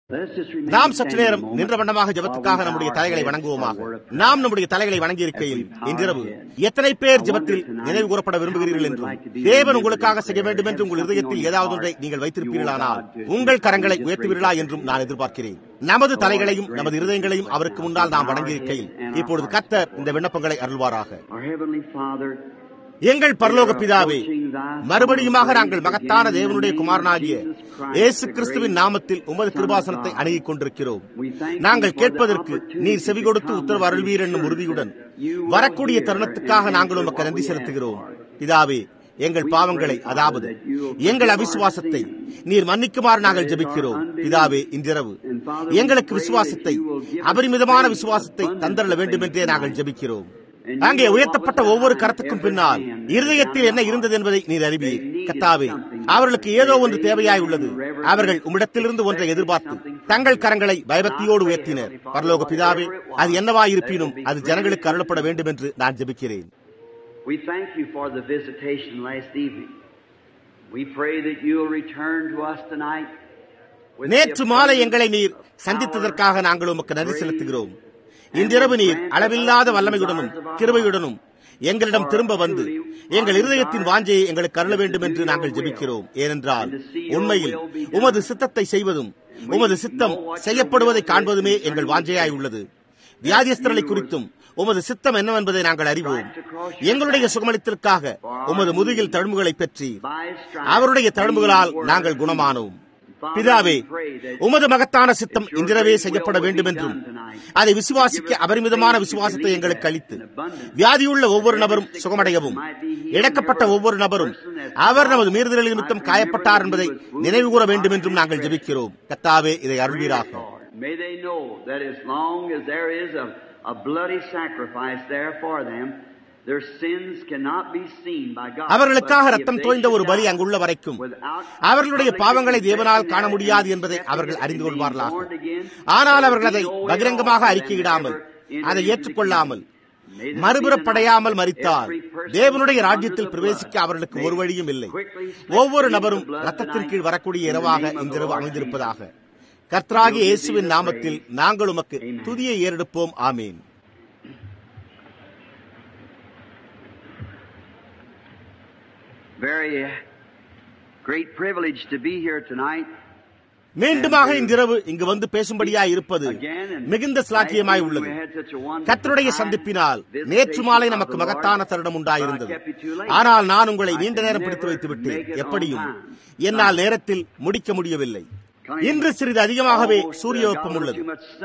நாம் சற்று நேரம் நின்ற வண்ணமாக ஜெபத்துக்காக நம்முடைய தலைகளை வணங்குவோமாக. நாம் நம்முடைய தலைகளை வணங்கி இருக்கையில் இன்றிரவு எத்தனை பேர் ஜெபத்தில் நினைவு கூறப்பட விரும்புகிறீர்கள் என்றும் தேவன் உங்களுக்காக செய்ய வேண்டும் என்று உங்கள் இதயத்தில் ஏதாவது ஒன்றை நீங்கள் வைத்திருப்பீர்களானால் உங்கள் கரங்களை உயர்த்துவீர்களா என்றும் நான் எதிர்பார்க்கிறேன். நமது தலைகளையும் நமது இருதயங்களையும் அவருக்கு முன்னால் நாம் வணங்கி இருக்கையில் இப்பொழுது கர்த்தர் இந்த விண்ணப்பங்களை அருள்வாராக. எங்கள் பரலோக பிதாவே, மறுபடியுமாக நாங்கள் மகத்தான தேவனுடைய குமாரனாகிய இயேசு கிறிஸ்துவின் நாமத்தில் உமது கிருபாசனத்தை அணுகிக் கொண்டிருக்கிறோம். நாங்கள் கேட்பதற்கு நீர் செவி கொடுத்து உத்தரவு அருள்வீர் என்னும் உறுதியுடன் வரக்கூடிய தருணத்துக்காக நாங்கள் உமக்கு நன்றி செலுத்துகிறோம். பிதாவே, எங்கள் பாவங்களை, அதாவது எங்கள் அவிசுவாசத்தை நீர் மன்னிக்குமாறு நாங்கள் ஜெபிக்கிறோம். பிதாவே, இன்றிரவு எங்களுக்கு விசுவாசத்தை, அபரிமிதமான விசுவாசத்தை தந்தரல வேண்டும் என்றே நாங்கள் ஜெபிக்கிறோம். அங்கே உயர்த்தப்பட்ட ஒவ்வொரு கரத்துக்கும் பின்னால் இருதயத்தில் என்ன இருந்தது என்பதை நீர் அறிவீர். கர்த்தாவே, அவர்களுக்கு ஏதோ ஒன்று தேவையாய் உள்ளது. அவர்கள் உம்மிடத்திலிருந்து ஒன்றை எதிர்பார்த்து தங்கள் கரங்களை பயபக்தியோடு உயர்த்தினர். பரலோக பிதாவே, அது என்னவாயிருப்பினும் அது ஜனங்களுக்கு அருளப்பட வேண்டும் என்று நான் ஜெபிக்கிறேன். We thank you for the visitation last evening. We pray that you will return to us tonight. நேற்று மாலை எங்களை நீர் சந்தித்ததற்காக நாங்கள் உமக்கு நன்றி செலுத்துகிறோம். இன்றிரவு நீர் அளவில்லாத வல்லமையுடனும் கிருபையுடனும் எங்களிடம் திரும்ப வந்து எங்கள் இருதயத்தின் வாஞ்சையை எங்களுக்கு அருள வேண்டும் என்று நாங்கள் ஜெபிக்கிறோம். ஏனென்றால் உண்மையில் உமது சித்தத்தை செய்வதும் உமது சித்தம் செய்யப்படுவதை காண்பதுமே எங்கள் வாஞ்சையாய் உள்ளது. வியாதியஸ்தர்களை குறித்தும் உமது சித்தம் என்னவென்பதை நாங்கள் அறிவோம். எங்களுடைய சுகமளித்திற்காக உமது முதுகில் தழும்புகளை பெற்றி அவருடைய தழும்புகளால் நாங்கள் குணமானோம். பிதாவே, உமது மகத்தான சித்தம் இன்றிரவே செய்யப்பட வேண்டும் என்றும் அதை விசுவாசிக்க அபரிமிதமான விசுவாசத்தை எங்களுக்கு அளித்து வியாதியுள்ள ஒவ்வொரு நபரும் சுகமடையவும், இழக்கப்பட்ட ஒவ்வொரு நபரும் அவர் நமது மீறுதல் நிமித்தம் காயப்பட்டார் என்பதை நினைவு கூற வேண்டும் என்றும் நாங்கள் ஜெபிக்கிறோம். கர்த்தாவே, இதை அருள்வீராக. A bloody sacrifice there for them, their sins cannot be seen by God. அவர்களுக்காக ரத்தம் தோய்ந்த ஒரு பலி அங்குள்ள வரைக்கும் அவர்களுடைய பாவங்களை தேவனால் காண முடியாது என்பதை அவர்கள் அறிந்து கொள்வார்களாக. ஆனால் அவர்கள் அதை பகிரங்கமாக அறிக்கையிடாமல், அதை ஏற்றுக்கொள்ளாமல், மறுபுறப்படையாமல் மரித்தால் தேவனுடைய ராஜ்யத்தில் பிரவேசிக்க அவர்களுக்கு ஒரு வழியும் இல்லை. ஒவ்வொரு நபரும் ரத்தத்தின் கீழ் வரக்கூடிய இரவாக இந்த இரவு அமைந்திருப்பதாக. கர்த்தராகிய இயேசுவின் நாமத்தில் நாங்கள் உமக்கு துதியை ஏறெடுப்போம். ஆமீன். Very great privilege to be here tonight. மீண்டுமாக இன்றிரவு இங்கு வந்து பேசும்படியாய் இருப்பது மிகுந்த சிலாக்கியமாய் உள்ளது. கர்த்தருடைய சந்திப்பினால் நேற்று மாலை நமக்கு மகத்தான தருணம் உண்டாயிருந்தது. ஆனால் நான் உங்களை நீண்ட நேரம் பிடித்து வைத்து விட்டேன். எப்படியும் என்னால் நேரத்தில் முடிக்க முடியவில்லை. இன்று சிறிது அதிகமாகவே சூரிய வெப்பம் உள்ளது.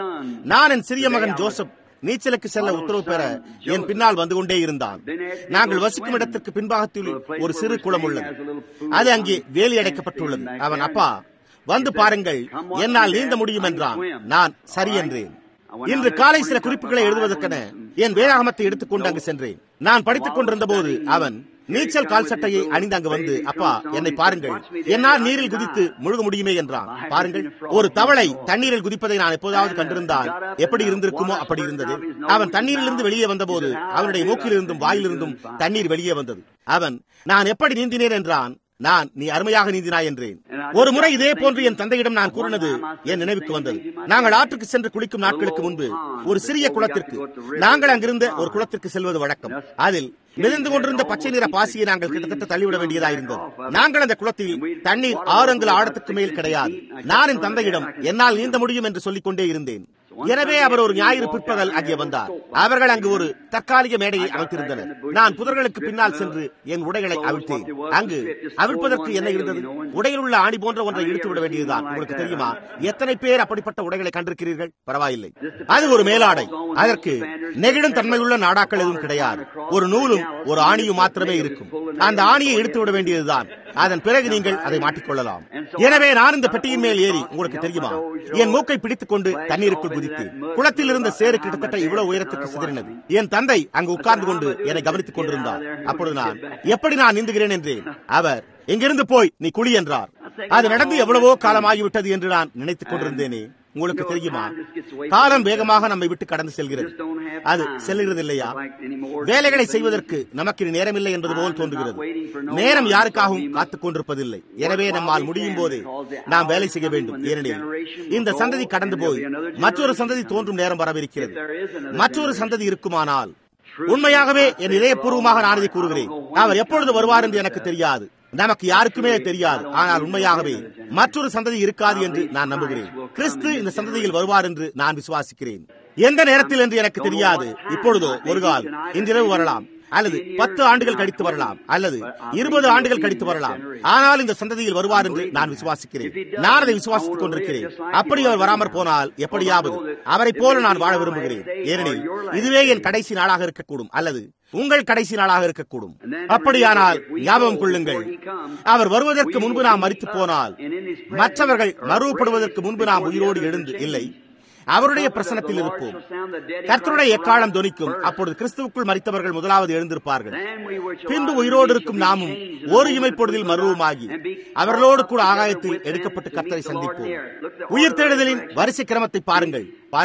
நான் என் சிறிய மகன் ஜோசப் நீச்சலுக்கு செல்ல உத்தரவு பெற என் பின்னால் வந்து கொண்டே இருந்தான். நாங்கள் வசிக்கும் இடத்திற்கு பின்பாகத்தில் ஒரு சிறு குளம் உள்ளது. அது அங்கே வேலி அடைக்கப்பட்டுள்ளது. அவன், அப்பா வந்து பாருங்கள், என்னால் நீந்த முடியும் என்றான். நான் சரி என்றேன். இன்று காலை சில குறிப்புகளை எழுதுவதற்கென என் வேதாகமத்தை எடுத்துக்கொண்டு அங்கு சென்றேன். நான் படித்துக் கொண்டிருந்த போது அவன் நீச்சல் கால் சட்டையை அணிந்து அங்கு வந்து, அப்பா என்னை பாருங்கள், என்னால் நீரில் குதித்து முழுக முடியுமே என்றான். பாருங்கள், ஒரு தவளை தண்ணீரில் குதிப்பதை நான் எப்போதாவது கண்டிருந்தால் எப்படி இருந்திருக்குமோ அப்படி இருந்தது. அவன் தண்ணீரிலிருந்து வெளியே வந்தபோது அவனுடைய மூக்கிலிருந்தும் வாயிலிருந்தும் தண்ணீர் வெளியே வந்தது. அவன், நான் எப்படி நீந்தினேன் என்றான். நான், நீ அருமையாக நீந்தினாய் என்றேன். ஒரு முறை இதே போன்று என் தந்தையிடம் நான் கூறினது என் நினைவுக்கு வந்தது. நாங்கள் ஆற்றுக்கு சென்று குளிக்கும் நாட்களுக்கு முன்பு ஒரு சிறிய குளத்திற்கு, நாங்கள் அங்கிருந்த ஒரு குளத்திற்கு செல்வது வழக்கம். அதில் மிதந்து கொண்டிருந்த பச்சை நிற பாசியை நாங்கள் கிட்டத்தட்ட தள்ளிவிட வேண்டியதாயிருந்தது. நாங்கள் அந்த குளத்தில் தண்ணீர் 6 அங்குல ஆழத்துக்கு மேல் கிடையாது. நான் என் தந்தையிடம் என்னால் நீந்த முடியும் என்று சொல்லிக் கொண்டே இருந்தேன். எனவே அவர் ஒரு ஞாயிறு பிற்பகல் அங்கே வந்தார். அவர்கள் அங்கு ஒரு தற்காலிக மேடையை அமைத்திருந்தனர். நான் புதர்களுக்கு பின்னால் சென்று என் உடைகளை அவிழ்த்தேன். அங்கு அவிழ்ப்பதற்கு என்ன இருந்தது? உடையில் உள்ள ஆணி போன்ற ஒன்றை இழுத்து விட வேண்டியதுதான். உங்களுக்கு தெரியுமா எத்தனை பேர் அப்படிப்பட்ட உடைகளை கண்டிருக்கிறீர்கள்? பரவாயில்லை, அது ஒரு மேலாடை. அதற்கு நெகிழும் தன்மையுள்ள நாடாக்கள் எதுவும் கிடையாது. ஒரு நூலும் ஒரு ஆணியும் மாத்திரமே இருக்கும். அந்த ஆணியை இழுத்து விட வேண்டியதுதான். அதன் பிறகு நீங்கள் அதை மாட்டிக்கொள்ளலாம். எனவே நான் இந்த பெட்டியின் மேல் ஏறி, உங்களுக்கு தெரியுமா, என் மூக்கை பிடித்துக் கொண்டு தண்ணீருக்குள் குதித்தேன். குளத்தில் இருந்த சேறு கிட்டத்தட்ட இவ்வளவு உயரத்துக்கு சிதறினது. என் தந்தை அங்கு உட்கார்ந்து கொண்டு என்னை கவனித்துக் கொண்டிருந்தார். அப்பொழுது நான், எப்படி நான் நீந்துகிறேன் என்றேன். அவர், எங்கிருந்து போய் நீ குளி என்றார். அது நடந்து எவ்வளவோ காலமாகிவிட்டது என்று நான் நினைத்துக் கொண்டிருந்தேனே. உங்களுக்கு தெரியுமா, காலம் வேகமாக நம்மை விட்டு கடந்து செல்கிறது. அது செல்கிறது இல்லையா? வேலைகளை செய்வதற்கு நமக்கு இனி நேரமில்லை என்பது போல் தோன்றுகிறது. நேரம் யாருக்காகவும் காத்துக் கொண்டிருப்பதில்லை. எனவே நம்மால் முடியும் போதே நாம் வேலை செய்ய வேண்டும். ஏனெனில் இந்த சந்ததி கடந்து போய் மற்றொரு சந்ததி தோன்றும் நேரம் வரவிருக்கிறது. மற்றொரு சந்ததி இருக்குமானால், உண்மையாகவே என் இதயபூர்வமாக நான் இதை கூறுகிறேன், அவர் எப்பொழுது வருவார் என்று எனக்கு தெரியாது, நமக்கு யாருக்குமே தெரியாது. ஆனால் உண்மையாகவே மற்றொரு சந்ததி இருக்காது என்று நான் நம்புகிறேன். கிறிஸ்து இந்த சந்ததியில் வருவார் என்று நான் விசுவாசிக்கிறேன். எந்த நேரத்தில் என்று எனக்கு தெரியாது. இப்பொழுதோ ஒரு கால் இன்றிரவு வரலாம், அல்லது 10 ஆண்டுகள் கழித்து வரலாம், அல்லது 20 ஆண்டுகள் கழித்து வரலாம். ஆனால் இந்த சந்ததியில் வருவார் என்று நான் விசுவாசிக்கிறேன். நான் அதை விசுவாசித்துக் கொண்டிருக்கிறேன். அப்படி அவர் வராமற் போனால் எப்படியாவது அவரை போல நான் வாழ விரும்புகிறேன். ஏனெனில் இதுவே என் கடைசி நாளாக இருக்கக்கூடும், அல்லது உங்கள் கடைசி நாளாக இருக்கக்கூடும். அப்படியானால் ஞாபகம் கொள்ளுங்கள், அவர் வருவதற்கு முன்பு நாம் மரித்து போனால், மற்றவர்கள் மறுவப்படுவதற்கு முன்பு நாம் உயிரோடு எழுந்து இல்லை, அவருடைய பிரசனத்தில் இருப்போம். கர்த்தருடைய எக்காலம் தொனிக்கும். அப்பொழுது கிறிஸ்துவுக்குள் மரித்தவர்கள் முதலாவது எழுந்திருப்பார்கள். பின்பு உயிரோடு இருக்கும் நாமும் ஒரு இமைப்பொழுதில் மருவமாகி அவர்களோடு கூட ஆகாயத்தில் எடுக்கப்பட்டு கர்த்தரை சந்திப்போம். உயிர் தேடுதலின் வரிசை கிரமத்தை பாருங்கள்.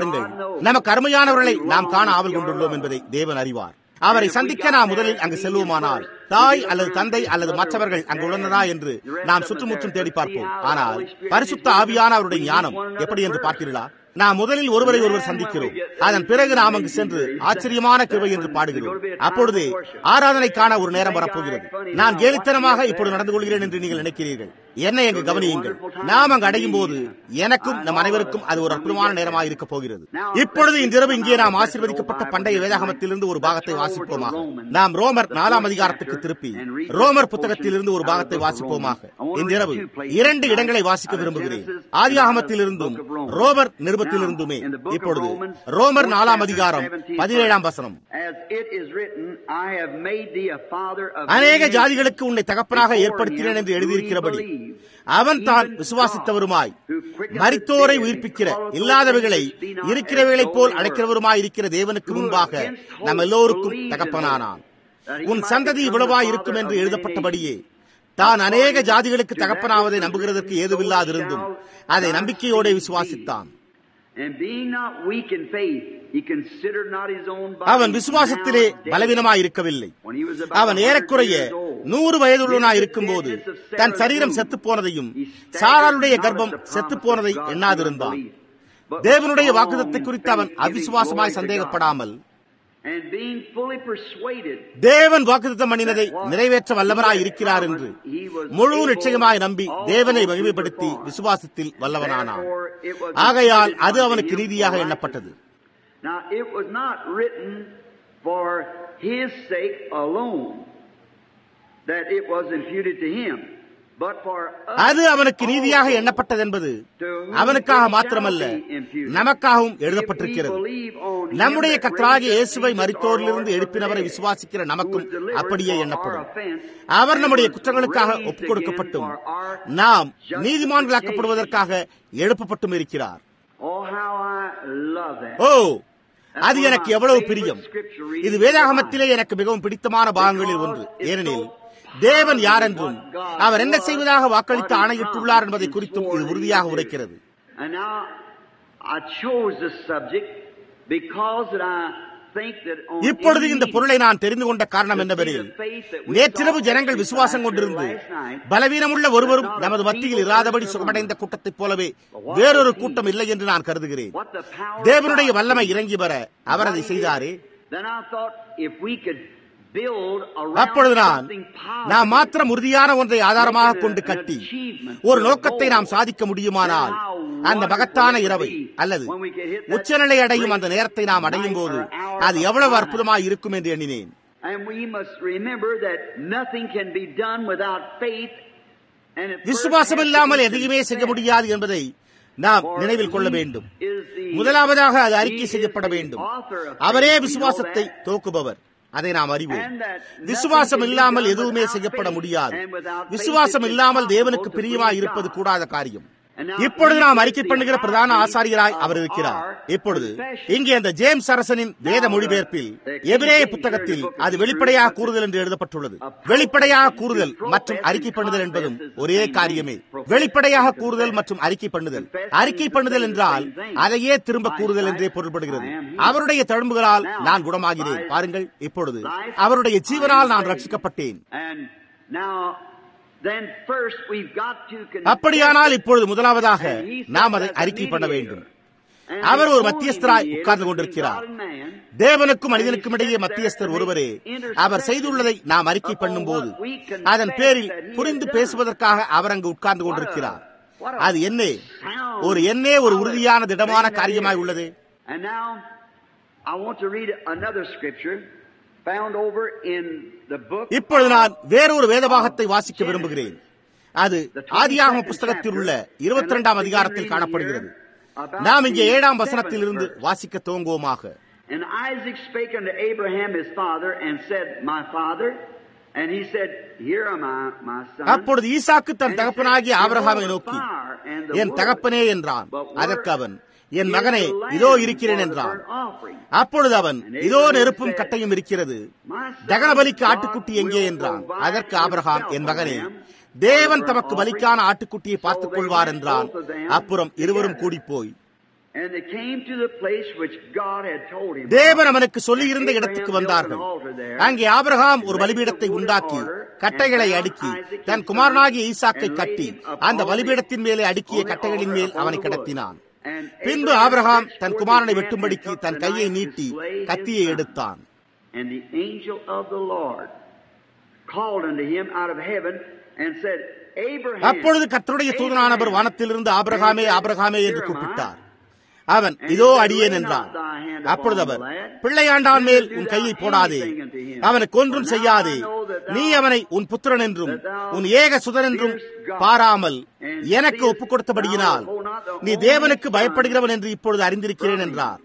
நமக்கு அருமையானவர்களை நாம் காண ஆவல் கொண்டுள்ளோம் என்பதை தேவன் அறிவார். அவரை சந்திக்க நாம் முதலில் அங்கு செல்வோமானால், தாய் அல்லது தந்தை அல்லது மற்றவர்கள் அங்கு உள்ளனரா என்று நாம் சுற்றுமுற்றும் தேடி பார்ப்போம். ஆனால் பரிசுத்த ஆவியான அவருடைய ஞானம் எப்படி என்று பார்த்தீர்களா? நாம் முதலில் ஒருவரை ஒருவர் சந்திக்கிறோம். அதன் பிறகு நாம் அங்கு சென்று ஆச்சரியமான கிருபை என்று பாடுகிறோம். அப்பொழுது ஆராதனைக்கான ஒரு நேரம் வரப்போகிறது. நான் கேலித்தனமாக இப்பொழுது நடந்து கொள்கிறேன் என்று நீங்கள் நினைக்கிறீர்கள். என்னை அங்கு கவனியுங்கள். நாம் அங்கு அடையும் போது எனக்கும் நம் அனைவருக்கும் அது ஒரு அற்புதமான நேரமாக இருக்க போகிறது. இப்பொழுது இன்றிரவு இங்கே நாம் ஆசீர்வதிக்கப்பட்ட பண்டைய வேதாகமத்திலிருந்து ஒரு பாகத்தை வாசிப்போமாக. நாம் ரோமர் 4ஆம் அதிகாரத்துக்கு திருப்பி ரோமர் புத்தகத்திலிருந்து ஒரு பாகத்தை வாசிப்போமாக. இன்றிரவு 2 இடங்களை வாசிக்க விரும்புகிறேன். ஆதியாகமத்திலிருந்தும் ரோமர் நிருபத்திலிருந்துமே. இப்பொழுது ரோமர் 4ஆம் அதிகாரம் 17ஆம் வசனம். அநேக ஜாதிகளுக்கு உன்னை தகப்பனாக ஏற்படுத்தினேன் என்று எழுதியிருக்கிறபடி அவன் தான் விசுவாசித்தவருமாய் மரித்தோரை உயிர்ப்பிக்கிற, இல்லாதவைகளை இருக்கிறவைகளைப் போல் அழைக்கிறவருமாய் இருக்கிற தேவனுக்கு முன்பாக நம் எல்லோருக்கும் தகப்பனானான். உன் சந்ததி இவ்வளவாய் இருக்கும் என்று எழுதப்பட்டபடியே தான் அநேக ஜாதிகளுக்கு தகப்பனாவதை நம்புகிறதற்கு ஏதுவில்லாதிருந்தும் அதை நம்பிக்கையோட விசுவாசித்தான். அவன் விசுவாசத்திலே பலவீனமாய் இருக்கவில்லை. அவன் ஏறக்குறைய 100 வயதுள்ளவனாய் இருக்கும் போது தன் சரீரம் செத்து போனதையும் சாராளுடைய கர்ப்பம் செத்து போனதை எண்ணாதிருந்தான். தேவனுடைய வாக்குத்தத்தை குறித்து அவன் அவிசுவாசமாய் சந்தேகப்படாமல், தேவன் வாக்குத்தத்தம் பண்ணினதை நிறைவேற்ற வல்லவராய் இருக்கிறார் என்று முழு நிச்சயமாய் நம்பி தேவனை மகிமைப்படுத்தி விசுவாசத்தில் வல்லவனானான். ஆகையால் அது அவனுக்கு நீதியாக எண்ணப்பட்டது. அது அவனுக்கு நீதியாக எண்ணப்பட்டது என்பது அவனுக்காக மாத்திரமல்ல, நமக்காகவும் எழுதப்பட்டிருக்கிறது. நம்முடைய கர்த்தராகிய இயேசுவை மரித்தோரிலிருந்து எழுப்பினவரை விசுவாசிக்கிற நமக்கும் அப்படியே எண்ணப்படும். அவர் நம்முடைய குற்றங்களுக்காக ஒப்புக் கொடுக்கப்பட்டும் நாம் நீதிமான்களாக்கப்படுவதற்காக எழுப்பப்பட்டும் இருக்கிறார். ஓ, அது எனக்கு எவ்வளவு பிரியம்! இது வேதாகமத்திலே எனக்கு மிகவும் பிடித்தமான பாகங்களில் ஒன்று. ஏனெனில் தேவன் யார் என்றும் அவர் என்ன செய்வதாக வாக்களித்து ஆணையிட்டுள்ளார் என்பதை குறித்தும் இது உறுதியாக உரைக்கிறது. இப்பொழுது இந்த பொருளை நான் தெரிந்து கொண்ட காரணம் என்னவெனில், நேற்றிரவு ஜனங்கள் விசுவாசம் கொண்டிருந்து பலவீனமுள்ள ஒருவரும் நமது மத்தியில் இராதபடி சுகமடைந்த கூட்டத்தைப் போலவே வேறொரு கூட்டம் இல்லை என்று நான் கருதுகிறேன். தேவனுடைய வல்லமை இறங்கி வர அவர் அதை செய்தாரே. அப்பொழுது நாம் மாத்திரம் உறுதியான ஒன்றை ஆதாரமாக கொண்டு கட்டி ஒரு நோக்கத்தை நாம் சாதிக்க முடியுமானால், அந்த மகத்தான இரவை அல்லது உச்சநிலை அடையும் அந்த நேரத்தை நாம் அடையும் போது அது எவ்வளவு அற்புதமாய் இருக்கும் என்று எண்ணினேன். விசுவாசம் இல்லாமல் எதையுமே செய்ய முடியாது என்பதை நாம் நினைவில் கொள்ள வேண்டும். முதலாவதாக அது அறிக்கை செய்யப்பட வேண்டும். அவரே விசுவாசத்தை துவக்குபவர். அதை நாம் அறிவோம். விசுவாசம் இல்லாமல் எதுவுமே செய்யப்பட முடியாது. விசுவாசம் இல்லாமல் தேவனுக்கு பிரியமாய் இருப்பது கூடாத காரியம். இப்பொழுது நாம் அறிக்கை பண்ணுகிற பிரதான ஆசாரியராய் அவர் இருக்கிறார். இப்பொழுது இங்கே அந்த ஜேம்ஸ் அரசனின் வேத மொழிபெயர்ப்பில் எபிரேய புத்தகத்தில் அது வெளிப்படையாக கூறுதல் என்று எழுதப்பட்டுள்ளது. வெளிப்படையாக கூறுதல் மற்றும் அறிக்கை பண்ணுதல் என்பதும் ஒரே காரியமே. வெளிப்படையாக கூறுதல் மற்றும் அறிக்கை பண்ணுதல். அறிக்கை பண்ணுதல் என்றால் அதையே திரும்ப கூறுதல் என்றே பொருள்படுகிறது. அவருடைய தழும்புகளால் நான் குணமாகிறேன். பாருங்கள், இப்பொழுது அவருடைய ஜீவனால் நான் ரட்சிக்கப்பட்டேன். அப்படியானால் இப்பொழுது முதலாவதாக நாம் அதை அறிக்கை பண்ண வேண்டும். அவர் ஒரு மத்தியஸ்தராய் உட்கார்ந்து கொண்டிருக்கிறார். தேவனுக்கும் மனிதனுக்கும் இடையே மத்தியஸ்தர் ஒருவரே. அவர் செய்துள்ளதை நாம் அறிக்கை பண்ணும் போது அதன் பேரில் புரிந்து பேசுவதற்காக அவர் அங்கு உட்கார்ந்து கொண்டிருக்கிறார். அது என்னே ஒரு உறுதியான திடமான காரியமாய் உள்ளது. இப்பொழுது நான் வேறொரு வேதபாகத்தை வாசிக்க விரும்புகிறேன். அது ஆதியாகம புஸ்தகத்தில் உள்ள 22ஆம் அதிகாரத்தில் காணப்படுகிறது. நாம் இங்கே 7ஆம் வசனத்தில் இருந்து வாசிக்க துவங்குவோமாக. And Isaac spake unto Abraham his father and said, My father. And he said, Here am I, my son. அப்பொழுது ஈசாக்கு தன் தகப்பனாகிய ஆபிரகாமை நோக்கி, என் தகப்பனே என்றான். அதற்கு அவன், என் மகனே, இதோ இருக்கிறேன் என்றான். அப்பொழுது அவன், இதோ நெருப்பும் கட்டையும் இருக்கிறது, தகனபலிக்கு ஆட்டுக்குட்டி எங்கே என்றான். அதற்கு ஆபிரகாம், என் மகனே, தேவன் தமக்கு பலிக்கான ஆட்டுக்குட்டியை பார்த்துக் கொள்வார் என்றான். அப்புறம் இருவரும் கூடி போய் தேவன் அவனுக்கு சொல்லியிருந்த இடத்துக்கு வந்தார்கள். அங்கே ஆபிரகாம் ஒரு பலிபீடத்தை உண்டாக்கி கட்டைகளை அடுக்கி தன் குமாரனாகிய ஈசாக்கை கட்டி அந்த பலிபீடத்தின் மேலே அடுக்கிய கட்டைகளின் மேல் அவனை கிடத்தினான். பின்பு ஆபிரகாம் தன் குமாரனை வெட்டும்படிக்கு தன் கையை நீட்டி கத்தியை எடுத்தான். அப்பொழுது கர்த்தருடைய தூதனானவர் வானத்திலிருந்து ஆபிரகாமே, ஆபிரகாமே என்று கூப்பிட்டார். அவன், இதோ அடியேன் என்றான். அப்பொழுது அவர், பிள்ளையாண்டான் மேல் உன் கையை போடாதே, அவனுக்கு ஒன்றும் செய்யாதே, நீ அவனை உன் புத்திரன் என்றும் உன் ஏக சுதன் என்றும் பாராமல் எனக்கு ஒப்புக் கொடுத்தபடியினால் நீ தேவனுக்கு பயப்படுகிறவன் என்று இப்பொழுது அறிந்திருக்கிறேன் என்றார்.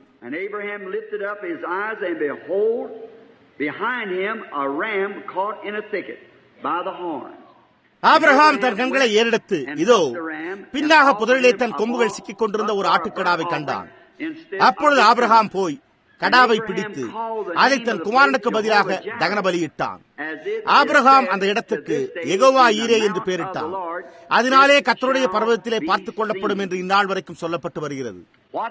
ஆபிரகாம் தன் கண்களை ஏறெடுத்து, இதோ பின்னாக புதரிலே தன் கொம்புகள் சிக்கிக் கொண்டிருந்த ஒரு ஆட்டுக்கடாவை கண்டான். அப்பொழுது ஆபிரகாம் போய் கடாவை பிடித்து அதை தன் குமாரனுக்கு பதிலாக தகன பலியிட்டான். ஆபிரகாம் அந்த இடத்துக்கு யெகோவா ஈரே என்று பெயரிட்டான். அதனாலே கர்த்தருடைய பர்வதத்திலே பார்த்துக் கொள்ளப்படும் என்று இந்நாள் வரைக்கும் சொல்லப்பட்டு வருகிறது.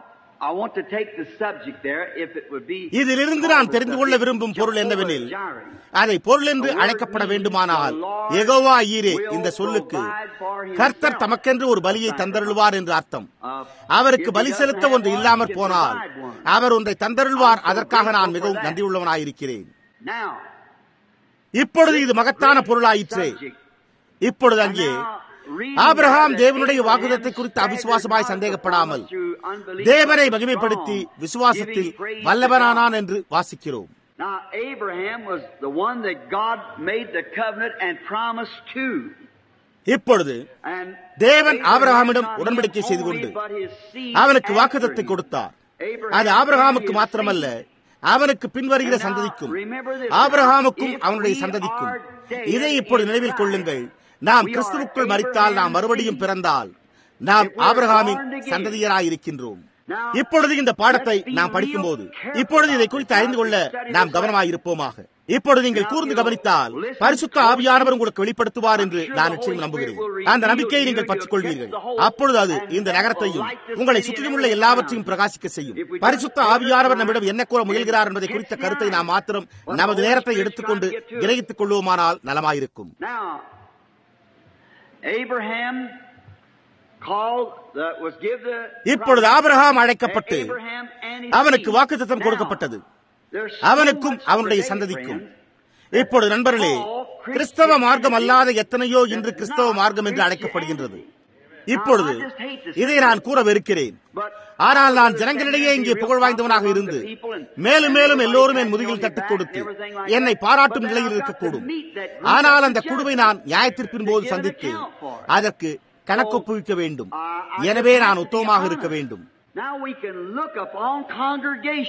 இதிலிருந்து நான் தெரிந்து கொள்ள விரும்பும் பொருள் என்னவெனில், அதை பொருள் என்று அழைக்கப்பட வேண்டுமானால் யெகோவா ஈரே இந்த சொல்லுக்கு கர்த்தர் தமக்கென்று ஒரு பலியை தந்தருள்வார் என்று அர்த்தம். அவருக்கு பலி செலுத்த ஒன்று இல்லாமற் போனால் அவர் ஒன்றை தந்தருள்வார். அதற்காக நான் மிகவும் நன்றியுள்ளவனாயிருக்கிறேன். இப்பொழுது இது மகத்தான பொருளாயிற்றே. இப்பொழுது அங்கே ஆபிரகாம் தேவனுடைய வாக்குத்தத்தை குறித்து அவிசுவாசமாய் சந்தேகப்படாமல் தேவனை மகிமைப்படுத்தி விசுவாசத்தில் வல்லவனானான் என்று வாசிக்கிறோம். இப்பொழுது தேவன் ஆபிரகாமிடம் உடன்படிக்கை செய்து கொண்டு அவனுக்கு வாக்குத்தத்தை கொடுத்தார். அது ஆபிரகாமுக்கு மாத்திரமல்ல, அவனுக்கு பின்வருகிற சந்ததிக்கும், ஆபிரகாமுக்கும் அவனுடைய சந்ததிக்கும். இதை இப்பொழுது நினைவில் கொள்ளுங்கள். நாம் கிறிஸ்துவுக்குள் மரித்தால், நாம் மறுபடியும் பிறந்தால், நாம் ஆபிரகாமின் சந்ததியராயிருக்கின்றோம். இப்பொழுது இந்த பாடத்தை நாம் படிக்கும் போது இப்பொழுது இதை குறித்து அறிந்து கொள்ள நாம் கவனமாயிருப்போமாக. இப்பொழுது நீங்கள் கூர்ந்து கவனித்தால் பரிசுத்த ஆவியானவர் உங்களுக்கு வெளிப்படுத்துவார் என்று நான் நிச்சயம் நம்புகிறேன். அந்த நம்பிக்கையை நீங்கள் பற்றிக் கொள்வீர்கள். அப்பொழுது அது இந்த நகரத்தையும் உங்களை சுற்றிலுமுள்ள எல்லாவற்றையும் பிரகாசிக்க செய்யும். பரிசுத்த ஆவியானவர் நம்மிடம் என்ன கூற முயல்கிறார் என்பதை குறித்த கருத்தை நாம் மாத்திரம் நமது நேரத்தை எடுத்துக்கொண்டு கிரகித்துக் கொள்வோமானால் நலமாயிருக்கும். இப்பொழுது ஆபிரகாம் அழைக்கப்பட்டு அவனுக்கு வாக்குத்தத்தம் கொடுக்கப்பட்டது, அவனுக்கும் அவனுடைய சந்ததிக்கும். இப்பொழுது நண்பர்களே, கிறிஸ்தவ மார்க்கம் அல்லாத எத்தனையோ இன்று கிறிஸ்தவ மார்க்கம் என்று அழைக்கப்படுகின்றது. இப்பொழுது இதை நான் கூற வெறுக்கிறேன். ஆனால் நான் ஜனங்களிடையே இங்கே புகழ் வாய்ந்தவனாக இருந்து மேலும் மேலும் எல்லோரும் என் முதுகில் தட்டுக் கொடுத்து என்னை பாராட்டும் நிலையில் இருக்கக்கூடும். ஆனால் அந்த குழுவை நான் நியாயத்தீர்ப்பின் போது சந்தித்து அதற்கு கணக்கொப்புவிக்க வேண்டும். எனவே நான் உத்தமமாக இருக்க வேண்டும்.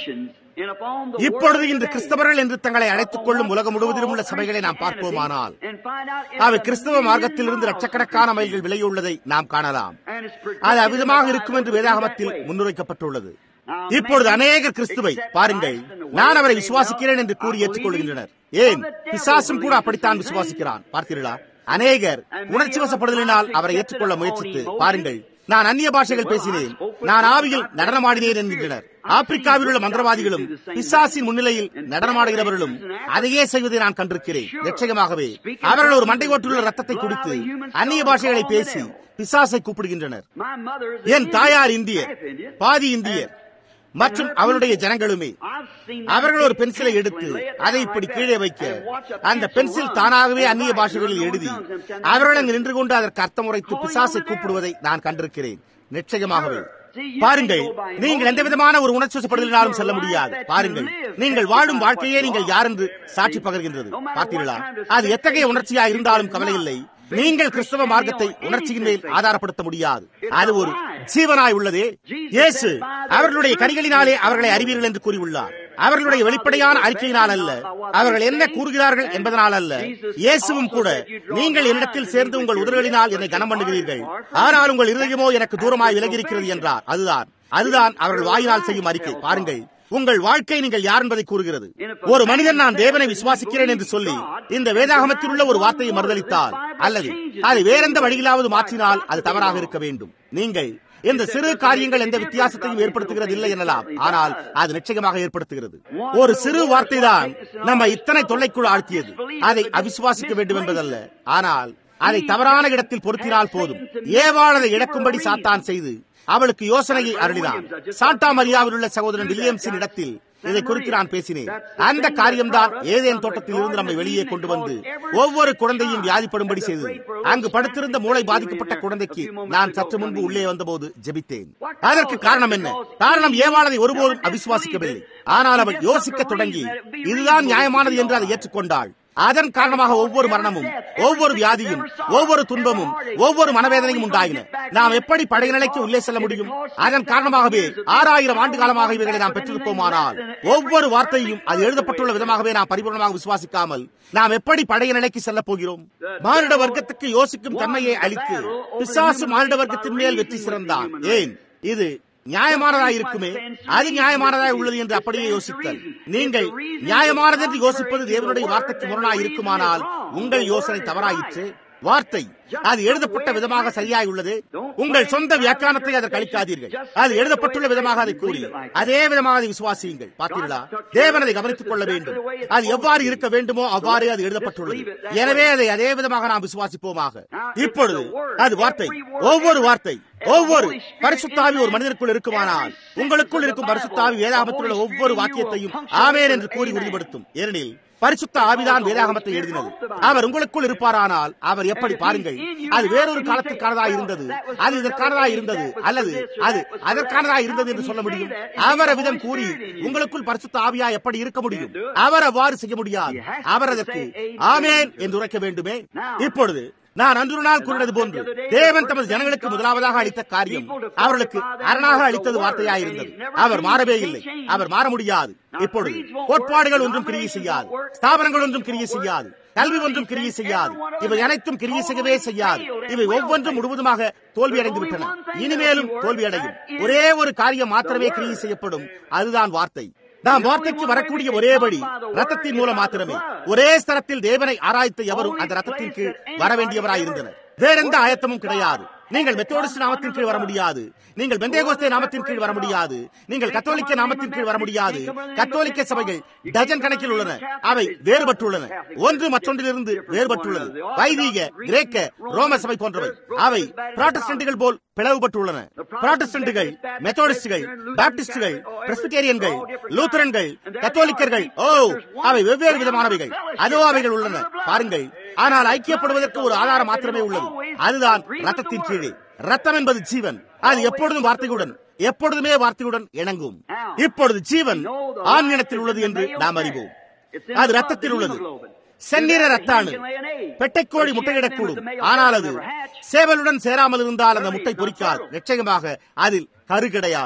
இப்பொழுது இன்று கிறிஸ்தவர்கள் என்று தங்களை அழைத்துக் கொள்ளும் உலகம் முழுவதிலும் உள்ள சபைகளை நாம் பார்ப்போமானால் அவை கிறிஸ்தவ மார்க்கத்திலிருந்து லட்சக்கணக்கான மைல்கள் விலையுள்ளதை நாம் காணலாம். அது அவ்விதமாக இருக்கும் என்று வேதாகமத்தில் முன்னுரைக்கப்பட்டுள்ளது. இப்பொழுது அநேகர் கிறிஸ்துவை பாருங்கள், நான் அவரை விசுவாசிக்கிறேன் என்று கூறி ஏற்றுக்கொள்கின்றனர். ஏன், பிசாசும் கூட அப்படித்தான் விசுவாசிக்கிறான். பார்த்தீர்களா? அநேகர் உணர்ச்சி வசப்படுதலினால் அவரை ஏற்றுக்கொள்ள முயற்சித்து பாருங்கள், நான் அந்நிய பாஷைகள் பேசினேன், நான் ஆவியில் நடனமாடினேன் என்கின்றனர். ஆப்பிரிக்காவில் உள்ள மந்திரவாதிகளும் பிசாசின் முன்னிலையில் நடனமாடுகிறவர்களும் அதையே செய்வதை நான் கண்டிருக்கிறேன். நிச்சயமாகவே அவர்கள் ஒரு மண்டை ஓட்டுள்ள ரத்தத்தை குடித்து அந்நிய பாஷைகளை பேசி பிசாசை கூப்பிடுகின்றனர். என் தாயார் இந்தியர், பாதி இந்தியர் மற்றும் அவளுடைய ஜனங்களுமே. அவர்கள் ஒரு பென்சிலை எடுத்து அதை இப்படி கீழே வைக்க அந்த பென்சில் தானாகவே அந்நிய பாஷைகளில் எழுதி அவர்கள் அங்கு நின்று கொண்டு அதற்கு அர்த்தம் உரைத்து பிசாசை கூப்பிடுவதை நான் கண்டிருக்கிறேன். நிச்சயமாகவே பாருங்கள், நீங்கள் எந்த விதமான ஒரு உணர்ச்சிவசப்படுதலினாலும் செல்ல முடியாது. பாருங்கள், நீங்கள் வாழும் வாழ்க்கையே நீங்கள் யார் என்று சாட்சி பகர்கின்றது. பார்த்தீர்களா? அது எத்தகைய உணர்ச்சியா இருந்தாலும் கவலை இல்லை. நீங்கள் கிறிஸ்தவ மார்க்கத்தை உணர்ச்சியின் மேல் ஆதாரப்படுத்த முடியாது. அது ஒரு ஜீவனாய் உள்ளதே. இயேசு அவர்களுடைய கனிகளினாலே அவர்களை அறிவீர்கள் என்று கூறியுள்ளார். அவர்களுடைய வெளிப்படையான அறிக்கையினால் அல்ல, அவர்கள் என்ன கூறுகிறார்கள் என்பதனால் அல்ல. இயேசுவும் கூட, நீங்கள் என்னிடத்தில் சேர்ந்து உங்கள் உதடுகளினால் என்னை கனம் பண்ணுகிறீர்கள், ஆனால் உங்கள் இருதயமோ எனக்கு தூரமாய் விலகியிருக்கிறது என்றார். அதுதான் அவர்கள் வாயினால் செய்யும் அறிக்கை. பாருங்கள், உங்கள் வாழ்க்கை நீங்கள் யார் என்பதை கூறுகிறது. ஒரு மனிதன் நான் தேவனை விசுவாசிக்கிறேன் என்று சொல்லி இந்த வேதாகமத்தில் உள்ள ஒரு வார்த்தையை மறுதலித்தால் அல்லது அதை வேறெந்த வழியிலாவது மாற்றினால் அது தவறாக இருக்க வேண்டும். நீங்கள் இந்த சிறு காரியங்கள் எந்த வித்தியாசத்தையும் ஏற்படுத்துகிறது இல்லை எனலாம், ஆனால் அது நிச்சயமாக ஏற்படுத்துகிறது. ஒரு சிறு வார்த்தை தான் நம்ம இத்தனை தொல்லைக்குள் ஆழ்த்தியது. அதை அவிசுவாசிக்க வேண்டும் என்பதல்ல, ஆனால் அதை தவறான இடத்தில் பொருத்தினால் போதும். ஏவாள் அதை இழக்கும்படி சாத்தான் செய்து அவளுக்கு யோசனையை அருளினான். சாண்டா மரியாவில் உள்ள சகோதரன் வில்லியம்ஸின் இடத்தில் இதை குறித்து நான் பேசினேன். அந்த காரியம்தான் ஏதேன் தோட்டத்தில் இருந்து நம்மை வெளியே கொண்டு வந்து ஒவ்வொரு குழந்தையும் வியாதிப்படும்படி செய்தது. அங்கு படுத்திருந்த மூளை பாதிக்கப்பட்ட குழந்தைக்கு நான் சற்று முன்பு உள்ளே வந்தபோது ஜெபித்தேன். அதற்கு காரணம் என்ன? காரணம், ஏவாளதை ஒருபோதும் அவிசுவாசிக்கவில்லை. ஆனால் அவள் யோசிக்க தொடங்கி இதுதான் நியாயமானது என்று அதை ஏற்றுக்கொண்டாள். அதன் காரணமாக ஒவ்வொரு மரணமும், ஒவ்வொரு வியாதியும், ஒவ்வொரு துன்பமும், ஒவ்வொரு மனவேதனையும் உண்டாயின. நாம் எப்படி பழைய நிலைக்கு உள்ளே செல்ல முடியும்? அதன் காரணமாகவே 6000 ஆண்டு காலமாக இவைகளை நாம் பெற்றிருப்போமானால் ஒவ்வொரு வார்த்தையும் அது எழுதப்பட்டுள்ள விதமாகவே நாம் பரிபூர்ணமாக விசுவாசிக்காமல் நாம் எப்படி பழைய நிலைக்கு செல்ல போகிறோம்? மானிட வர்க்கத்துக்கு யோசிக்கும் தன்மையை அளித்து பிசாசு மானிட வர்க்கத்தின் மேல் வெற்றி சிறந்தான். ஏன்? இது நியாயமானதாய் இருக்குமே, அது நியாயமானதாய் உள்ளது என்று அப்படியே யோசித்தல். நீங்கள் நியாயமானது என்று யோசிப்பது தேவனுடைய வார்த்தைக்கு முரணாய் இருக்குமானால் உங்கள் யோசனை தவறாயிற்று. வார்த்தை அது எழுதப்பட்ட விதமாக சரியாய் உள்ளது. உங்கள் சொந்த வியாக்கியானத்தை அதற்கு அளிக்காதீர்கள். அது எழுதப்பட்டுள்ள விதமாக அதை கூறி அதே விதமாக அதை விசுவாசியுங்கள். பார்த்தீர்களா? தேவன் அதை கவனித்துக் கொள்ள வேண்டும். அது எவ்வாறு இருக்க வேண்டுமோ அவ்வாறு அது எழுதப்பட்டுள்ளது. எனவே அதை அதே விதமாக நாம் விசுவாசிப்போமாக. இப்பொழுது அது வார்த்தை, ஒவ்வொரு வார்த்தை, ஒவ்வொரு பரிசுத்தாவி ஒரு மனிதனுக்குள் இருக்குமானால் உங்களுக்குள் இருக்கும் பரிசுத்தாவி வேதாகமத்தில் உள்ள ஒவ்வொரு வாக்கியத்தையும் ஆமென் என்று கூறி உறுதிப்படுத்தும். ஏனெனில் பரிசுத்த ஆவிதான் வேதாகமத்தை எழுதினது. அவர் உங்களுக்குள் இருப்பாரானால் அவர் எப்படி? பாருங்கள், அது வேறொரு காலத்திற்கானதாக இருந்தது, அது இதற்கானதாக இருந்தது, அல்லது அது அதற்கானதாக இருந்தது என்று சொல்ல முடியும். அவர் அவ்விதம் கூறி உங்களுக்குள் பரிசுத்த ஆவியா எப்படி இருக்க முடியும்? அவர் அவ்வாறு செய்ய முடியாது. அவர் அதற்கு ஆமென் என்று உரைக்க வேண்டுமே. இப்பொழுது நான் அன்று நாள் கூறினது போன்று தேவன் தமது ஜனங்களுக்கு முதலாவதாக அளித்த காரியம் அவர்களுக்கு அரணாக அளித்தது வார்த்தையாயிருந்தது. அவர் மாறவே இல்லை, அவர் மாற முடியாது. இப்பொழுது கோட்பாடுகள் ஒன்றும் கிரியை செய்யாது, ஸ்தாபனங்கள் ஒன்றும் கிரியை செய்யாது, கல்வி ஒன்றும் கிரியை செய்யாது, இவை அனைத்தும் கிரியை செய்யவே செய்யாது. இவை ஒவ்வொன்றும் முழுவதுமாக தோல்வியடைந்து விட்டன, இனிமேலும் தோல்வியடையும். ஒரே ஒரு காரியம் மாத்திரமே கிரியை செய்யப்படும், அதுதான் வார்த்தை. நாம் வார்த்தைக்கு வரக்கூடிய ஒரே வழி ரத்தத்தின் மூலம் மாத்திரமே. ஒரே ஸ்தலத்தில் தேவனை ஆராய்த்த எவரும் அந்த ரத்தத்தின் கீழ் வர வேண்டியவராயிருந்தனர். வேறெந்த ஆயத்தமும் கிடையாது. நீங்கள் மெத்தோடிஸ்ட் நாமத்தின் கீழ் வர முடியாது, நீங்கள் பெந்தேகோஸ்தே நாமத்தின் கீழ் வர முடியாது, நீங்கள் கத்தோலிக்க நாமத்தின் கீழ் வர முடியாது. கத்தோலிக்க சபைகள் டஜன் கணக்கில் உள்ளன, அவை வேறுபட்டுள்ளன, ஒன்று மற்றொன்றிலிருந்து வேறுபட்டுள்ளது. வைதீக, கிரேக்க, ரோம சபை போன்றவை அவை புராட்டஸ்டன்ட்கள் போல் பிளவுபட்டுள்ளன. புராட்டஸ்டன்ட்கள், மெத்தோடிஸ்டுகள், பாப்டிஸ்டுகள், பிரெஸ்பிட்டேரியன்கள், லூத்தரன்கள், கத்தோலிக்கர்கள், அவை வெவ்வேறு விதமானவைகள். அதோ அவைகள் உள்ளன. பாருங்கள், ஆனால் ஐக்கியப்படுவதற்கு ஒரு ஆதாரம் மாத்திரமே உள்ளது, அதுதான் ரத்தத்தின் கீழே. ரத்தம் என்பது ஜீவன். அது எப்பொழுதும் வார்த்தையுடன், எப்பொழுதுமே வார்த்தையுடன் இணங்கும். இப்பொழுது ஜீவன் ஆண்ணினத்தில் உள்ளது என்று நாம் அறிவோம். அது ரத்தத்தில் உள்ளது. செந்நிற ரத்தாணு பெட்டைக்கோழி முட்டையிடக்கூடும், ஆனால் அது சேவலுடன் சேராமல் இருந்தால் அந்த முட்டை பொறிக்காது. நிச்சயமாக அதில் கரு கிடையாது.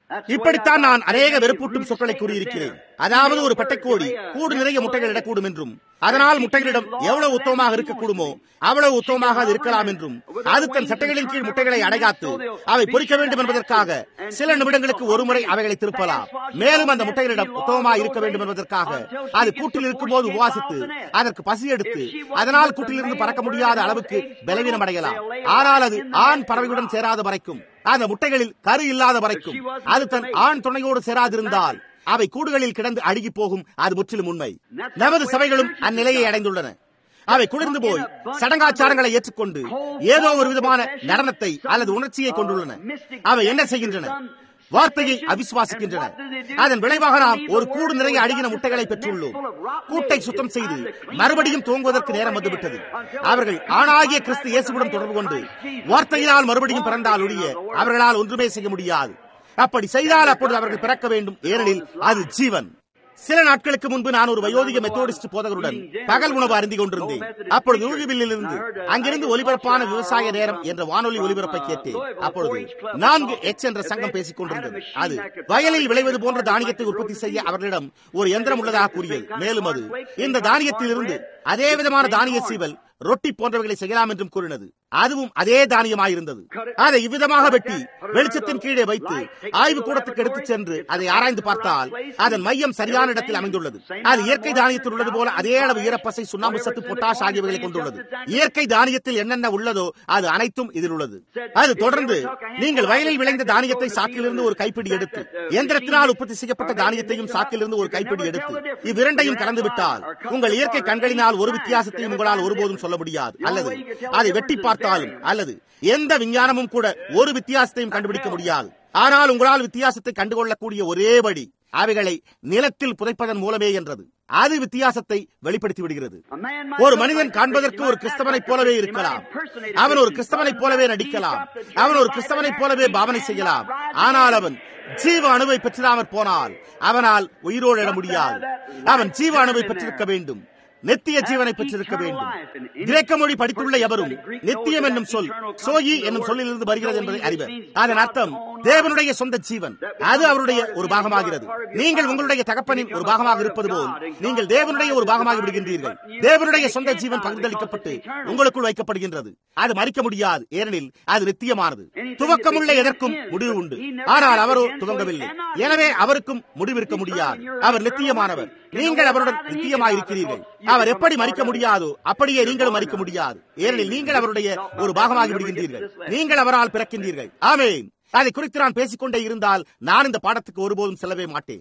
இப்படித்தான் நான் அநேக வெறுப்பூட்டும் சொற்களை கூறியிருக்கிறேன். அதாவது ஒரு பெட்டைக்கோழி கூடு நிறைய முட்டைகள் இடக்கூடும் என்றும், அதனால் முட்டைகளிடம் எவ்வளவு உத்தமமாக இருக்கக்கூடுமோ அவ்வளவு உத்தமமாக அது இருக்கலாம் என்றும், அது தன் சட்டைகளின் கீழ் முட்டைகளை அடைகாத்து அவை பொறிக்க வேண்டும் என்பதற்காக சில நிமிடங்களுக்கு ஒருமுறை அவைகளை திருப்பலாம். மேலும் அந்த முட்டைகளிடம் உத்தமமாக இருக்க வேண்டும் என்பதற்காக அது கூட்டில் இருக்கும் போது உபவாசித்து அதற்கு பசி எடுத்து அதனால் கூட்டிலிருந்து பறக்க முடியாத அளவுக்கு பலவீனம் அடையலாம். ஆனால் அது ஆண் பறவையுடன் சேராத வரைக்கும், அந்த முட்டைகளில் கரு இல்லாத வரைக்கும், அது தன் ஆண் துணையோடு சேராதிருந்தால் அவை கூடுகளில் கிடந்து அழுகி போகும். அது முற்றிலும் உண்மை. நமது சபைகளும் அந்நிலையை அடைந்துள்ளன. அவை குளிர்ந்து போய் சடங்காச்சாரங்களை ஏற்றுக்கொண்டு ஏதோ ஒரு விதமான நடனத்தை அல்லது உணர்ச்சியை கொண்டுள்ளன. அவை என்ன செய்கின்றன? வார்த்தையை அவிசுவாசிக்கின்றன. அதன் விளைவாக நாம் ஒரு கூடு நிறைய அழுகின முட்டைகளை பெற்றுள்ளோம். கூட்டை சுத்தம் செய்து மறுபடியும் துவங்குவதற்கு நேரம் வந்துவிட்டது. அவர்கள் ஆணாகிய கிறிஸ்து இயேசுவுடன் தொடர்பு கொண்டு வார்த்தையினால் மறுபடியும் பிறந்தால் ஒழிய அவர்களால் ஒன்றுமே செய்ய முடியாது. அப்படி செய்தால் அப்பொழுது அவர்கள் பிறக்க வேண்டும், ஏனெனில் அது ஜீவன். சில நாட்களுக்கு முன்பு நான் ஒரு வயோதிக மெத்தோடிஸ்ட் போதகருடன் பகல் உணவு அருந்திக் கொண்டிருந்தேன். அப்பொழுது லூயிவில்லில் இருந்து அங்கிருந்து ஒலிபரப்பான விவசாய நேரம் என்ற வானொலி ஒலிபரப்பை கேட்டேன். அப்பொழுது 4H என்ற சங்கம் பேசிக் கொண்டிருந்தது. அது வயலில் விளைவது போன்ற தானியத்தை உற்பத்தி செய்ய அவர்களிடம் ஒரு எந்திரம் உள்ளதாக கூறியது. மேலும் அது இந்த தானியத்திலிருந்து அதே விதமான தானிய சீவல், ரொட்டி போன்றவைகளை செய்யலாம் என்றும் கூறினது. அதுவும் அதே தானியமாயிருந்தது. அதை இவ்விதமாக வெட்டி வெளிச்சத்தின் கீழே வைத்து ஆய்வு கூடத்துக்கு எடுத்துச் சென்று அதை ஆராய்ந்து பார்த்தால் அதன் மையம் சரியான இடத்தில் அமைந்துள்ளது. அது இயற்கை தானியத்தில் உள்ளது போல அதே அளவு ஈரப்பசை, சுண்ணாம்பு சத்து, பொட்டாஷ் ஆகியவைகளை கொண்டுள்ளது. இயற்கை தானியத்தில் என்னென்ன உள்ளதோ அது அனைத்தும் இதில் உள்ளது. அது தொடர்ந்து நீங்கள் வயலில் விளைந்த தானியத்தை சாக்கிலிருந்து ஒரு கைப்பிடி எடுத்து இயந்திரத்தினால் உற்பத்தி செய்யப்பட்ட தானியத்தையும் சாக்கிலிருந்து ஒரு கைப்பிடி எடுத்து இவ்விரண்டையும் கலந்துவிட்டால் உங்கள் இயற்கை கண்களினால் ஒரு வித்தியாசத்தையும் உங்களால் ஒருபோதும் சொல்ல முடியாது. அல்லது அதை வெட்டி பார்த்தாலும் அல்லது எந்த விஞ்ஞானமும் கூட ஒரு வித்தியாசத்தையும் கண்டுபிடிக்க முடியாது. ஆனால் உங்களால் வித்தியாசத்தை கண்டுகொள்ளக்கூடிய ஒரே வழி அவைகளை நிலத்தில் புதைப்பதன் மூலமே என்றது. அது வித்தியாசத்தை வெளிப்படுத்தி விடுகிறது. ஒரு மனிதன் காண்பதற்கு ஒரு கிறிஸ்தவனைப் போலவே இருக்கலாம். அவன் ஒரு கிறிஸ்தவனைப் போலவே நடிக்கலாம். அவன் ஒரு கிறிஸ்தவனைப் போலவே பாவனை செய்யலாம். ஆனால் அவன் ஜீவ அணுவை பெற்றிராமற் போனால் அவனால் உயிரோடு எழ முடியாது. அவன் ஜீவ அணுவை பெற்றிருக்க வேண்டும், நித்திய ஜீவனை பெற்றிருக்க வேண்டும். கிரேக்க மொழி படித்துள்ள எவரும் நித்தியம் என்னும் சொல் சோயி என்னும் சொல்லிலிருந்து வருகிறது என்பதை அறிவர். அதன் அர்த்தம் தேவனுடைய சொந்த ஜீவன். அது அவருடைய ஒரு பாகமாகிறது. நீங்கள் உங்களுடைய தகப்பனின் ஒரு பாகமாக இருப்பது போல் நீங்கள் தேவனுடைய ஒரு பாகமாகி விடுகின்றீர்கள். தேவனுடைய சொந்த ஜீவன் பகிர்ந்தளிக்கப்பட்டு உங்களுக்குள் வைக்கப்படுகின்றது. அது மறிக்க முடியாது, ஏனெனில் அது நித்தியமானது. துவக்கமுள்ள எதற்கும் முடிவு உண்டு, ஆனால் அவரோ துவங்கவில்லை. எனவே அவருக்கும் முடிவிருக்க முடியாது. அவர் நித்தியமானவர். நீங்கள் அவருடன் நித்தியமாயிருக்கிறீர்கள். அவர் எப்படி மறிக்க முடியாதோ அப்படியே நீங்களும் மறிக்க முடியாது, ஏனெனில் நீங்கள் அவருடைய ஒரு பாகமாகி விடுகின்றீர்கள். நீங்கள் அவரால் பிறக்கின்றீர்கள். ஆமென். அதை குறித்து நான் பேசிக்கொண்டே இருந்தால் நான் இந்த பாடத்துக்கு ஒருபோதும் செல்லவே மாட்டேன்.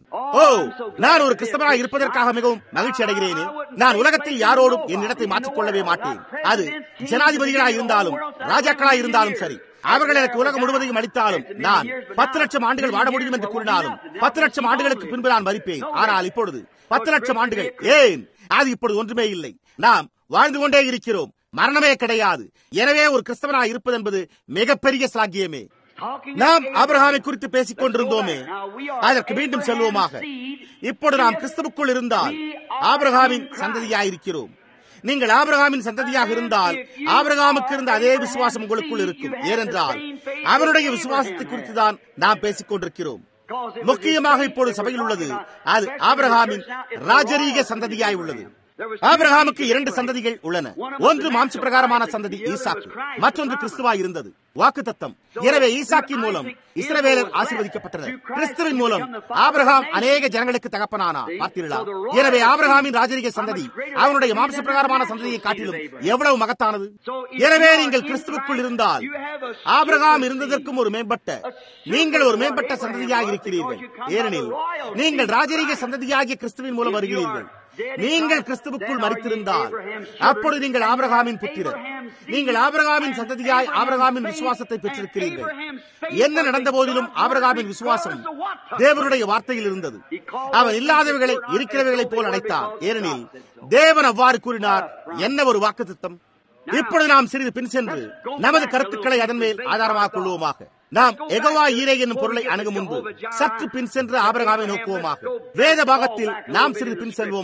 நான் ஒரு கிறிஸ்தவனாக இருப்பதற்காக மிகவும் மகிழ்ச்சி அடைகிறேன். நான் உலகத்தில் யாரோடும் என் இடத்தை மாற்றிக்கொள்ளவே மாட்டேன். அது ஜனாதிபதிகளாக இருந்தாலும் ராஜாக்களாக இருந்தாலும் சரி. அவர்கள் எனக்கு உலகம் முழுவதையும் அளித்தாலும், நான் 10 லட்சம் ஆண்டுகள் வாழ முடியும் என்று கூறினாலும் 10 லட்சம் ஆண்டுகளுக்கு பின்பு நான் மரிப்பேன். ஆனால் இப்பொழுது 10 லட்சம் ஆண்டுகள் ஏன்? அது இப்பொழுது ஒன்றுமே இல்லை. நாம் வாழ்ந்து கொண்டே இருக்கிறோம். மரணமே கிடையாது. எனவே ஒரு கிறிஸ்தவனாக இருப்பது என்பது மிகப்பெரிய சாக்கியமே. நாம் ஆபிரகாமை குறித்து பேசிக் கொண்டிருந்தோமே, அதற்கு மீண்டும் செல்வோமாக. இப்பொழுது நாம் கிறிஸ்துவுக்குள் இருந்தால் ஆபிரகாமின் சந்ததியாயிருக்கிறோம். நீங்கள் ஆபிரகாமின் சந்ததியாக இருந்தால் ஆபிரகாமுக்கு இருந்த அதே விசுவாசம் உங்களுக்குள் இருக்கும். ஏனென்றால் அவருடைய விசுவாசத்தை குறித்து தான் நாம் பேசிக் கொண்டிருக்கிறோம். முக்கியமாக இப்பொழுது சபையில் உள்ளது அது ஆபிரகாமின் ராஜரீக சந்ததியாய் உள்ளது. ஆபிரகாமுக்கு 2 சந்ததிகள் உள்ளன. ஒன்று மாம்ச பிரகாரமான சந்ததி ஈசாக்கு, மற்றொன்று கிறிஸ்துவாய் இருந்தது வாக்குத்தத்தம். எனவே ஈசாக்கின் மூலம் இஸ்ரவேலர் ஆசீர்வதிக்கப்பட்டனர். கிறிஸ்துவின் மூலம் ஆபிரகாம் அநேக ஜனங்களுக்கு தகப்பனானார். பார்த்தீர்களா? எனவே ஆபிரகாமின் ராஜரீக சந்ததி அவனுடைய மாம்ச பிரகாரமான சந்ததியை காட்டிலும் எவ்வளவு மகத்தானது. எனவே நீங்கள் கிறிஸ்துவுக்குள் இருந்தால் ஆபிரகாம் இருந்ததற்கும் ஒரு மேம்பட்ட, நீங்கள் ஒரு மேம்பட்ட சந்ததியாக இருக்கிறீர்கள். ஏனெனில் நீங்கள் ராஜரீக சந்ததியாகிய கிறிஸ்துவின் மூலம் வருகிறீர்கள். நீங்கள் கிறிஸ்துவுக்குள் மரித்திருந்தால் அப்பொழுது நீங்கள் ஆபிரகாமின் புத்திரர். நீங்கள் ஆபிரகாமின் சந்ததியாய் ஆபிரகாமின் விசுவாசத்தை பெற்றிருக்கிறீர்கள். என்ன நடந்த போதிலும் ஆபிரகாமின் விசுவாசம் தேவனுடைய வார்த்தையில் இருந்தது. அவன் இல்லாதவைகளை இருக்கிறவைகளைப் போல் அழைத்தார். ஏனெனில் தேவன் அவ்வாறு கூறினார். என்ன ஒரு வாக்குத்தத்தம்! இப்பொழுது நாம் சிறிது பின் சென்று நமது கருத்துக்களை அதன் மேல் ஆதாரமாக கொள்வோமாக. நாம் யெகோவா ஈரே என்னும் பொருளை அணுகும் முன்பு சற்று பின் சென்று ஆபிரகாமை நோக்குவோமாக. வேத பாகத்தில் நாம் சிறிது பின் செல்வோமாக.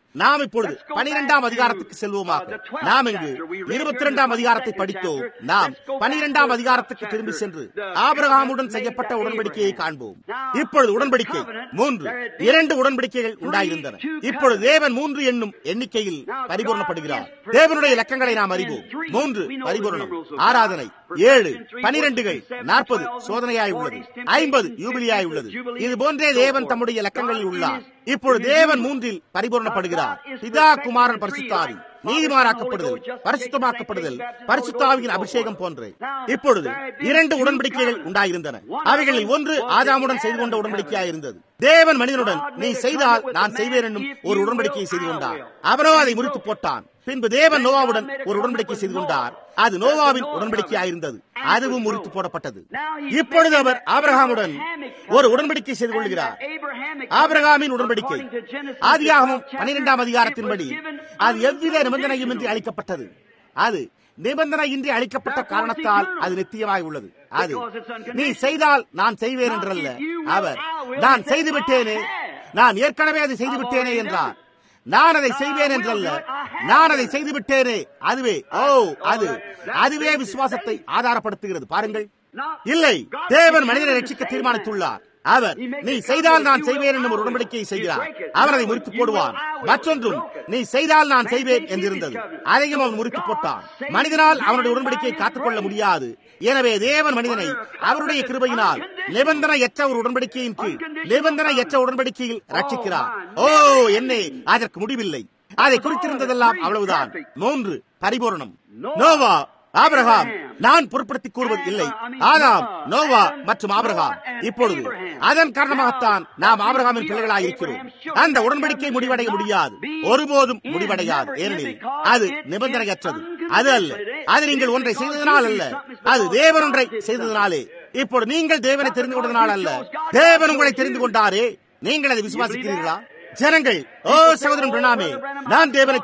நாம் இப்பொழுது 12ஆம் அதிகாரத்துக்கு செல்வோமாக. நாம் இங்கு 22ஆம் அதிகாரத்தை படித்தோம். நாம் 12ஆம் அதிகாரத்துக்கு திரும்பி சென்று ஆபிரகாமுடன் செய்யப்பட்ட உடன்படிக்கையை காண்போம். இப்பொழுது உடன்படிக்கை 3, 2 உடன்படிக்கைகள் உண்டாயிருந்தன. இப்பொழுது தேவன் 3 என்னும் எண்ணிக்கையில் பரிபூர்ணப்படுகிறார். தேவனுடைய இலக்கங்களை நாம் அறிவோம். 3 பரிபூர்ணம், ஆராதனை, 7 12கள், 40 சோதனையாய் உள்ளது, 50 யூபிலியாய் உள்ளது. இது போன்றே தேவன் தம்முடைய இலக்கங்களில் உள்ளார். இப்பொழுது தேவன் 3இல் பரிபூர்ணப்படுகிறார். பிதா, குமாரன், பரிசுத்த ஆவி, நீதிமானாக்கப்படுதல், பரிசுத்தமாக்கப்படுதல், பரிசுத்த ஆவியின் அபிஷேகம் போன்ற இப்பொழுது 2 உடன்படிக்கைகள் உண்டாயிருந்தன. அவைகளில் ஒன்று ஆதாமுடன் செய்து கொண்ட உடன்படிக்கையாயிருந்தது. தேவன் மனிதனுடன் நீ செய்தால் நான் செய்வேன் என்னும் ஒரு உடன்படிக்கையை செய்து கொண்டார். அவனோ அதை முறித்து போட்டான். பின்பு தேவன் நோவாவுடன் ஒரு உடன்படிக்கை செய்து கொண்டார். அது நோவாவின் உடன்படிக்கையாயிருந்தது. அதுவும் முறித்து போடப்பட்டது. இப்பொழுது அவர் ஆபிரகாமுடன் ஒரு உடன்படிக்கை செய்து கொள்கிறார். ஆபிரகாமின் உடன்படிக்கை ஆதியாகமம் 12ஆம் அதிகாரத்தின்படி அது எவ்வித நிபந்தனையுமின்றி அளிக்கப்பட்டது. அது நிபந்தனையின்றி அளிக்கப்பட்ட காரணத்தால் அது நித்தியமாய் உள்ளது. அது நீ செய்தால் நான் செய்வேன் என்றல்ல. அவர் நான் செய்துவிட்டேனே, நான் ஏற்கனவே அதை செய்துவிட்டேனே என்றார். நான் அதை செய்வேன் என்றல்ல, நான் அதை செய்துவிட்டேனே. அதுவே அதுவே விசுவாசத்தை ஆதாரப்படுத்துகிறது. பாருங்கள், இல்லை, தேவன் மனிதனை ரட்சிக்க தீர்மானித்துள்ளார். அவர் நீ செய்தால் நான் செய்வேன் என்னும் ஒரு உடன்படிக்கையை செய்கிறார். அவர் அதை முறித்து போடுவான். மற்றொன்றும் நீ செய்தால் நான் செய்வேன் என்றிருந்தது. அதையும் அவன் முறித்து போட்டான். மனிதனால் அவனுடைய உடன்படிக்கையை காத்துக்கொள்ள முடியாது. எனவே தேவன் மனிதனை அவருடைய கிருபையினால் நிபந்தனையற்ற ஒரு உடன்படிக்கையின் கீழ் நிபந்தனையற்ற உடன்படிக்கையில் ரட்சிக்கிறார். என்னே அதற்கு முடிவில்லை. அதை குறித்திருந்ததெல்லாம் அவ்வளவுதான். 3 பரிபூரணம். நோவா, ஆபிரகாம், நான் பொருட்படுத்தி கூறுவது இல்லை. ஆதாம், நோவா மற்றும் ஆபிரகாம். இப்பொழுது அதன் காரணமாகத்தான் நாம் ஆபிரகாமின் பிள்ளைகளாக இருக்கிறோம். அந்த உடன்படிக்கை முடிவடைய முடியாது, ஒருபோதும் முடிவடையாது. ஏனெனில் அது நிபந்தனையற்றது. அது அல்ல, அது நீங்கள் ஒன்றை செய்ததனால் அல்ல, அது தேவன் ஒன்றை செய்ததனாலே. இப்பொழுது நீங்கள் தேவனை தெரிந்து கொண்டதனால் அல்ல, தேவன் உங்களை தெரிந்து கொண்டாரே. நீங்கள் அதை விசுவாசிக்கிறீர்களா? ஜனங்கள், சகோதரன் பிரணாமே, நான் தேவனை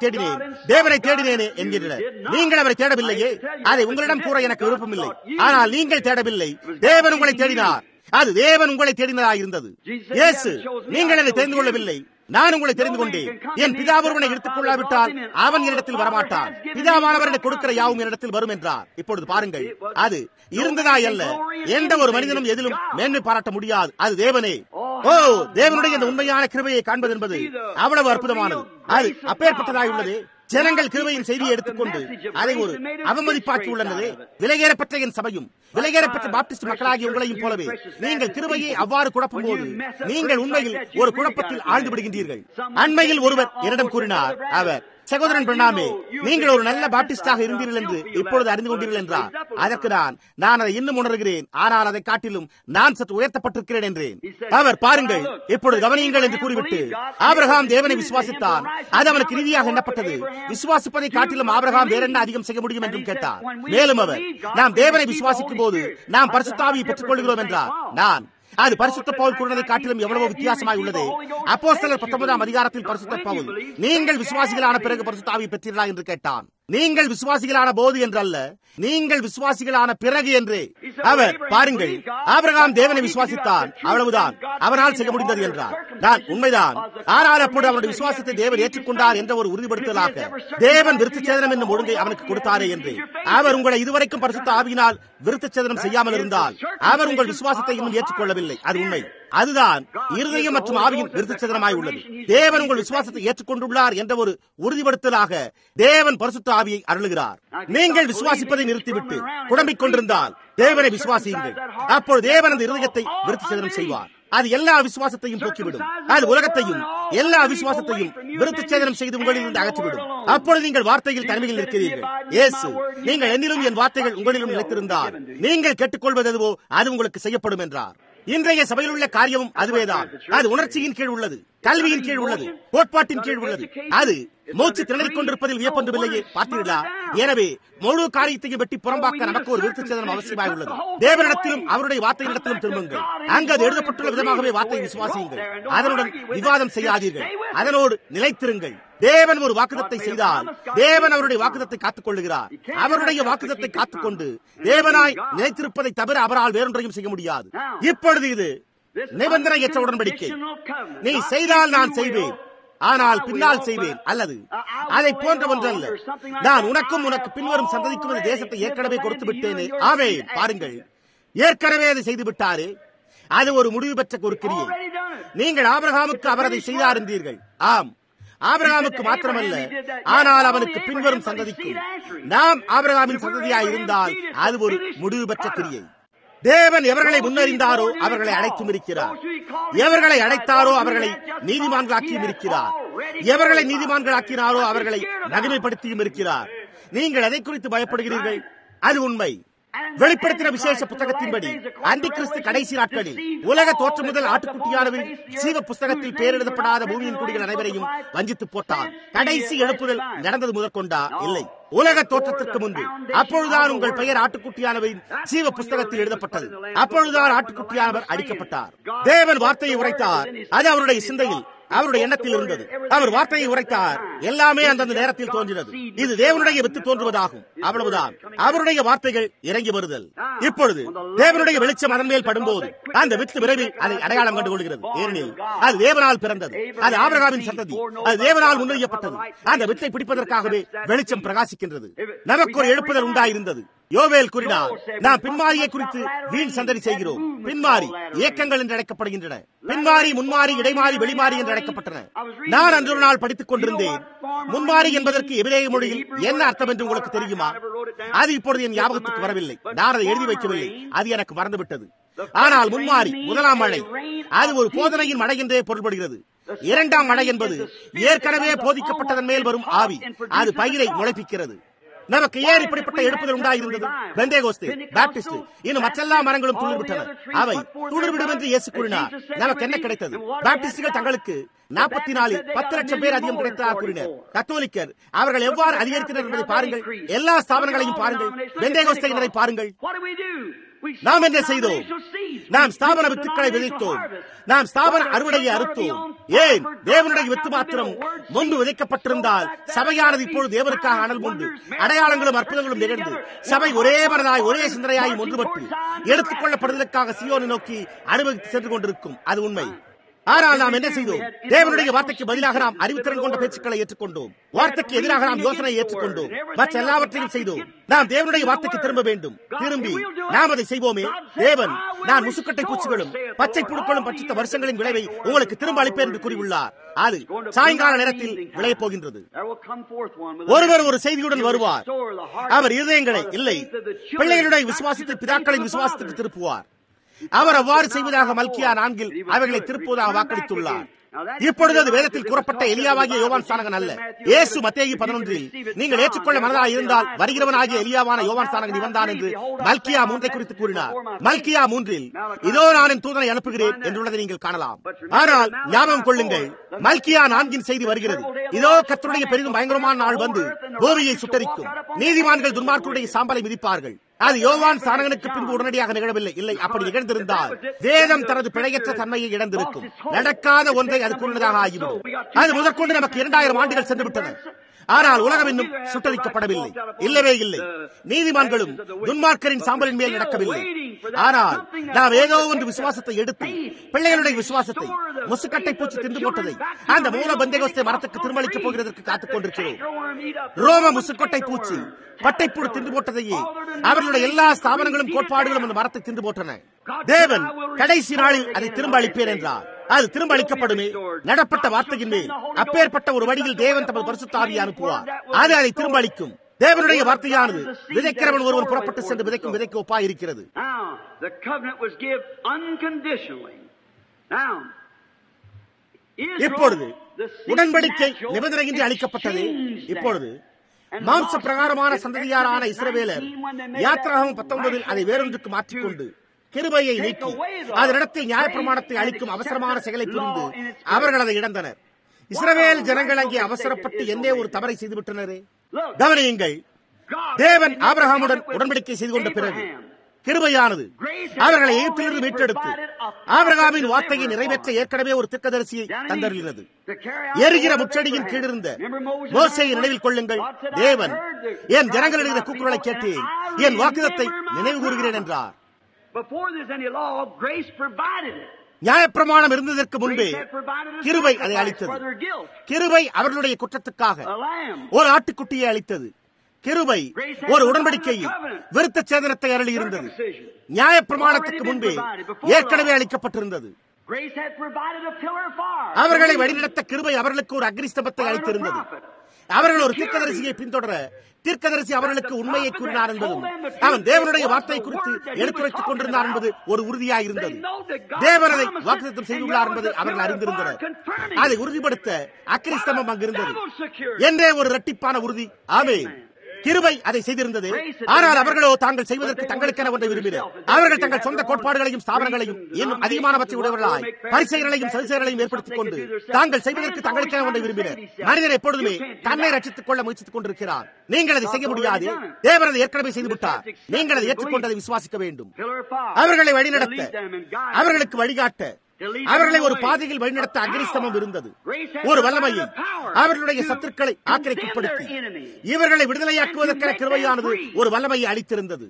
தேடினேனே என்கின்றனர். நீங்கள் அவரை தேடவில்லையே. அதை உங்களிடம் கூற எனக்கு விருப்பமில்லை. ஆனால் நீங்கள் தேடவில்லை, தேவன் உங்களை தேடினார். அது தேவன் உங்களை தேடினதாயிருந்தது. இயேசு, நீங்கள் அதை தெரிந்து கொள்ளவில்லை, நான் உங்களை தெரிந்து கொண்டேன். என் பிதா ஒருவனை எடுத்துக் கொள்ளாவிட்டால் அவன் என்னிடத்தில் வரமாட்டான். பிதாவானவரை கொடுக்கிற யாவும் என்னிடத்தில் வரும் என்றார். இப்பொழுது பாருங்கள், அது இருந்ததாய் அல்ல. எந்த ஒரு மனிதனும் எதிலும் மேன்மை பாராட்ட முடியாது. அது தேவனே. தேவனுடைய இந்த உண்மையான கிருபையை காண்பது என்பது அவ்வளவு அற்புதமானது. அது அப்பேற்பட்டதாய் உள்ளது. ஜனங்கள் கிருபையின் செய்தியை எடுத்துக்கொண்டு அதை ஒரு அவமதிப்பாக்கி உள்ளனரே. விலையேறப்பட்ட என் சபையும் விலையேறப்பட்ட பாப்டிஸ்ட் மக்களாகிய உங்களையும் போலவே நீங்கள் கிருபையை அவ்வாறு குழப்பும் போது நீங்கள் உண்மையில் ஒரு குழப்பத்தில் ஆழ்ந்து விடுகின்றீர்கள். அண்மையில் ஒருவர் என்னிடம் கூறினார், அவர், சகோதரன் பிரணாமே, நீங்கள் ஒரு நல்ல பாப்டிஸ்டாக இருந்தீர்கள் என்று இப்பொழுது அறிந்து கொண்டீர்கள் என்றார். அதற்கு நான் அதை இன்னும் உணர்கிறேன், ஆனால் அதை காட்டிலும் நான் சற்று உயர்த்தப்பட்டிருக்கிறேன் என்றேன். அவர், பாருங்கள், இப்பொழுது கவனியுங்கள் என்று கூறிவிட்டு, ஆபிரகாம் தேவனை விசுவாசித்தான், அது அவனுக்கு நீதியாக எண்ணப்பட்டது. விசுவாசிப்பதை காட்டிலும் ஆபிரகாம் வேற என்ன அதிகம் செய்ய முடியும் என்றும் கேட்டார். மேலும் அவர், நாம் தேவனை விசுவாசிக்கும் போது நாம் பரிசுத்த ஆவியை பெற்றுக் கொள்கிறோம் என்றார். அது பரிசுத்த பவுல் கூறினதை காட்டிலும் எவ்வளவு வித்தியாசமாய் உள்ளது. அப்போஸ்தலர் 19ஆம் அதிகாரத்தில் பரிசுத்த பவுல், நீங்கள் விசுவாசிகளான பிறகு பரிசுத்த ஆவியை பெற்றீர்களா என்று கேட்டான். நீங்கள் விசுவாசிகளான போது என்றல்ல, நீங்கள் விசுவாசிகளான பிறகு என்றே. அவர், பாருங்கள், ஆபிரகாம் தேவனை விசுவாசித்தான், அவ்வளவுதான், அவனால் செய்ய முடிந்தது என்றார். நான் உண்மைதான், ஆனால் அப்போது அவனுடைய விசுவாசத்தை தேவன் ஏற்றுக்கொண்டார் என்ற ஒரு உறுதிப்படுத்தலாக தேவன் விருத்தச்சேதனம் என்னும் ஒழுங்கை அவனுக்கு கொடுத்தாரே என்று. அவர் உங்களை இதுவரைக்கும் பரிசுத்த ஆவியினால் விருத்தச்சேதனம் செய்யாமல் இருந்தால் அவர் உங்கள் விசுவாசத்தை இன்னும் ஏற்றுக்கொள்ளவில்லை. அது உண்மை. அதுதான் இருதயம் மற்றும் ஆவியின் விருத்தச்சேதனமாய் உள்ளது. தேவன் உங்கள் விசுவாசத்தை ஏற்றுக்கொண்டுள்ளார் என்ற ஒரு உறுதிப்படுத்தலாக தேவன் பரிசுத்த ஆவியை அருளுகிறார். நீங்கள் விசுவாசிப்பதை நிறுத்திவிட்டு குழம்பிக் கொண்டிருந்தால் தேவனை விசுவாசியுங்கள். அப்போது தேவன் அந்த இருதயத்தை விருத்தச்சேதனம் செய்வார். அது எல்லா விசுவாசத்தையும் போக்கிவிடும். அது உலகத்தையும் எல்லா விசுவாசத்தையும் விருத்தச்சேதனம் செய்து உங்களில் இருந்து அகற்றிவிடும். அப்பொழுது நீங்கள் வார்த்தையில் தனிமையில் இருக்கிறீர்கள். இயேசு, நீங்கள் என்னிலும் என் வார்த்தைகள் உங்களிலும் நிலைத்திருந்தால் நீங்கள் கேட்டுக்கொள்வது எதுவோ அது உங்களுக்கு செய்யப்படும் என்றார். இன்றைய சபையில் உள்ள காரியமும் அதுவேதான். அது உணர்ச்சியின் கீழ் உள்ளது, கல்வியின் கீழ் உள்ளது, கோட்பாட்டின் கீழ் உள்ளது. அது மூச்சு திணறிக் கொண்டிருப்பதில் வியப்பொன்றுமில்லையே. பார்த்தீர்களா? எனவே முழு காரியத்தையும் வெட்டி புறம்பாக்க நமக்கு ஒரு விருத்தச்சேதனம் அவசியமாக உள்ளது. தேவனிடத்திலும் அவருடைய வார்த்தையிடத்திலும் திரும்புங்கள். அங்கு அது எழுதப்பட்டுள்ள விதமாகவே வார்த்தையை விசுவாசியுங்கள். அதனுடன் விவாதம் செய்யாதீர்கள். அதனோடு நிலைத்திருங்கள். தேவன் ஒரு வாக்குத்தத்தை செய்தால் தேவன் அவருடைய வாக்குத்தத்தை காத்துக் கொள்ளுகிறார். அவருடைய வாக்குத்தத்தை காத்துக்கொண்டு தேவனாய் நிலைத்திருப்பதை தவிர அவரால் வேறொன்றையும் செய்ய முடியாது. இப்பொழுது இது நிபந்தனையற்ற உடன்படிக்கை. நீ செய்தால் நான் செய்வேன், ஆனால் பின்னால் செய்வேன், அல்லது அதை போன்ற ஒன்றல்ல. நான் உனக்கும் உனக்கு பின்வரும் சந்ததிக்கும் இந்த தேசத்தை ஏற்கனவே கொடுத்து விட்டேனே. ஆமென். பாருங்கள், ஏற்கனவே அதை செய்து விட்டாரே. அது ஒரு முடிவு பெற்ற ஒரு கிரியை. நீங்கள் ஆபிரகாமுக்கு அவர் அதை செய்தாருந்தீர்கள். ஆம், ஆபிரகாமுக்கு மாத்திரமல்ல, ஆனால் அவனுக்கு பின்வரும் சந்ததிக்கும். நாம் ஆபிரகாமின் சந்ததியாய் இருந்தால் அது ஒரு முடிவு பெற்ற கிரியை. தேவன் எவர்களை முன்னறிந்தாரோ அவர்களை அழைத்தும் இருக்கிறார். எவர்களை அழைத்தாரோ அவர்களை நீதிமான்களாக்கியும் இருக்கிறார். எவர்களை நீதிமான்களாக்கினாரோ அவர்களை மகிமைப்படுத்தியும் இருக்கிறார். நீங்கள் எதை குறித்து பயப்படுகிறீர்கள்? அது உண்மை. வெளிப்படுத்தின விசேஷ புத்தகத்தின்படி அந்தி கிறிஸ்து கடைசி நாட்களில் உலக தோற்றம் முதல் ஆட்டுக்குட்டியானவரின் ஜீவ புஸ்தகத்தில் பெயரிடப்படாத பூமியின் குடிகள் அனைவரையும் வஞ்சித்து போட்டார். கடைசி எழுப்புதல் நடந்தது முதற்கொண்டா? இல்லை, உலக தோற்றத்திற்கு முன்பு. அப்பொழுதுதான் உங்கள் பெயர் ஆட்டுக்குட்டியானவரின் ஜீவ புஸ்தகத்தில் எழுதப்பட்டது. அப்பொழுதுதான் ஆட்டுக்குட்டியானவர் அடிக்கப்பட்டார். தேவன் வார்த்தையை உரைத்தார். அது அவருடைய சிந்தையில், அவருடைய எண்ணத்தில் இருந்தது. அவர் வார்த்தையை உரைத்தார். எல்லாமே அந்தந்த நேரத்தில் தோன்றினது. இது தேவனுடைய வித்து தோன்றுவதாகும். அவ்வளவுதான். அவருடைய வார்த்தைகள் இறங்கி வருதல். இப்பொழுது தேவனுடைய வெளிச்சம் அதன் மேல் படும்போது அந்த வித்து விரைவில் அதை அடையாளம் கண்டு கொள்கிறது. ஏனெனில் அது தேவனால் பிறந்தது. அது ஆபிரகாமின் சந்ததி. அது தேவனால் முன்னறியப்பட்டது. அந்த வித்தை பிடிப்பதற்காகவே வெளிச்சம் பிரகாசிக்கின்றது. நமக்கு ஒரு எழுப்புதல் உண்டாயிருந்தது. யோவேல் கூறினார், நாம் பின்மாரியை குறித்து வீண் சந்தடி செய்கிறோம். பின்மாரி இயக்கங்கள் என்று அழைக்கப்படுகின்றன. பின்மாரி, முன்மாரி, இடைமாறி, வெளிமாறி என்று அழைக்கப்பட்டன. நான் அன்று ஒரு நாள் படித்துக் கொண்டிருந்தேன். முன்மாரி என்பதற்கு எபிரேய மொழியில் என்ன அர்த்தம் என்று உங்களுக்கு தெரியுமா? அது இப்பொழுது என் ஞாபகத்துக்கு வரவில்லை. நான் அதை எழுதி வைக்கவில்லை. அது எனக்கு மறந்துவிட்டது. ஆனால் முன்மாரி, முதலாம் மழை, அது ஒரு போதனையின் மழை என்றே பொருள்படுகிறது. இரண்டாம் மழை என்பது ஏற்கனவே போதிக்கப்பட்டதன் மேல் வரும் ஆவி. அது பயிரை முளைப்பிக்கிறது. நமக்கு ஏன் இப்படிப்பட்ட எழுப்புதல் உண்டாயிருந்தது? பெந்தேகோஸ்தே, பாப்டிஸ்ட், இன்னும் மற்றெல்லா மரங்களும் துளிர்விட்டன. அவை துளிர்விடும் என்று இயேசு கூறினார். நமக்கு என்ன கிடைத்தது? பாப்டிஸ்டுகள் தங்களுக்கு 44 10 லட்சம் பேர் அதிகம் கிடைத்ததாக கூறினர். கத்தோலிக்கர் அவர்கள் எவ்வாறு அதிகரித்தனர் என்பதை பாருங்கள். எல்லா ஸ்தாபனங்களையும் பாருங்கள். பெந்தேகோஸ்தேயினரை பாருங்கள். நாம் என்ன செய்தோம்? நாம் ஸ்தாபன வித்துக்களை விதைத்தோம். நாம் ஸ்தாபன அறுவடையை அறுத்தோம். ஏன்? தேவனுடைய வித்து மாத்திரம் முன்பு விதைக்கப்பட்டிருந்தால் சபையானது இப்பொழுது தேவனுக்காக அனல் கொண்டு அடையாளங்களும் அற்புதங்களும் நிகழ்ந்து சபை ஒரே மனதாய் ஒரே சிந்தனையாய் ஒன்றுபட்டு எடுத்துக் கொள்ளப்படுவதற்காக சீயோனை நோக்கி அனுபவித்து சென்று கொண்டிருக்கும். அது உண்மை. ஆனால் நாம் என்ன செய்தோம்? தேவனுடைய வார்த்தைக்கு பதிலாக நாம் அறிவுத்திறன் கொண்ட பேச்சுக்களை ஏற்றுக்கொண்டோம். வார்த்தைக்கு எதிராக நாம் யோசனையை ஏற்றுக்கொண்டோம். மற்ற எல்லாவற்றையும் செய்தோம். நாம் தேவனுடைய வார்த்தைக்கு திரும்ப வேண்டும். திரும்பி நாம் அதை செய்வோமே. தேவன், நான் முசுக்கட்டை பூச்சிகளும் பச்சை புழுக்களும் பட்சித்த வருஷங்களின் விளைவை உங்களுக்கு திரும்ப அளிப்பேன் என்று கூறியுள்ளார். அது சாயங்கால நேரத்தில் விளையப் போகின்றது. ஒருவர் ஒரு செய்தியுடன் வருவார். அவர் இருதயங்களை இல்லை, பிள்ளைகளுடைய விசுவாசத்தை பிதாக்களின் விசுவாசத்துக்கு திருப்புவார். அவர் அவ்வாறு செய்வதாக மல்கியா 4 அவைகளை திருப்புவதாக வாக்களித்துள்ளார். இப்பொழுது அது வேதத்தில் கூறப்பட்ட எலியாவாகிய யோவான் ஸ்நானகன் அல்ல. இயேசு மத்தேயு 11 நீங்கள் ஏற்றுக்கொள்ள மனதாக இருந்தால் வருகிறவனாகிய எலியாவான யோவான் ஸ்நானகன் இவன்தான் என்று மல்கியா 3 குறித்து கூறினார். மல்கியா 3 இதோ நான் என் தூதனை அனுப்புகிறேன் என்றுள்ளதை நீங்கள் காணலாம். ஆனால் ஞாபகம் கொள்ளுங்கள், மல்கியா 4 செய்தி வருகிறது. இதோ கர்த்தருடைய பெரிதும் பயங்கரமான நாள் வந்து பூமியை சுட்டரிக்கும். நீதிமான்கள் துன்மார்க்கருடைய சாம்பலை மிதிப்பார்கள். அது யோவான் ஸ்நானகனுக்கு பின்பு உடனடியாக நிகழவில்லை. இல்லை, அப்படி நிகழ்ந்திருந்தால் வேதம் தனது பிழையற்ற தன்மையை இழந்திருக்கும். நடக்காத ஒன்றை அது கூறினதாக ஆகிவிடும். அது முதற்கொண்டு நமக்கு 2000 ஆண்டுகள் சென்று விட்டன. ஆனால் உலகம் இன்னும் சுட்டரிக்கப்படவில்லை. இல்லவே இல்லை. நீதிமான்களும் துன்மார்க்கரின் சாம்பலின் மேல் நடக்கவில்லை. ஆனால் நாம் ஏதோ ஒன்று விசுவாசத்தை எடுத்து பிள்ளைகளுடைய விசுவாசத்தை முசுக்கட்டை பூச்சி தின்று போட்டதை அந்த மூல பெந்தேகோஸ்தே மரத்துக்கு திருமளிக்கப் போகிறதற்கு காத்துக் கொண்டிருக்கிறோம். ரோம முசுக்கட்டை பூச்சி பட்டைப்புழு தின்று போட்டதையே அவர்களுடைய எல்லா ஸ்தாபனங்களும் கோட்பாடுகளும் அந்த மரத்தை தின்று போட்டன. தேவன் கடைசி நாளில் அதை திரும்ப அளிப்பேன் என்றார். அது திரும்ப அளிக்கப்படுமே. நடப்பட்ட வார்த்தையின் மேல் அப்பேற்பட்ட ஒரு வழியில் தேவன் தமது பரிசுத்த ஆவியை அனுப்புவார். அது அதை திரும்ப அளிக்கும். தேவனுடைய வார்த்தையானது விதைக்கிறவன் ஒருவன் புறப்பட்டு சென்று விதைக்கும் விதைக்கு ஒப்பாய் இருக்கிறது. இப்பொழுது உடன்படிக்கை நிபந்தனையின்றி அளிக்கப்பட்டது. இப்பொழுது மாம்ச பிரகாரமான சந்ததியாரான இஸ்ரவேலர் யாத்திராகமம் 19 அதை வேறொன்றுக்கு மாற்றிக்கொண்டு கிருபையை நீக்கி அதனிடத்தில் நியாயப்பிரமாணத்தை அளிக்கும் அவசரமான செயலை புரிந்து அவர்கள் அதை இழந்தனர். இஸ்ரவேல் ஜனங்கள் அங்கே அவசரப்பட்டு என்னே ஒரு தவறை செய்துவிட்டனரே. கவனியுங்கள், தேவன் ஆபிரகாமுடன் உடன்படிக்கை செய்து கொண்ட பிறகு கிருபையானது அவர்களை எகிப்திலிருந்து மீட்டெடுத்து ஆபிரகாமின் வார்த்தையை நிறைவேற்ற ஏற்கனவே ஒரு தீர்க்கதரிசியை தந்தருளினது. எரிகிற முச்செடியின் கீழிருந்த மோசேயை நினைவில் கொள்ளுங்கள். தேவன், என் ஜனங்களுடைய கூக்குரலை கேட்டேன், என் வாக்குதத்தை நினைவு கூறுகிறேன் என்றார். நியாயப்பிரமாணம் இருந்ததற்கு முன்பே கிருபை அதை அளித்தது. கிருபை அவர்களுடைய குற்றத்துக்காக ஒரு ஆட்டுக்குட்டியை அளித்தது. கிருபை ஒரு உடன்படிக்கையில் விருத்த சேதனத்தை அருளி இருந்தது. நியாயப்பிரமாணத்துக்கு முன்பே ஏற்கனவே அளிக்கப்பட்டிருந்தது. அவர்களை வழிநடத்த கிருபை அவர்களுக்கு ஒரு அக்னிஸ்தம்பத்தை அளித்திருந்தது. அவர்கள் ஒரு தீர்க்கதரிசியை பின்தொடர தீர்க்கதரிசி அவர்களுக்கு உண்மையை கூறினார் என்பதும் அவன் தேவனுடைய வார்த்தை குறித்து எடுத்துரைத்துக் கொண்டிருந்தார் என்பது ஒரு உறுதியாயிருந்தது. தேவன் அதை வாக்குத்தத்தம் செய்துள்ளார் என்பதை அவர்கள் அறிந்திருந்தனர். அதை உறுதிப்படுத்த அக்னிஸ்தம்பம் அங்கிருந்தது என்றே ஒரு இரட்டிப்பான உறுதி. ஆமென். கிருபை அதை செய்திருந்தது. ஆனால் அவர்களோ தாங்கள் செய்வதற்கு தங்களுக்கென ஒன்றை விரும்பினர். அவர்கள் தங்கள் சொந்த கோட்பாடுகளையும் ஸ்தாபனங்களையும் இன்னும் அதிகமானவற்றை உடையவர்களாய் பரிசெயர்களையும் சரிசெயர்களையும் ஏற்படுத்திக் கொண்டு தாங்கள் செய்வதற்கு தங்களுக்கென ஒன்றை விரும்பினர். மனிதன் எப்பொழுதுமே தன்னை ரட்சித்துக் கொள்ள முயற்சித்துக் கொண்டிருக்கிறார். நீங்கள் அதை செய்ய முடியாது. தேவன் அதை ஏற்கனவே செய்துவிட்டார். நீங்கள் அதை ஏற்றுக்கொண்டதை விசுவாசிக்க வேண்டும். அவர்களை வழிநடத்த, அவர்களுக்கு வழிகாட்ட, அவர்களை ஒரு பாதையில் வழிநடத்த அக்னிஸ்தம்பம் இருந்தது. ஒரு வல்லமையை அவர்களுடைய சத்துருக்களை ஆக்கிரமிக்கப்படுத்தி இவர்களை விடுதலையாக்குவதற்கான கிருபையானது ஒரு வல்லமையை அளித்திருந்தது.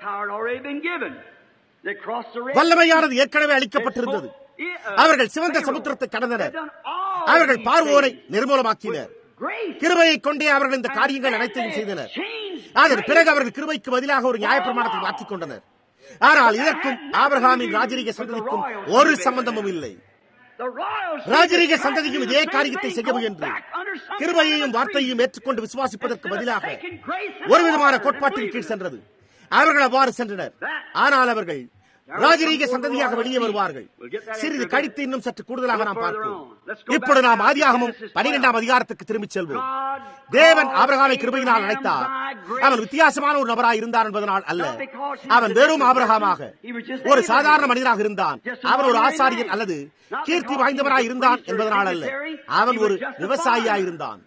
வல்லமையானது ஏற்கனவே அளிக்கப்பட்டிருந்தது. அவர்கள் சிவந்த சமுத்திரத்தை கடந்தனர். அவர்கள் பார்வோனை நிர்மூலமாக்கினர். கிருபையை கொண்டே அவர்கள் இந்த காரியங்கள் அனைத்தையும் செய்தனர். அதன் பிறகு அவர்கள் கிருபைக்கு பதிலாக ஒரு நியாயப்பிரமாணத்தை மாற்றிக் கொண்டனர். ஆனால் இதற்கும் ஆபிரகாமின் ராஜரீக சந்ததிக்கும் ஒரு சம்பந்தமும் இல்லை. ராஜரீக சந்ததியும் இதே காரியத்தை செய்ய முயன்று கிருபையையும் வார்த்தையையும் ஏற்றுக்கொண்டு விசுவாசிப்பதற்கு பதிலாக ஒரு விதமான கோட்பாட்டின் கீழ் சென்றது. அவர்கள் அவ்வாறு சென்றனர். ஆனால் அவர்கள் ராஜரீக சந்ததியாக வெளியே வருவார்கள். சிறிது கழித்து இன்னும் சற்று கூடுதலாக நாம் பார்ப்போம். இப்பொழுது நாம் ஆதியாகமம் 12ஆம் அதிகாரத்துக்கு திரும்பிச் செல்வோம். தேவன் ஆபிரகாமை கிருபையினால் அழைத்தார். அவன் வித்தியாசமான ஒரு நபராய் இருந்தான் என்பதனால் அல்ல. அவன் வெறும் ஆபிரகாமாக ஒரு சாதாரண மனிதனாக இருந்தான். அவன் ஒரு ஆசாரியன் அல்லது கீர்த்தி வாய்ந்தவராய் இருந்தான் என்பதனால் அல்ல. அவன் ஒரு விவசாயியாய் இருந்தான்.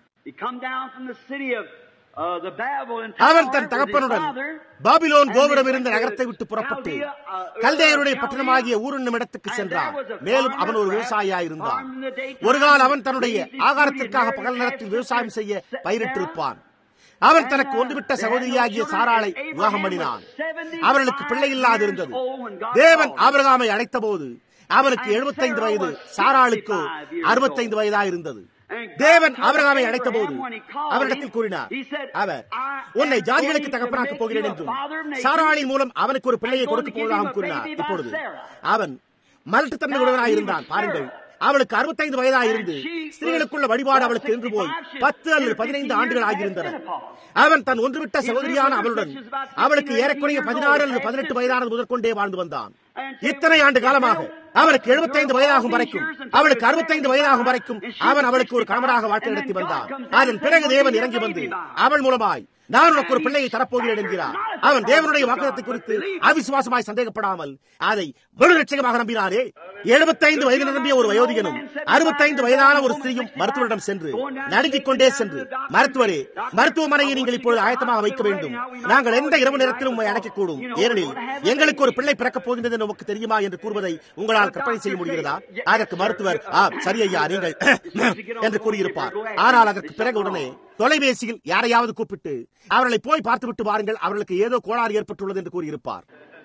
அவன் தன் தகப்பனுடன் பாபிலோன் கோபுரம் இருந்த நகரத்தை விட்டு புறப்பட்டு கல்தேயருடைய பட்டணமாகிய ஊர் என்னும் இடத்துக்கு சென்றான். மேலும் அவன் ஒரு விவசாயியாயிருந்தான். ஒரு கால் அவன் தன்னுடைய ஆகாரத்திற்காக பகல் நேரத்தில் விவசாயம் செய்ய பயிரிட்டிருப்பான். அவன் தனக்கு ஒன்றுவிட்ட சகோதரியாகிய சாராளை விவாகம் பண்ணினான். அவர்களுக்கு பிள்ளை இல்லாதிருந்தது. தேவன் ஆபிரகாமை அழைத்த போது அவனுக்கு 75 வயது, சாராளுக்கு 65 வயதாயிருந்தது. தேவன் ஆபிரகாமை அழைத்த போது அவரிடத்தில் கூறினார், அவர் உன்னை ஜாதிகளுக்கு தகப்பனாக்கப் போகிறேன் என்றும் சாராளின் மூலம் அவனுக்கு ஒரு பிள்ளையை கொடுக்கப் போவதாகவும் கூறினார். இப்பொழுது அவன் மலட்டுத்தன்மை உடையவனாயிருந்தான். பாருங்கள், அவளுக்கு 65 வயதாயிருந்து ஸ்திரீகளுக்குள்ள வழிபாடு அவளுக்கு நின்று போய் 10 அல்லது 15 ஆண்டுகள் ஆகியிருந்தன. அவன் தன் ஒன்றுவிட்ட சகோதரியான அவளுடன் அவளுக்கு ஏறக்குறைய 16 அல்லது 18 வயதானது முதற்கொண்டே வாழ்ந்து வந்தான். இத்தனை ஆண்டு காலமாக அவனுக்கு 75 வயதாகும் வரைக்கும், அவளுக்கு 65 வயதாகும் வரைக்கும் அவன் அவளுக்கு ஒரு கணவராக வாழ்க்கை நடத்தி வந்தான். அதன் பிறகு தேவன் இறங்கி வந்து அவள் மூலமாய் நான் உனக்கு ஒரு பிள்ளையை தரப்போகிறேன் என்கிறார். அவன் தேவனுடைய வாக்குத்தத்தை குறித்து அவிசுவாசமாய் சந்தேகப்படாமல் அதை முழு லட்சியமாக நம்பினாரே. 75 வயது நிரம்பிய ஒரு வயோதிகனும் 65 வயதான ஒரு ஸ்திரீயும் மருத்துவரிடம் சென்று நடுங்கிக் கொண்டே சென்று, மருத்துவரே, மருத்துவமனையை நீங்கள் இப்பொழுது ஆயத்தமாக வைக்க வேண்டும். நாங்கள் எந்த இரவு நேரத்திலும் உண்மை அடைக்கக்கூடும். ஏனெனில் எங்களுக்கு ஒரு பிள்ளை பிறக்கப் போகின்றது என்று உமக்கு தெரியுமா என்று கூறுவதை உங்களால் கற்பனை செய்ய முடிகிறதா? அதற்கு மருத்துவர், சரி ஐயா, நீங்கள் என்று கூறியிருப்பார். ஆனால் அதற்கு பிறகு உடனே தொலைபேசியில் யாரையாவது கூப்பிட்டு அவர்களை போய் பார்த்துவிட்டு வாருங்கள், அவர்களுக்கு ஏதோ கோளாறு ஏற்பட்டுள்ளது என்று கூறியிருப்பார்.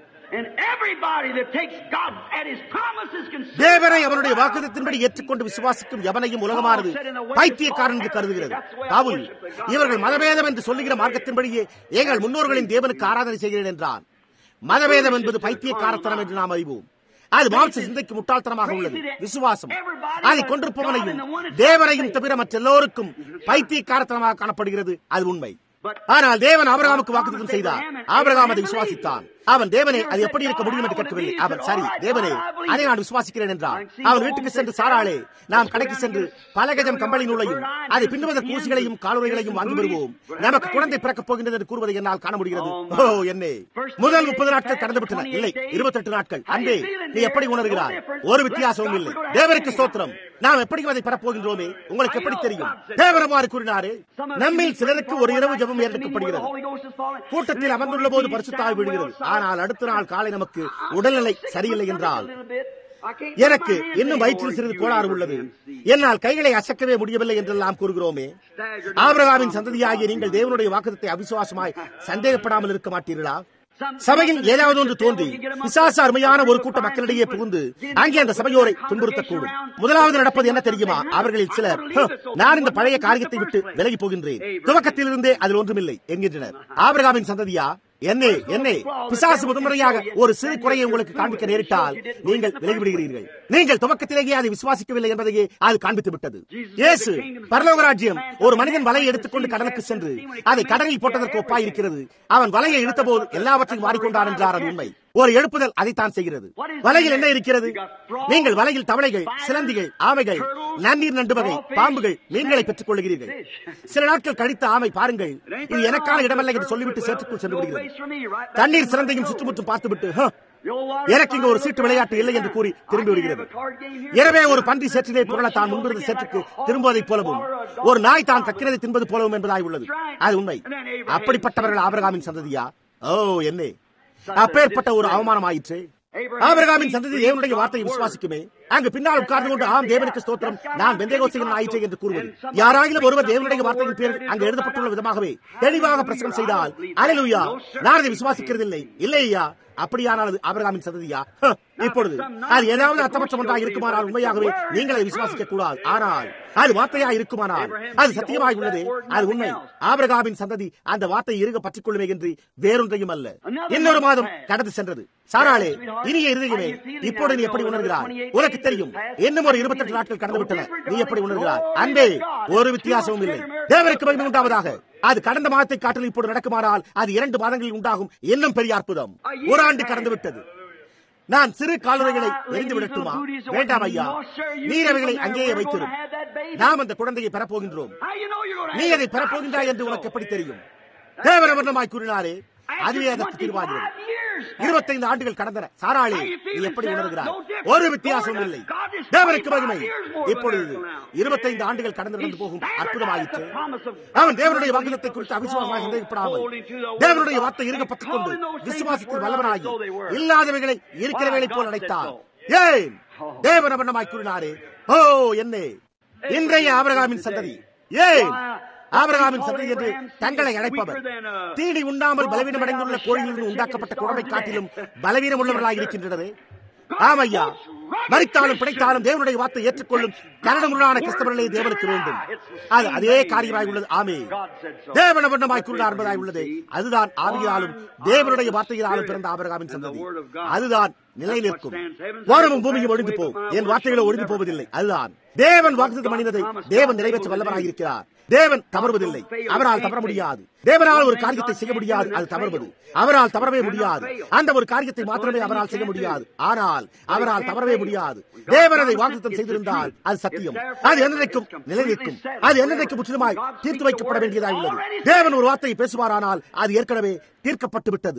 தேவனை அவருடைய வாக்குத்தத்தின்படி ஏற்றுக்கொண்டு விசுவாசிக்கும் எவனையும் உலகமானது பைத்தியக்காரன் என்று கருதுகிறது. காவல், இவர்கள் மதபேதம் என்று சொல்லுகிற மார்க்கத்தின்படியே எங்கள் முன்னோர்களின் தேவனுக்கு ஆராதனை செய்கிறேன் என்றான். மதபேதம் என்பது பைத்தியக்காரத்தனம் என்று நாம் அறிவோம். அது மாம்ச சிந்தைக்கு முட்டாள்தனமாக உள்ளது. விசுவாசம் அதை கொண்டிருப்பவனையும் தேவனையும் தவிர மற்ற எல்லோருக்கும் பைத்தியக்காரத்தனமாக காணப்படுகிறது. அது உண்மை. ஆனால் தேவன் ஆபிரகாமுக்கு வாக்குத்தத்தம் செய்தார். ஆபிரகாம் அதை விசுவாசித்தான். அவன் தேவனே, அது எப்படி இருக்க முடியும் என்று கேட்கவில்லை. அவன் சரி தேவனே, அதை நான் விசுவாசிக்கிறேன் என்றான். அவன் வீட்டுக்கு சென்று, சாராளே, நாம் கடைக்கு சென்று பல கஜம் கம்பளி நூலையும் அதை பின்னுவதற்கு ஊசிகளையும் காலுறைகளையும் வாங்கி வருவோம். நமக்கு குழந்தை பிறக்கப் போகின்றது என்று கூறுவதை என்னால் காண முடிகிறது. ஓ என்னே, முதல் 30 நாட்கள் கடந்து விட்டன. இல்லை, 28 நாட்கள். அன்பே, நீ எப்படி உணர்கிறாய்? ஒரு வித்தியாசமும் இல்லை. தேவனுக்கு ஸ்தோத்திரம். நாம் எப்படி அதை பெறப்போகின்றோமே, உங்களுக்கு எப்படி தெரியும்? தேவனமாறு கூறினாரே. நம்மில் சிலருக்கு ஒரு இரவு ஜெபம் ஏற்கப்படுகிறது. கூட்டத்தில் அமர்ந்துள்ள போது பரிசுத்த ஆவி விடுகிறது. ஆனால் அடுத்த நாள் காலை நமக்கு உடல்நிலை சரியில்லை என்றால், எனக்கு இன்னும் வயிற்றில் சிறிது கோளாறு உள்ளது, என்னால் கைகளை அசைக்கவே முடியவில்லை என்றெல்லாம் கூறுகிறோமே. ஆபிரகாமின் சந்ததியாகிய நீங்கள் தேவனுடைய வாக்குத்தத்தை அவிசுவாசமாய் சந்தேகப்படாமல் இருக்க மாட்டீர்களா? சபையில் ஏதாவது ஒன்று தோன்றி பிசாசு அருமையான ஒரு கூட்ட மக்களிடையே புகுந்து அங்கே அந்த சபையோரை துன்புறுத்தக்கூடும். முதலாவது நடப்பது என்ன தெரியுமா? அவர்களில் சிலர், நான் இந்த பழைய காரியத்தை விட்டு விலகி போகின்றேன், துவக்கத்திலிருந்தே அதில் ஒன்றுமில்லை என்கின்றனர். ஆபிரகாமின் சந்ததியா, என்னே பிசாசு முதன்முறையாக ஒரு சிறு குறையை உங்களுக்கு காண்பிக்க நேரிட்டால் நீங்கள் விலகிவிடுகிறீர்கள். நீங்கள் துவக்கத்திலேயே அதை விசுவாசிக்கவில்லை என்பதையே அது காண்பித்து விட்டது. இயேசு பரலோக ராஜ்யம் ஒரு மனிதன் வலையை எடுத்துக்கொண்டு கடலுக்கு சென்று அதை கடலில் போட்டதற்கு ஒப்பாய் இருக்கிறது. அவன் வலையை இழுத்த போது எல்லாவற்றையும் மாறிக்கொண்டான் என்றார். அது உண்மை. ஒரு எழுப்புதல் அதைத்தான் செய்கிறது. வலையில் என்ன இருக்கிறது? நீங்கள் வலையில் தவளைகள், சிலந்திகள், ஆமைகள், நன்னீர் நண்டு வகை பாம்புகள், மீன்களை பெற்றுக் கொள்கிறீர்கள். சில நாட்கள் கழித்த ஆமை, பாருங்கள், இது எனக்கான இடமல்ல என்று சொல்லிவிட்டு சேற்றுக்குள் சென்று விடுகிறது. தண்ணீர் சிலந்தையும் சுற்றுமுற்றும் பார்த்துவிட்டு, எனக்கு இங்கு ஒரு சீட்டு விளையாட்டு இல்லை என்று கூறி திரும்பி விடுகிறது. எனவே ஒரு பன்றி சேற்றிலே புரள தான் முன்பிருந்த சேற்றுக்கு திரும்புவதைப் போலவும், ஒரு நாய் தான் கக்கிரதை தின்பது போலவும் என்பதாய் உள்ளது. அது உண்மை. அப்படிப்பட்டவர்கள் ஆபிரகாமின் சந்ததியா? என்னே, அப்பேற்பட்ட ஒரு அவமானம் ஆயிற்று. ஆபிரகாமின் சந்ததி தேவனுடைய வார்த்தையை விசுவாசிக்குமே. அங்கு பின்னால் உட்கார்ந்து கொண்டு ஆம் தேவனுக்கு ஸ்தோத்திரம், நான் பெந்தேகோஸ்தேயன் ஆயிற்றே என்று கூறுவது. யாராயிலும் ஒருவர் தேவனுடைய வார்த்தையின் பேரில் அங்கு எழுதப்பட்டுள்ள விதமாகவே தெளிவாக பிரசங்கம் செய்தால், அல்லேலூயா, நான் அதை விசுவாசிக்கிறதில்லை, இல்லையா, அப்படியானால் அது ஆபிரகாமின் சந்ததியா? இப்பொழுது அது ஏதாவது அர்த்தமற்ற ஒன்றாக இருக்குமானால் உண்மையாகவே நீங்கள் அதை விசுவாசிக்க கூடாது. ஆனால் அது வார்த்தையா இருக்குமானால் அது சத்தியமாய் உள்ளது. அது உண்மை. ஆபிரகாமின் சந்ததி அந்த வார்த்தையை இருக பற்றிக் கொள்ளுமே என்று வேறொன்றையும் அல்ல. இன்னொரு மாதம் கடந்து சென்றது. சாராளே, இனிய இருதயமே, இப்பொழுது நீ எப்படி உணர்கிறாய்? உனக்கு தெரியும், இன்னும் ஒரு 28 நாட்கள் கடந்து விட்டன. நீ எப்படி உணர்கிறாய்? அன்பே, ஒரு வித்தியாசமும் இல்லை. தேவனுக்கு மகிமை உண்டாவதாக. அது கடந்த மாதத்தை காட்டில் இப்போது நடக்குமானால் அது 2 மாதங்களில் உண்டாகும் இன்னும் பெரிய அற்புதம். ஒரு ஆண்டு கடந்து விட்டது. நான் சிறு கால்நடைகளை எரிந்து விடட்டுமா? வேண்டாம் ஐயா, நீர் அவைகளை அங்கேயே வைத்திரும். நாம் அந்த குழந்தையை பெறப்போகின்றோம். நீ அதை பெறப்போகின்றாய் என்று உனக்கு எப்படி தெரியும்? தேவனவர்ணமாய் கூறினாரே, அதுவே அதற்கு தீர்வாகிறது. 25 ஆண்டுகள் கடந்தன. சாராளே, நீ எப்படி உணர்கிறாய்? ஒரு வித்தியாசமும் இல்லை. தேவனுக்கு மகிமை. இப்பொழுது 25 ஆண்டுகள் கடந்து நடந்து போகும் அற்புதமாயிற்று. அவன் தேவனுடைய வாக்குத்தத்தை குறித்து அவிசுவாசமாக சந்தேகப்படாமல் தேவனுடைய வார்த்தை இருக பற்றிக் கொண்டு விசுவாசத்தில் வல்லவனாகி இல்லாதவைகளை இருக்கிறவைகளை போல் அடைத்தான். ஏன் தேவனவர்ணமாய் கூறினாரே, என்னே, இன்றைய ஆபிரகாமின் சந்ததி. ஏன் ஆபிரகாமின் சந்ததி என்று தங்களை அழைப்பவர் தீனி உண்ணாமல் பலவீனம் அடைந்துள்ள கோழிலிருந்து உண்டாக்கப்பட்ட குழந்தை காட்டிலும் பலவீனம் உள்ளவர்களாக இருக்கின்றனர். ஆமையா, மரித்தாலும் பிழைத்தாலும் தேவனுடைய வார்த்தை ஏற்றுக்கொள்ளும் கரணமுள்ளான கிறிஸ்தவர்களே தேவனுக்கு வேண்டும். அது அதே காரியமாய் உள்ளது. ஆமே, தேவன வண்ணமாய் கூறினார் என்பதாய் உள்ளது. அதுதான் ஆவியாலும் தேவனுடைய வார்த்தையினாலும் பிறந்த ஆபிரகாமின் சந்ததி. அதுதான் நிலை நிற்கும். வானமும் பூமியும் ஒழிந்து போகும், என் வார்த்தைகளோ ஒழிந்து போவதில்லை. அதுதான் தேவன் வாக்குத்தத்தம் பண்ணினதை தேவன் நிறைவேற்ற வல்லவராக இருக்கிறார். தேவன் தவறுவதில்லை. அவரால் தவற முடியாது. தேவனால் ஒரு காரியத்தை செய்ய முடியாது, அது தவறுவது. அவரால் தவறவே முடியாது. அந்த ஒரு காரியத்தை மாத்திரமே அவரால் செய்ய முடியாது, ஆனால் அவரால் தவறவே முடியாது. தேவன் அதை வாக்குத்தத்தம் செய்திருந்தால் அது சத்தியம். அது என்னைக்கும் நிலைநிற்கும். அது என்னைக்கு முற்றிலுமாய் தீர்த்து வைக்கப்பட வேண்டியதாக உள்ளது. தேவன் ஒரு வார்த்தையை பேசுவாரானால் அது ஏற்கனவே தீர்க்கப்பட்டு விட்டது.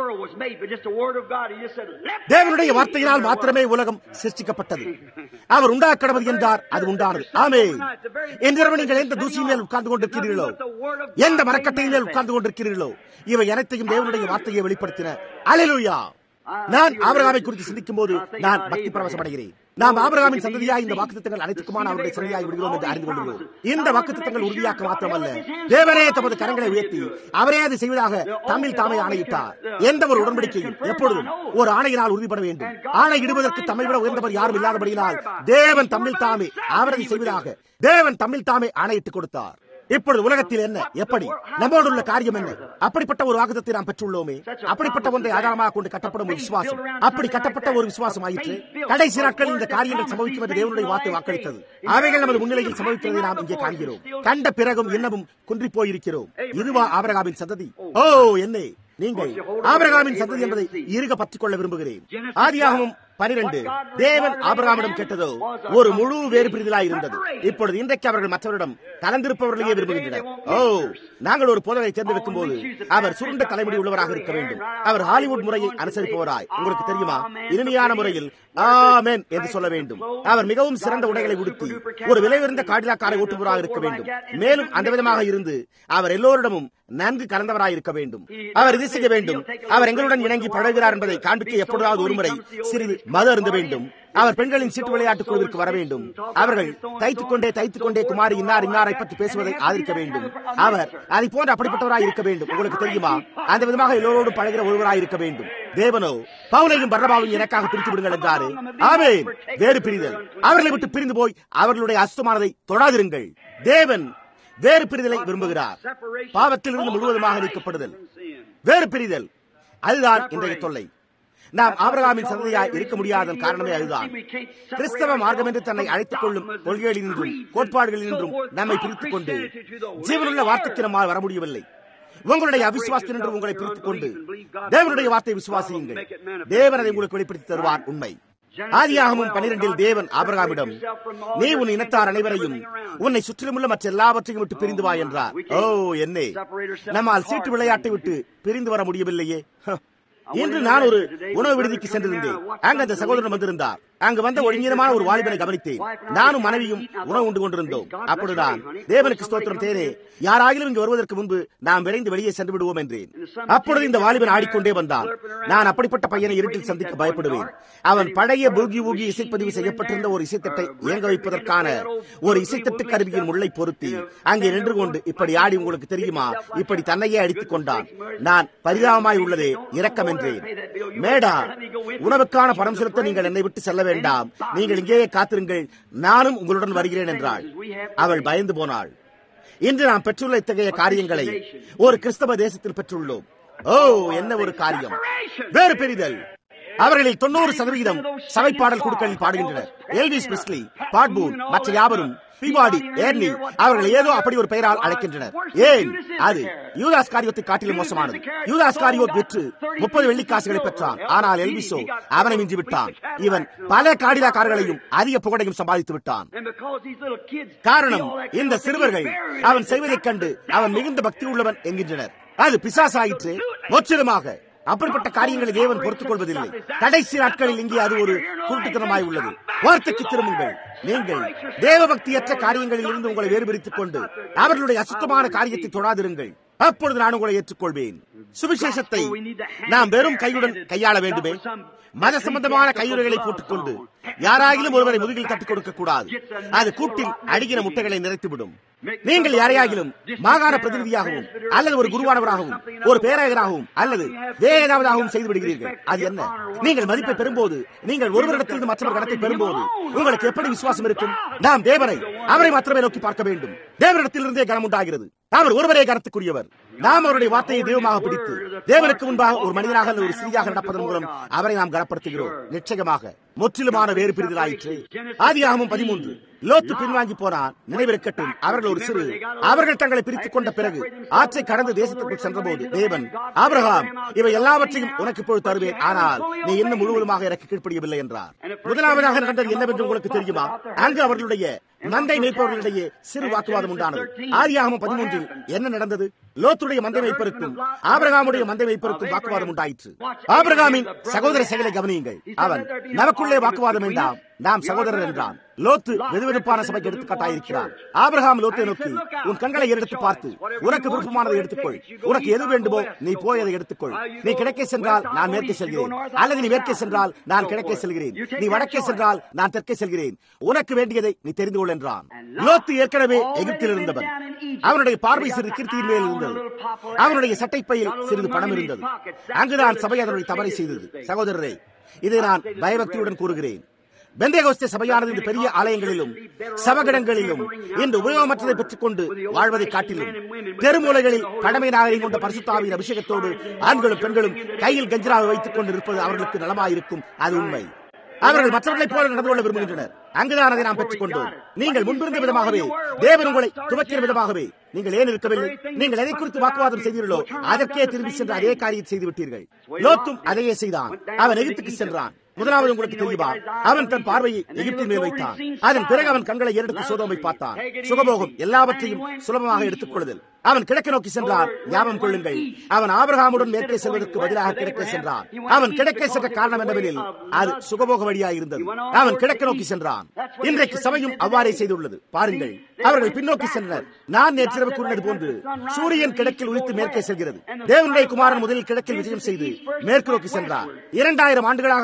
தேவனுடைய வார்த்தையினால் மாத்திரமே உலகம் சிருஷ்டிக்கப்பட்டது. அவர் உண்டாக்கடவது என்றார், அது உண்டானது. ஆமென். இன்றிரவு நீங்கள் எந்த தூசியின் மேல் உட்கார்ந்து கொண்டிருக்கிறீர்களோ, எந்த மரக்கட்டையின் மேல் உட்கார்ந்து கொண்டிருக்கிறீர்களோ, இவை அனைத்தையும் தேவனுடைய வார்த்தையை வெளிப்படுத்தின. அல்லேலூயா. நான் ஆபிரகாமை குறித்து சிந்திக்கும் போது நான் பக்தி பரவசம் அடைகிறேன். நாம் ஆபிரகாமின் சந்ததியாய் இந்த வாக்குத்தத்தங்கள் அனைத்துக்குமான அவருடைய சந்ததியாய் விடுகிறோம் என்று அறிந்து கொள்கிறோம். இந்த வாக்குத்தத்தங்கள் உறுதியாக்க மாத்திரமல்ல, தேவனே தமது கரங்களை உயர்த்தி அவரே அதை செய்வதாக தம்மில் தாமே ஆணையிட்டார். எந்த ஒரு உடன்படிக்கையும் எப்பொழுதும் ஒரு ஆணையினால் உறுதிப்பட வேண்டும். ஆணையிடுவதற்கு தம்மை விட உயர்ந்தவர் யாரும் இல்லாதபடியினால் தேவன் தம்மில் தாமே அவரதை செய்வதாக தேவன் தம்மில் தாமே ஆணையிட்டுக் கொடுத்தார். இப்பொழுது உலகத்தில் என்ன, எப்படி, நம்மோடு உள்ள காரியம் என்ன? அப்படிப்பட்ட ஒரு வாக்குத்தத்தை நாம் பெற்றுள்ளோமே. அப்படிப்பட்ட ஒன்றை ஆதாரமாக கொண்டு கட்டப்படும் ஒரு விசுவாசம், அப்படி கட்டப்பட்ட ஒரு விசுவாசம் ஆயிற்று. கடைசி நாட்களில் இந்த காரியங்கள் சம்பவிக்கும் என்று தேவனுடைய வார்த்தை வாக்களித்தது. அவைகள் நமது முன்னிலையில் சம்பவிக்கிறதை நாம் இங்கே காண்கிறோம். கண்ட பிறகும் இன்னமும் குன்றி போயிருக்கிறோம். இதுவா ஆபிரகாமின் சந்ததி? என்னே, நீங்கள் ஆபிரகாமின் சந்ததி என்பதை இருக பற்றிக் கொள்ள விரும்புகிறேன். ஆதியாகமம் 12 தேவன் ஆபிரகாமிடம் கேட்டதோ ஒரு முழு வேறு பிரிதலாய் இருந்தது. இப்பொழுது இன்றைக்கு அவர்கள் மற்றவரிடம் கலந்திருப்பவர்களையே விரும்புகின்றனர். நாங்கள் ஒரு போதனை தேர்ந்தெடுக்கும் போது அவர் சுருண்ட தலைமுடி உள்ளவராக இருக்க வேண்டும். அவர் ஹாலிவுட் முறையை அனுசரிப்பவராய், உங்களுக்கு தெரியுமா, இனிமையான முறையில் ஆமென் என்று சொல்ல வேண்டும். அவர் மிகவும் சிறந்த உடைகளை உடுத்தி ஒரு விலை உயர்ந்த காடிலாக்காரை ஓட்டுபவராக இருக்க வேண்டும். மேலும் அந்த விதமாக இருந்து அவர் எல்லோரிடமும் நன்கு கலந்தவராய் இருக்க வேண்டும். அவர் இது செய்ய வேண்டும். அவர் எங்களுடன் இணங்கி பழகுகிறார் என்பதை காண்பிக்க எப்பொழுதாவது ஒருமுறை சிறிது மது அருந்த வேண்டும். அவர் பெண்களின் சீட்டு விளையாட்டுக் குழுவிற்கு வர வேண்டும். அவர்கள் தைத்துக் கொண்டே குமாரி இன்னாரை பற்றி பேசுவதை ஆதரிக்க வேண்டும். அவர் அதை போன்ற அப்படிப்பட்டவராய் இருக்க வேண்டும். உங்களுக்கு தெரியுமா, அந்த விதமாக எல்லோரோடும் பழகிற ஒருவராய் இருக்க வேண்டும். தேவனோ பவுலையும் பர்னபாவையும் எனக்காக பிரித்து விடுங்கள் என்றாரு. ஆமென். வேறு பிரிதல், அவர்களை விட்டு பிரிந்து போய் அவர்களுடைய அசுத்தமானதை தொடாதிருங்கள். தேவன் வேறு பிரிதலை விரும்புகிறார். பாவத்திலிருந்து முழுவதுமாக நீக்கப்படுதல், வேறு பிரிதல், அதுதான் இன்றைய தொல்லை. நாம் ஆபிரகாமின் சந்ததியாய் இருக்க முடியாத காரணமே அதுதான். கிறிஸ்தவ மார்க்கம் என்று தன்னை அழைத்துக் கொள்ளும் கொள்கைகளினின்றும் கோட்பாடுகளினின்றும் நம்மை பிரித்துக் கொண்டு ஜீவனுள்ள வார்த்தைக்கு நம்மால் வர முடியவில்லை. உங்களுடைய அவிசுவாசத்தினின்று உங்களை பிரித்துக் கொண்டு தேவனுடைய வார்த்தை விசுவாசியுங்கள். தேவன் அதை உங்களுக்கு வெளிப்படுத்தி தருவார். உண்மை. ஆதியாகமம் 12 தேவன் ஆபிரகாமிடம், நீ உன் இனத்தார் அனைவரையும் உன்னை சுற்றிலுமுள்ள மற்ற எல்லாவற்றையும் விட்டு பிரிந்து வா என்றார். ஓ என்னே, நம்மால் சீட்டு விளையாட்டை விட்டு பிரிந்து வர முடியவில்லையே. இன்று நான் ஒரு உணவு விடுதிக்கு சென்றிருந்தேன். அங்கு அந்த சகோதரன் வந்திருந்தார். அங்கு வந்த ஒழுங்கீனமான ஒரு வாலிபனை கவனித்தேன். நானும் மனைவியும் உணவு உண்டு கொண்டிருந்தோம். அப்பொழுதுதான் தேவனுக்கு ஸ்தோத்திரம், தேனே, யாராகிலும் இங்கு வருவதற்கு முன்பு நாம் விரைந்து வெளியே சென்று விடுவோம் என்றேன். அப்பொழுது இந்த வாலிபன் ஆடிக்கொண்டே வந்தான். நான் அப்படிப்பட்ட பையனை இருட்டில் சந்திக்க பயப்படுவேன். அவன் பழைய பூகி ஊகி இசைப்பதிவு செய்யப்பட்டிருந்த ஒரு இசைத்தட்டை இயங்க வைப்பதற்கான ஒரு இசைத்தட்டு கருவியின் முள்ளை பொருத்தி அங்கே நின்று கொண்டு இப்படி ஆடி, உங்களுக்கு தெரியுமா, இப்படி தன்னையே அடித்துக் கொண்டான். நான் பரிதாபமாய் உள்ளதே, இரக்கம் என்றேன். மேடா, உணவுக்கான பணம் செலுத்த நீங்கள் என்னை விட்டு செல்ல வேண்டாம், நீங்கள் இங்கேயே காத்திருங்கள், நானும் உங்களுடன் வருகிறேன் என்றாள். அவள் பயந்து போனாள். இன்று நாம் பெற்றுள்ள இத்தகைய காரியங்களை ஒரு கிறிஸ்தவ தேசத்தில் பெற்றுள்ளோம். ஓ என்ன ஒரு காரியம்! வேறு பெரிதல். அவர்களில் 90% சபைப்பாடல் குழுக்களில் பாடுகின்றனர். எல்விஸ் பிரிஸ்லி, பாட்பூன், மற்ற யாவரும் பிவாடி, ஏர்னி, அவர்கள் ஏதோ அப்படி ஒரு பெயரால் அழைக்கின்றனர். ஏன்? அது யூதாஸ் காரியோத்தை காட்டிலும் மோசமானது. யூதாஸ் காரியோத் விற்று 30 வெள்ளிக்காசுகளை பெற்றான். ஆனால் எல்விஸோ அவனை மிஞ்சி விட்டான். இவன் பல காடிலா கார்களையும் அதிக புகழையும் சம்பாதித்து விட்டான். காரணம், இந்த சிறுவர்கள் அவன் செய்வதைக் கண்டு அவன் மிகுந்த பக்தி உள்ளவன் என்கின்றனர். அது பிசாசாயிற்று. முற்றிலுமாக அப்படிப்பட்ட காரியங்களை தேவன் பொறுத்துக் கொள்வதில்லை. கடைசி நாட்களில் இங்கே அது ஒரு குருட்டுத்தனமாய் உள்ளது. வார்த்தைக்கு திரும்புங்கள். நீங்கள் தேவபக்தியற்ற காரியங்களில் இருந்து உங்களை வேறுபிரித்துக் கொண்டு அவர்களுடைய அசுத்தமான காரியத்தை தொடாதிருங்கள். அப்பொழுது நான் உங்களை ஏற்றுக்கொள்வேன். சுவிசேஷத்தை நாம் வெறும் கையுடன் கையாள வேண்டுமே. மத சம்பந்தமான கையுறைகளை போட்டுக் கொண்டு யாராகிலும் ஒருவரை முதுகில் தட்டிக் கொடுக்க கூடாது. அது கூட்டில் அடிக்கிற முட்டைகளை நிறைத்துவிடும். நீங்கள் யாரையாகிலும் மாகாண பிரதிநிதியாகவும் அல்லது ஒரு குருவானவராகவும் ஒரு பேராயராகவும் அல்லது வேறு ஏதாவதாகவும் செய்து விடுகிறீர்கள். அது என்ன? நீங்கள் மதிப்பை பெறும்போது, நீங்கள் ஒருவரிடத்திலிருந்து மற்றொரு கடத்தை பெறும்போது உங்களுக்கு எப்படி விசுவாசம் இருக்கும்? நாம் தேவனை, அவரை மாத்திரமே நோக்கி பார்க்க வேண்டும். தேவனிடத்திலிருந்தே கனம் உண்டாகிறது. அவர் ஒருவரே கனத்துக்குரியவர். நாம் அவருடைய வார்த்தையை தெய்வமாக பிடித்து தேவனுக்கு முன்பாக ஒரு மனிதனாக அல்லது ஒரு ஸ்திரீயாக நடப்பதன் மூலம் அவரை நாம் கனப்படுத்துகிறோம். நிச்சயமாக முற்றிலுமான வேறு பிரிதலாயிற்று. ஆதியாகமம் 13 லோத்து பின்வாங்கி போனான். நினைவிருக்கட்டும், அவர்கள் தங்களை பிரித்துக் கொண்ட பிறகு ஆற்றை கடந்து தேசத்திற்குள் சென்றபோது தேவன், ஆபிரகாம், இவை எல்லாவற்றையும் உனக்கு இப்பொழுது தருவேன், ஆனால் நீ இன்னும் முழுவதுமாக எனக்கு கீழ்ப்படியவில்லை என்றார். முதலாவதாக நடந்தது என்னவென்று உங்களுக்கு தெரியுமா? அங்கு அவர்களுடைய மந்தை மேய்ப்பவர்களிடையே சிறு வாக்குவாதம் உண்டானது. ஆதியாகமம் 13 என்ன நடந்தது? லோத்துடைய மந்தை மேய்ப்பருக்கும் ஆபிரகாமுடைய மந்தை மேய்ப்பருக்கும் வாக்குவாதம் உண்டாயிற்று. ஆபிரகாமின் சகோதர செயலை கவனியுங்கள். அவன், நமக்குள்ளே வாக்குவாதம் வேண்டாம், நாம் சகோதரர் என்றான். லோத்து வெதுவெதுப்பான சபைக்கு எடுத்துக்காட்டாயிருக்கிறான். ஆபிரகாம் லோத்தை நோக்கி, உன் கண்களை எடுத்து பார்த்து உனக்கு விருப்பமானதை எடுத்துக்கொள், உனக்கு எது வேண்டுமோ நீ போய் அதை எடுத்துக்கொள். நீ கிழக்கே சென்றால் நான் மேற்கே செல்கிறேன், அல்லது நீ மேற்கே சென்றால் நான் கிழக்கே செல்கிறேன், நீ வடக்கே சென்றால் நான் தெற்கே செல்கிறேன், உனக்கு வேண்டியதை நீ தெரிந்து கொள் என்றான். லோத்து ஏற்கனவே எகிப்தில் இருந்தவன். அவனுடைய பார்வை சிறிது கீர்த்தியின் மேல் இருந்தது. அவனுடைய சட்டைப்பையில் சிறிது பணம் இருந்தது. அங்குதான் சபை அதனுடைய தவறை செய்தது. சகோதரரே, இதை நான் பயபக்தியுடன் கூறுகிறேன். பெந்தேகோஸ்தே சபையானது இந்த பெரிய ஆலயங்களிலும் சபகடங்களிலும் இந்த உபயோகமற்றதை பெற்றுக் கொண்டு வாழ்வதை காட்டிலும் தெருமூலைகளில் கடமை நாகரிகம் கொண்ட பரிசுத்தாவின் அபிஷேகத்தோடு ஆண்களும் பெண்களும் கையில் கஞ்சராவை வைத்துக் கொண்டு இருப்பது அவர்களுக்கு நலமாயிருக்கும். அது உண்மை. அவர்கள் மற்றவர்களைப் போல நடந்து கொள்ள விரும்புகின்றனர். அங்குதான் அதை நாம் பெற்றுக் கொண்டோம். நீங்கள் முன்பிருந்த விதமாகவே, தேவன் உங்களை துவக்கிற விதமாகவே நீங்கள் ஏன் இருக்கவில்லை? நீங்கள் எதை குறித்து வாக்குவாதம் செய்தீர்களோ அதற்கே திரும்பி சென்ற அதே காரியத்தை செய்து விட்டீர்கள். லோத்தும் அதையே செய்தான். அவன் எகிப்துக்கு சென்றான். முதலாவது உங்களுக்கு தெரியுமா, அவன் தன் பார்வையை எகிப்தின் மேல் வைத்தான். அதன் பிறகு அவன் கண்களை ஏறெடுத்து சோதோமை பார்த்தான். சுகபோகம் எல்லாவற்றையும் சுலபமாக எடுத்துக் கொள்ளுதல். அவன் கிழக்கு நோக்கி சென்றான். ஞாபகம் கொள்ளுங்கள், அவன் ஆபிரகாமுடன் மேற்கே செல்வதற்கு பதிலாக கிழக்கே சென்றான். அவன் கிழக்கே சென்ற காரணம் என்னவெனில் அது சுகபோக வழியாக இருந்தது. அவன் கிழக்கு நோக்கி சென்றான். இன்றைக்கு சபையும் அவ்வாறே செய்துள்ளது. பாருங்கள், அவர்கள் பின்னோக்கி சென்றனர். நான் நேற்றிரவு கூறினது போன்று சூரியன் கிழக்கில் உதித்து மேற்கே செல்கிறது. தேவனுடைய குமாரன் முதலில் கிழக்கில் விஜயம் செய்து மேற்கு நோக்கி சென்றார். 2000 ஆண்டுகளாக அவர்கள் அதை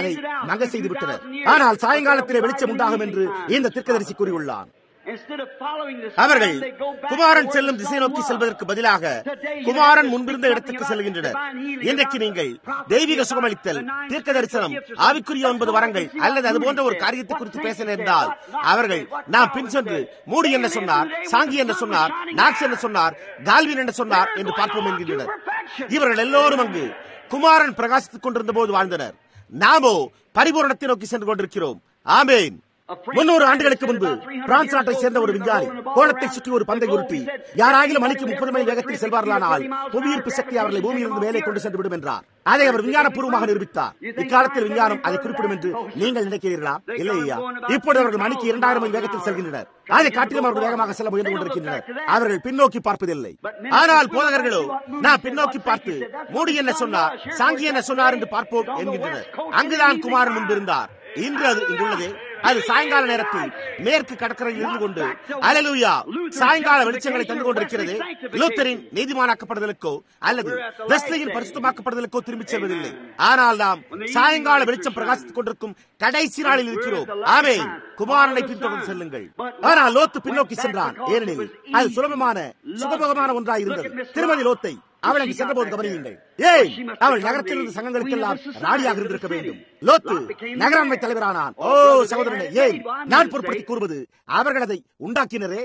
அதை மங்க செய்து விட்டனர். ஆனால் சாயங்காலத்திலே வெளிச்சம் உண்டாகும் என்று இந்த தீர்க்கதரிசி கூறியுள்ளான். அவர்கள் குமாரன் செல்லும் திசை நோக்கி செல்வதற்கு பதிலாக குமாரன் முன்பிருந்த இடத்துக்கு செல்கின்றனர். இன்றைக்கு நீங்கள் தெய்வீக சுகமளித்தல், தீர்க்க தரிசனம், ஆவிக்குரிய 9 வரங்கள் அல்லது அது போன்ற ஒரு காரியத்தை குறித்து பேச நேர்ந்தால் அவர்கள் நாம் பின் சென்று மூடி என்ன சொன்னார், சாங்கி என்ன சொன்னார், நாக்ஸ் என்ன சொன்னார், கால்வின் என்ன சொன்னார் என்று பார்ப்போம் என்கின்றனர். இவர்கள் எல்லோரும் அங்கு குமாரன் பிரகாசித்துக் கொண்டிருந்த போது வாழ்ந்தனர். நாமோ பரிபூரணத்தை நோக்கி சென்று கொண்டிருக்கிறோம். ஆமேன். 300 ஆண்டுகளுக்கு முன்பு பிரான்ஸ் நாட்டை சேர்ந்த ஒரு விஞ்ஞானி கோளத்தை சுற்றி ஒரு பந்தை உருட்டி யாராகிலும் மணிக்கு 30 மைல் வேகத்தில் செல்வார்களானால் புவியீர்ப்பு சக்தி அவர்களை பூமியிலிருந்து மேலே கொண்டு சென்று விடும் என்றார். அதை அவர் விஞ்ஞானபூர்வமாக நிரூபித்தார். இக்காலத்தில் விஞ்ஞானம் அதை குறிப்பிடும் என்று நீங்கள் நினைக்கிறீர்களா? இல்லையா? இப்போது அவர்கள் மணிக்கு 2000 மைல் வேகத்தில் செல்கின்றனர். அதை காட்டிலும் அவர்கள் வேகமாக செல்ல முயன்று கொண்டிருக்கின்றனர். அவர்கள் பின்னோக்கி பார்ப்பதில்லை. ஆனால் போதகர்களோ நான் பின்னோக்கி பார்த்து மூடி என்ன சொன்னார், சாங்கி என்ன சொன்னார் என்று பார்ப்போம் என்கின்றனர். அங்குதான் குமாரன் முன்பிருந்தார். இன்று அது இங்குள்ளதே. அது சாயங்கால நேரத்தில் மேற்கு கடற்கரையில் இருந்து கொண்டு அல்லேலூயா சாயங்கால வெளிச்சங்களை தந்து கொண்டிருக்கிறது. லூத்தரின் நீதிமானாக்கப்படுதலுக்கோ அல்லது வெஸ்லியின் பரிசுத்தமாக்கப்படுதலுக்கோ திரும்பிச் செல்வதில்லை. ஆனால் நாம் சாயங்கால வெளிச்சம் பிரகாசித்துக் கொண்டிருக்கும் கடைசி நாளில் இருக்கிறோம். ஆமென். குமாரனை பின்தொடர்ந்து செல்லுங்கள். ஆனால் லோத்து பின்னோக்கி சென்றான். ஏனெனில் அது சுகபோகமான ஒன்றாய் இருந்தது. திருமதி லோத்தை அவள் அங்கு சென்றபோது கவனியுங்கள். ஏய், அவள் நகரத்தில் இருந்த சங்கங்களுக்கெல்லாம் ராணியாக இருந்திருக்க வேண்டும். லோத்து நகராண்மை தலைவரானான். ஓ சகோதரனே, ஏன் நான் பொறுப்படுத்தி கூறுவது அவர்கள் அதை உண்டாக்கினரே.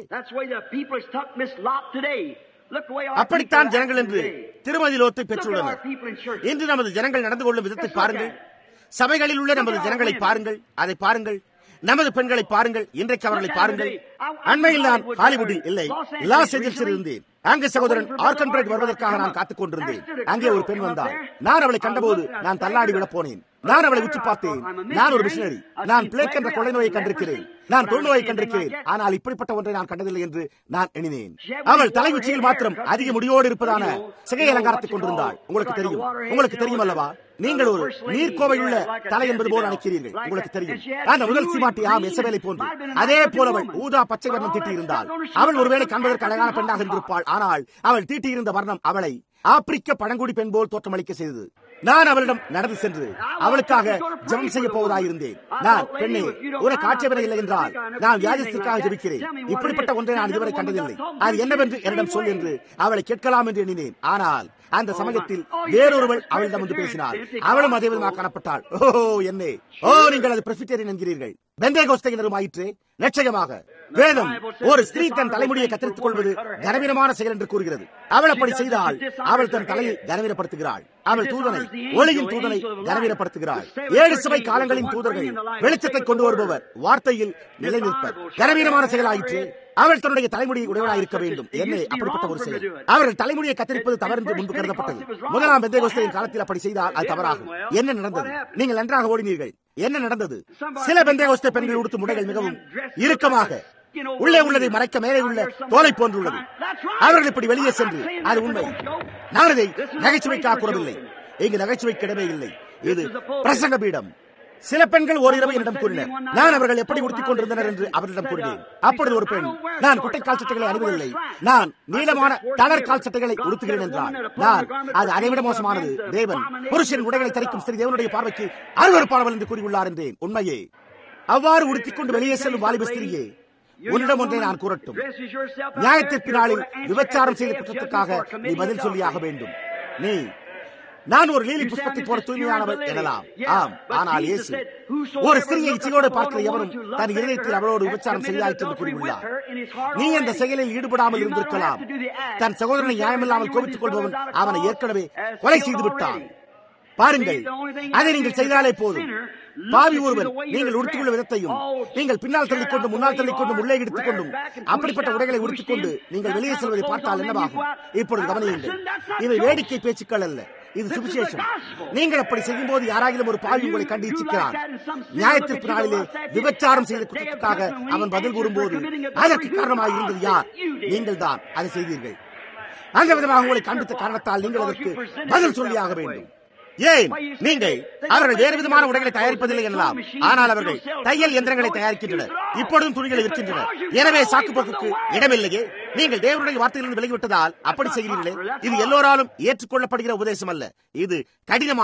அப்படித்தான் ஜனங்கள் என்று திருமதி லோத்தை பெற்றுள்ளனர். இன்று நமது ஜனங்கள் நடந்து கொள்ளும் விதத்தை பாருங்கள். சபைகளில் உள்ள நமது ஜனங்களை பாருங்கள். அதை பாருங்கள். நமது பெண்களை பாருங்கள். இன்றைக்கு அவர்களை பாருங்கள். அண்மையில் நான் ஹாலிவுட்டில் இல்லை, லாஸ் ஏஞ்சல்ஸில் இருந்தேன். அங்கு சகோதரன் ஆர்கன்பிரைட் வருவதற்காக நான் காத்துக் கொண்டிருந்தேன். அங்கே ஒரு பெண் வந்தாள். நான் அவளை கண்டபோது நான் தள்ளாடி விட போனேன். நான் அவளை உற்று பார்த்தேன். நான் ஒரு மிஷனரி. நான் பிளேக் என்ற கொள்ளை நோயை கண்டிருக்கிறேன். நான் தொழுநோயை கண்டிருக்கிறேன். ஆனால் இப்படிப்பட்ட ஒன்றை நான் கண்டதில்லை என்று நான் எண்ணினேன். அவள் தலை உச்சியில் மாத்திரம் அதிக முடியோடு இருப்பதான சிகை அலங்காரத்தை கொண்டிருந்தாள். உங்களுக்கு தெரியும் அல்லவா? நீங்கள் ஒரு நீர்க்கோவையுள்ள தலை என்பது போல நினைக்கிறீர்கள். உங்களுக்கு தெரியும். அந்த முதல் சீமாட்டி ஆம் எசபேலை போன்று. அதே போல அவள் ஊதா பச்சை வர்ணம் தீட்டியிருந்தாள். அவள் ஒருவேளை காண்பதற்கு அழகான பெண்ணாக இருந்திருப்பாள். ஆனால் அவள் தீட்டியிருந்த வர்ணம் அவளை ஆப்பிரிக்க பழங்குடி பெண் போல் தோற்றமளிக்க செய்தது. நான் அவளிடம் நடந்து சென்று அவளுக்காக ஜெபம் செய்ய போவதாயிருந்தேன். நான், பெண்ணே, உனக்கு ஆட்சேபனை இல்லை என்றால் நான் வியாதிஸ்திற்காக ஜெபிக்கிறேன். இப்படிப்பட்ட ஒன்றை நான் இதுவரை கண்டதில்லை. அது என்னவென்று என்னிடம் சொல் என்று அவளை கேட்கலாம் என்று எண்ணினேன். ஆனால் அந்த சமயத்தில் வேறொருவள் அவளிடம் வந்து பேசினாள். அவளும் அதே விதமாக காணப்பட்டாள். ஓ என்னே, ஓ நீங்கள் அது பிரெஸ்பிட்டேரியன் என்கிறீர்கள், பெந்தேகோஸ்தையினரும் ஆயிற்று. நிச்சயமாக வேதம் ஒரு ஸ்திரீ தன் தலைமுடியை கத்தரித்துக் கொள்வது கனவீனமான செயல் என்று கூறுகிறது. அவள் அப்படி செய்தால் அவள் தன் தலையை கனவீனப்படுத்துகிறாள். அவள் தூதனை, ஒளியின் தூதனை கனவீனப்படுத்துகிறாள். 7 சபை காலங்களின் தூதர்கள் வெளிச்சத்தை கொண்டு வருபவர் வார்த்தையில் நிலைநிற்பர். கனவீனமான செயலாயிற்று. அவள் தன்னுடைய தலைமுடியை உடையவளாக இருக்க வேண்டும். என்ன அப்படிப்பட்ட ஒரு செயல்? அவர்கள் தலைமுடியை கத்தரிப்பது தவறு என்று முன்பு கருதப்பட்டது. முதலாம் பெந்தேகோஸ்தையின் காலத்தில் அப்படி செய்தால் அது தவறாகும். என்ன நடந்தது? நீங்கள் நன்றாக ஓடினீர்கள். என்ன நடந்தது? சில பெந்தேகோஸ்தே பெண்கள் உடுத்தும் உடைகள் மிகவும் இறுக்கமாக உள்ளே உள்ளதை மறைக்க மேலே உள்ள தோலை போன்றுள்ளது. அவர்கள் இப்படி வெளியே சென்று, அது உண்மை, நான் இதை நகைச்சுவைக்காக கூறவில்லை. இங்கு நகைச்சுவைக்கு இடமே இல்லை. இது பிரசங்க பீடம். சில பெண்கள் ஓரிரவு என்னிடம் கூறினர். நான் அவர்கள் எப்படி உடுத்திக் கொண்டிருந்தனர் என்று அவர்களிடம் கூறினேன். அப்பொழுது ஒரு பெண், நான் குட்டை கால் சட்டைகளை அணிவதில்லை, நான் நீளமான தளர் கால் சட்டைகளை உடுத்துகிறேன் என்றார். நான், அது அதைவிட மோசமானது. தேவன் புருஷன் உடைகளை தரிக்கும் ஸ்திரீ தேவனுடைய பார்வைக்கு அருவருப்பானவள் என்று கூறியுள்ளார் என்றேன். உண்மையே. அவ்வாறு உடுத்திக் கொண்டு வெளியே செல்லும் வாலிப ஸ்திரியே, உன்னிடம் ஒன்றை நான் கூறட்டும். நியாயத்திற்கு நாளில் விபச்சாரம் செய்த குற்றத்துக்காக நீ பதில் சொல்லியாக வேண்டும். நீ, நான் ஒரு லீலி புஷ்பத்தை போல தூய்மையானவர் எனலாம். ஆம், ஆனால் இயேசு ஒரு ஸ்திரியை இச்சையோடு பார்க்கிற எவரும் தன் இதயத்தில் அவளோடு விபச்சாரம் செய்தாயிற்று என்று கூறியுள்ளார். நீ அந்த செயலில் ஈடுபடாமல் இருந்திருக்கலாம். தன் சகோதரனை நியாயமில்லாமல் கோபித்துக் கொள்பவன் அவனை ஏற்கனவே கொலை செய்து விட்டான். பாருங்கள், அதை நீங்கள் செய்தாலே போதும். பாவி ஒருவன் நீங்கள் உடுத்திக்கொள்ள விதத்தையும் நீங்கள் பின்னால் தள்ளிக்கொண்டு முன்னால் தள்ளிக்கொண்டும் உள்ளே எடுத்துக் கொண்டும் அப்படிப்பட்ட உடைகளை உடுத்திக்கொண்டு நீங்கள் வெளியே செல்வதை பார்த்தால் என்னவாகும்? இப்பொழுது கவனியுங்கள். இவை வேடிக்கை பேச்சுக்கள் அல்ல, இது சுவிசேஷம். நீங்கள் அப்படி செய்யும் போது யாராகிலும் ஒரு பாவி உங்களை கண்டு இச்சிக்கிறான். நியாயத்திற்கு நாளிலே விபச்சாரம் செய்த குற்றத்துக்காக அவன் பதில் கூறும்போது அதற்கு காரணமாக இருந்தது யார்? நீங்கள் தான் அதை செய்தீர்கள். அந்த விதமாக உங்களை காண்பித்த காரணத்தால் நீங்கள் அதற்கு பதில் சொல்லியாக வேண்டும். ஏன்? நீங்கள் அவர்கள் வேறு விதமான உடைகளை தயாரிப்பதில்லை எனலாம், ஆனால் அவர்கள் தையல் இயந்திரங்களை தயாரிக்கின்றனர். இப்பொழுதும் துணிகளை விற்கின்றனர். எனவே சாக்கு போக்குக்கு இடமில்லையே. நீங்கள் தேவனுடைய வார்த்தையிலிருந்து விலகிவிட்டதால் அப்படி செய்கிறீர்களே. இது எல்லோராலும் ஏற்றுக்கொள்ளப்படுகிற உபதேசம் அல்ல, இது கடினமானது.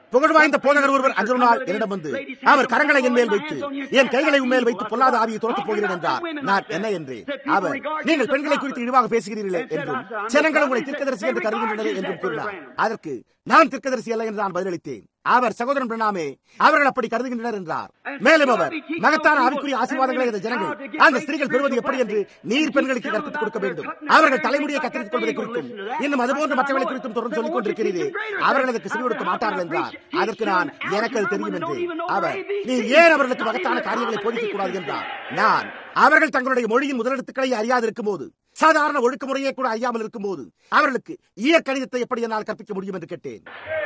புகழ் வாய்ந்த போதகர் ஒருவர் அன்று நாள் என்னிடம் வந்து அவர் கரங்களை என் மேல் வைத்து என் கைகளை உண்மையில் வைத்து பொல்லாத ஆவியை துரத்துப் போகிறேன் என்றார். நான் என்ன என்றேன். அவர், நீங்கள் பெண்களை குறித்து இழிவாக பேசுகிறீர்களே என்றும் ஜனங்கள் உங்களை தீர்க்கதரிசி என்று கருதுகின்றனர் என்றும் கூறினார். அதற்கு நான் தீர்க்கதரிசி அல்ல என்று நான் பதிலளித்தேன். அவர், சகோதரன் பிரணாமே, அவர்கள் அப்படி கருதுகின்றனர் என்றார். மேலும் அவர், மகத்தான ஆவிக்குரிய ஆசீர்வாதங்களை இந்த ஜனங்கள் அந்த ஸ்திரீகள் பெறுவது எப்படி என்று நீர் பெண்களுக்கு கற்பித்துக் கொடுக்க வேண்டும். அவர்கள் தலைமுடியை கத்தரித்துக் கொள்வதை குறித்தும் இன்னும் அதுபோன்ற மற்றவர்களை குறித்தும் தொடர்ந்து சொல்லிக் கொண்டிருக்கிறீரே, அவர்கள் அதற்கு செவி கொடுக்க மாட்டார்கள் என்றார். அதற்கு நான், எனக்கு அது தெரியும் என்று. அவர், நீ ஏன் அவர்களுக்கு மகத்தான காரியங்களை போதிக்க கூடாது என்றார். நான், அவர்கள் தங்களுடைய மொழியின் முதலெழுத்துக்களை அறியாதிருக்கும் போது, சாதாரண ஒழுக்கமுறையே கூட அறியாமல் இருக்கும் போது அவர்களுக்கு இயற்கணிதத்தை எப்படி என்னால் கற்பிக்க முடியும் என்று கேட்டேன்.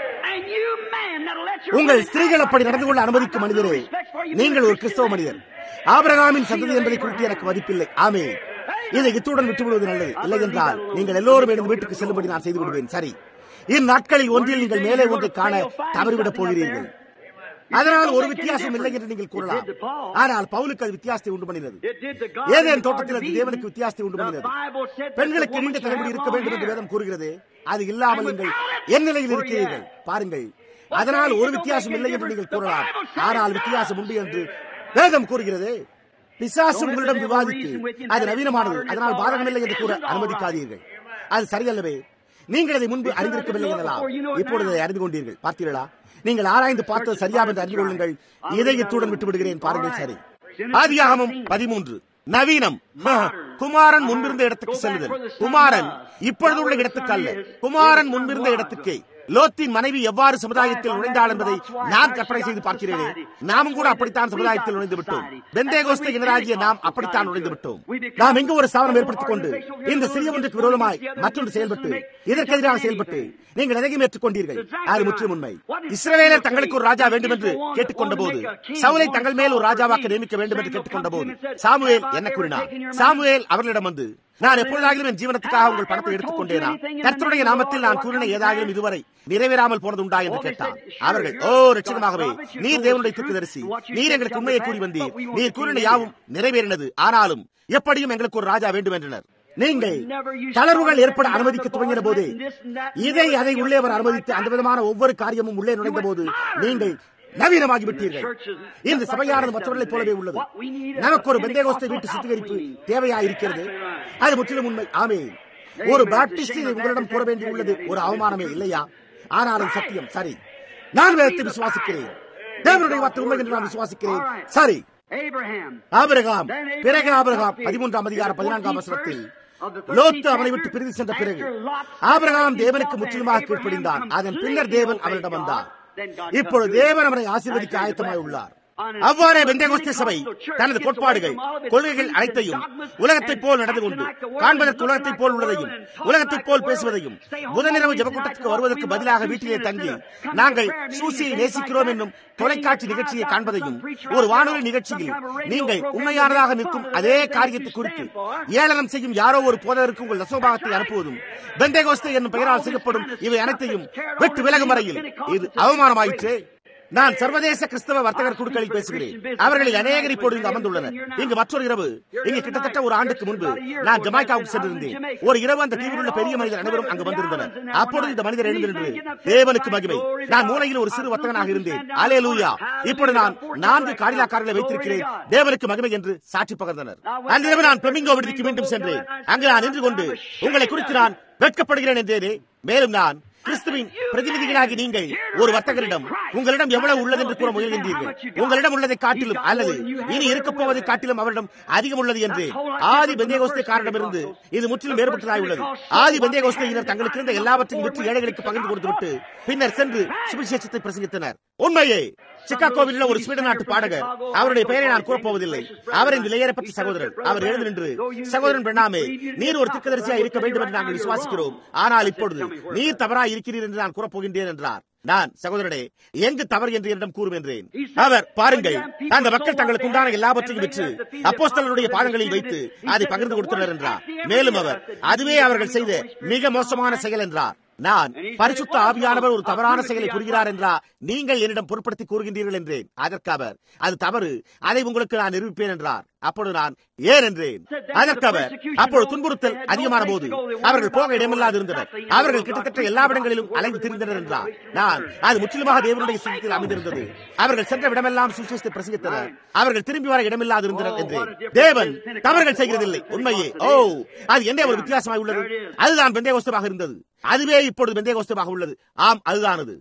உங்கள் ஸ்திரீகள் அப்படி நடந்து கொள்ள அனுமதிக்கும் மனிதரே, நீங்கள் ஒரு கிறிஸ்தவ மனிதர், ஆபிரகாமின் சந்ததி என்பதை குறித்து எனக்கு மதிப்பில்லை. ஆமே, இதை இத்துடன் விட்டுவிடுவது நல்லது. இல்லை என்றால் நீங்கள் எல்லோரும் எனது வீட்டுக்கு செல்லும்படி நான் செய்து விடுவேன். சரி, இந்நாட்களில் ஒன்றில் நீங்கள் மேலே ஒன்றை காண தவறிவிடப் போகிறீர்கள். அதனால் ஒரு வித்தியாசம் இல்லை என்று நீங்கள் கூறலாம். ஆனால் பவுலுக்கு அது வித்தியாசத்தை உண்டு பண்ணினது. ஏதேன் தோட்டத்தில் அது தேவனுக்கு வித்தியாசத்தை உண்டு பண்ணினது. பெண்களுக்கு நீண்ட தலைமுடி இருக்க வேண்டும் என்று வேதம் கூறுகிறது. அது இல்லாமல் நீங்கள் என் நிலையில் இருக்கிறீர்கள். பாருங்கள், அதனால் ஒரு வித்தியாசம் இல்லை என்று நீங்கள் கூறலாம். ஆனால் வித்தியாசம் உண்டு என்று வேதம் கூறுகிறது. பிசாசு உங்களிடம் விவாதித்து அது நவீனமானது, அதனால் பாதகமில்லை என்று கூற அனுமதிக்காதீர்கள். அது சரியல்லவே. நீங்கள் அதை முன்பு அறிந்திருக்கவில்லை எனலாம். இப்பொழுது அதை அறிந்து கொண்டீர்கள். பார்த்தீர்களா? நீங்கள் ஆராய்ந்து பார்த்தது சரியா என்று அறிந்து கொள்ளுங்கள். இதயத்துடன் விட்டு விடுகிறேன். பாருங்கள். சரி, ஆதியாகமம் 13. நவீனம். குமாரன் முன்பிருந்த இடத்துக்கு செல்லுதல். குமாரன் இப்பொழுது உள்ள இடத்துக்கு அல்ல, குமாரன் முன்பிருந்த இடத்துக்கே. லோத்தின் மனைவி எவ்வாறு சமுதாயத்தில் நுழைந்தாள் என்பதை நான் கற்பனை செய்து பார்க்கிறேனே. நாமும் கூட அப்படித்தான் சமுதாயத்தில் நுழைந்து விட்டோம். பெந்தேகோஸ்தே இனராகிய நாம் அப்படித்தான் நுழைந்து விட்டோம். நாம் எங்கு ஒரு ஸ்தாபனம் ஏற்படுத்திக் கொண்டு இந்த சிறிய ஒன்றுக்கு விரோதமாய் மற்றொன்று செயல்பட்டு இதற்கு எதிராக செயல்பட்டு நீங்கள் எதையும் ஏற்றுக்கொண்டீர்கள். அது முற்றிலும் உண்மை. இஸ்ரவேலர் தங்களுக்கு ஒரு ராஜா வேண்டும் என்று கேட்டுக்கொண்ட போது, சவுலை தங்கள் மேல் ஒரு ராஜாவாக்க நியமிக்க வேண்டும் என்று கேட்டுக்கொண்ட போது சாமுவேல் என்ன கூறினார்? சாமுவேல் அவர்களிடம் வந்து, நான் எப்பொழுதாகிலும் என் ஜீவனத்துக்காக உங்கள் பணத்தை எடுத்துக் கொண்டேனா? கர்த்தருடைய நாமத்தில் நான் கூறின ஏதாகிலும் இதுவரை நிறைவேறாமல் போனது உண்டா என்று கேட்டார். அவர்கள், ஓ ரட்சகமாகவே, நீர் தேவனுடைய தீர்க்கதரிசி, நீர் எங்களுக்கு உண்மையை கூறி வந்தீர், நீர் கூறின யாவும் நிறைவேறினது, ஆனாலும் எப்படியும் எங்களுக்கு ஒரு ராஜா வேண்டும் என்றனர். நீங்கள் தளர்வுகள் ஏற்பட அனுமதிக்க துவங்கின போது, இதை அதை உள்ளே அவர் அனுமதித்து அந்த விதமான ஒவ்வொரு காரியமும் உள்ளே நுழைந்த போது நீங்கள் நவீனமாகிவிட்டீர்கள். இந்த சபையானது மற்றவர்களைப் போலவே உள்ளது. நமக்கு ஒரு பெந்தேகோஸ்தே வீட்டு சுத்திகரிப்பு தேவையாயிருக்கிறது. அது முற்றிலும் உண்மை. ஆமே, ஒரு பாப்டிஸ்ட் உங்களிடம் கூற வேண்டியுள்ளது ஒரு அவமானமே இல்லையா? ஆனாலும் சத்தியம். சரி, நான் வேதத்தை விசுவாசிக்கிறேன். தேவனுடைய வார்த்தை உண்மை என்று நான் விசுவாசிக்கிறேன். சரி, ஆபிரகாம், பிறகு ஆபிரகாம் 13ஆம் அதிகாரம் 14ஆம் வசனத்தில், லோத்து அவனை விட்டு பிரிந்து சென்ற பிறகு ஆபிரகாம் தேவனுக்கு முற்றிலுமாக கீழ்ப்படிந்தான். அதன் பின்னர் தேவன் அவனிடம் வந்தார். இப்பொழுது தேவன் அவனை ஆசீர்வதிக்க ஆயத்தமாய் உள்ளார். அவ்வாறே பெந்தேகோஸ்தே சபை தனது கோட்பாடுகள், கொள்கைகள் அனைத்தையும் உலகத்தைப் போல் நடந்து கொண்டு காண்பதற்கு உலகத்தைப் போல் உள்ளதையும் உலகத்தைப் போல் பேசுவதையும் புதனிரவு ஜெபக்கூட்டத்துக்கு வருவதற்கு பதிலாக வீட்டிலே தங்கி நாங்கள் சூசியை நேசிக்கிறோம் என்னும் தொலைக்காட்சி நிகழ்ச்சியை காண்பதையும், ஒரு வானொலி நிகழ்ச்சியில் நீங்கள் உண்மையானதாக நிற்கும் அதே காரியத்தை குறித்து ஏளனம் செய்யும் யாரோ ஒரு போதகருக்கு உங்கள் தசமபாகத்தை அனுப்புவதும், பெந்தேகோஸ்தே என்னும் பெயரால் செய்யப்படும் இவை அனைத்தையும் விட்டு விலகும் வரையில் இது அவமானமாயிற்று. நான் சர்வதேச கிறிஸ்தவ வர்த்தகர் குழுக்களில் பேசுகிறேன். அவர்களில் அநேகர் இப்போது இங்கு அமர்ந்துள்ளனர். இங்கு மற்றொரு இரவு, இங்கு கிட்டத்தட்ட ஒரு ஆண்டுக்கு முன்பு நான் ஜமாய்க்காவுக்கு சென்றிருந்தேன். ஒரு இரவு அந்த தீவில் உள்ள பெரிய மனிதர் அனைவரும் அங்கு வந்திருந்தனர். அப்பொழுது இந்த மனிதர் எழுந்திருந்து, தேவனுக்கு மகிமை, நான் மூலையில் ஒரு சிறு வர்த்தகனாக இருந்தேன், அல்லேலூயா, இப்பொழுது நான் 4 காடிலா கார்களை வைத்திருக்கிறேன், தேவனுக்கு மகிமை என்று சாட்சி பகர்ந்தனர். அன்றிரவு நான் பிளமிங்கோ விடுதிக்கு மீண்டும் சென்றேன். அங்கு நான் நின்று கொண்டு உங்களை குறித்து நான் வெட்கப்படுகிறேன் என்றேனே. மேலும் நான், கிறிஸ்துவின் பிரதிநிதிகளாகி நீங்கள் ஒரு வர்த்தகரிடம் உங்களிடம் எவ்வளவு உள்ளது என்று கூற முயல்கின்றீர்கள், உங்களிடம் உள்ளதை காட்டிலும் அல்லது இனி இருக்கப் போவதை காட்டிலும் அவரிடம் அதிகம் உள்ளது என்று ஆதி பெந்தேகோஸ்தேக்காரரிடமிருந்து இது முற்றிலும் வேறுபட்டதாய் உள்ளது. ஆதி பெந்தேகோஸ்தேயினர் தங்களுக்கு இருந்த எல்லாவற்றையும் விற்று ஏழைகளுக்கு பகிர்ந்து கொடுத்துவிட்டு பின்னர் சென்று சுவிசேஷத்தை பிரசங்கித்தனர். உண்மையே, சிகாகோவில் உள்ள ஒரு ஸ்வீடன் நாட்டு பாடகர், அவருடைய பெயரை நான் கூறப்போவதில்லை, அவரின் விலையேறப்பட்ட சகோதரர், அவர் எழுந்து நின்று, சகோதரன் பிரணாமே, நீர் ஒரு தீர்க்கதரிசியா இருக்க வேண்டும் என்று நாங்கள் விசுவாசிக்கிறோம், ஆனால் இப்பொழுது நீர் தவறாய் இருக்கிறீர் என்று நான் கூறப்போகின்றேன் என்றார். நான், சகோதரனே, எங்கு தவறு என்று என்னிடம் கூறும் என்றேன். அவர், பாருங்கள், அந்த மக்கள் தங்களுக்கு உண்டான எல்லாவற்றையும் விற்று அப்போஸ்தலருடைய பாதங்களில் வைத்து அதை பகிர்ந்து கொடுத்தனர் என்றார். மேலும் அவர், அதுவே அவர்கள் செய்த மிக மோசமான செயல் என்றார். நான் பரிசுத்த ஆவியானவர் ஒரு தவறான செயலை புரிகிறார் என்றா நீங்கள் என்னிடம் பொருட்படுத்தி கூறுகின்றீர்கள் என்றேன். அதற்கு அவர், அது தவறு, அதை உங்களுக்கு நான் நிரூபிப்பேன் என்றார். அப்பொழுது நான் ஏன் என்றேன். அதற்கு அவர், அப்பொழுது துன்புறுத்தல் அதிகமான போது அவர்கள் போக இடமில்லாது இருந்தனர். அவர்கள் கிட்டத்தட்ட எல்லா இடங்களிலும் அலைந்து திரிந்தனர் என்றார். நான், அது முற்றிலுமாக தேவனுடைய சித்தத்தில் அமைந்திருந்தது. அவர்கள் சென்ற இடமெல்லாம் சுவிசேஷத்தை பிரசங்கித்தனர். அவர்கள் திரும்பி வர இடமில்லாது இருந்தனர் என்றேன். தேவன் தவறுகள் செய்கிறதில்லை. உண்மையே, ஓ, அது என்ன ஒரு வித்தியாசமாக உள்ளது. அதுதான் பெந்தேகோஸ்தமாக இருந்தது. அதுவே இப்பொழுது பெந்தேகோஸ்தமாக உள்ளது. ஆம், அதுதான் அது.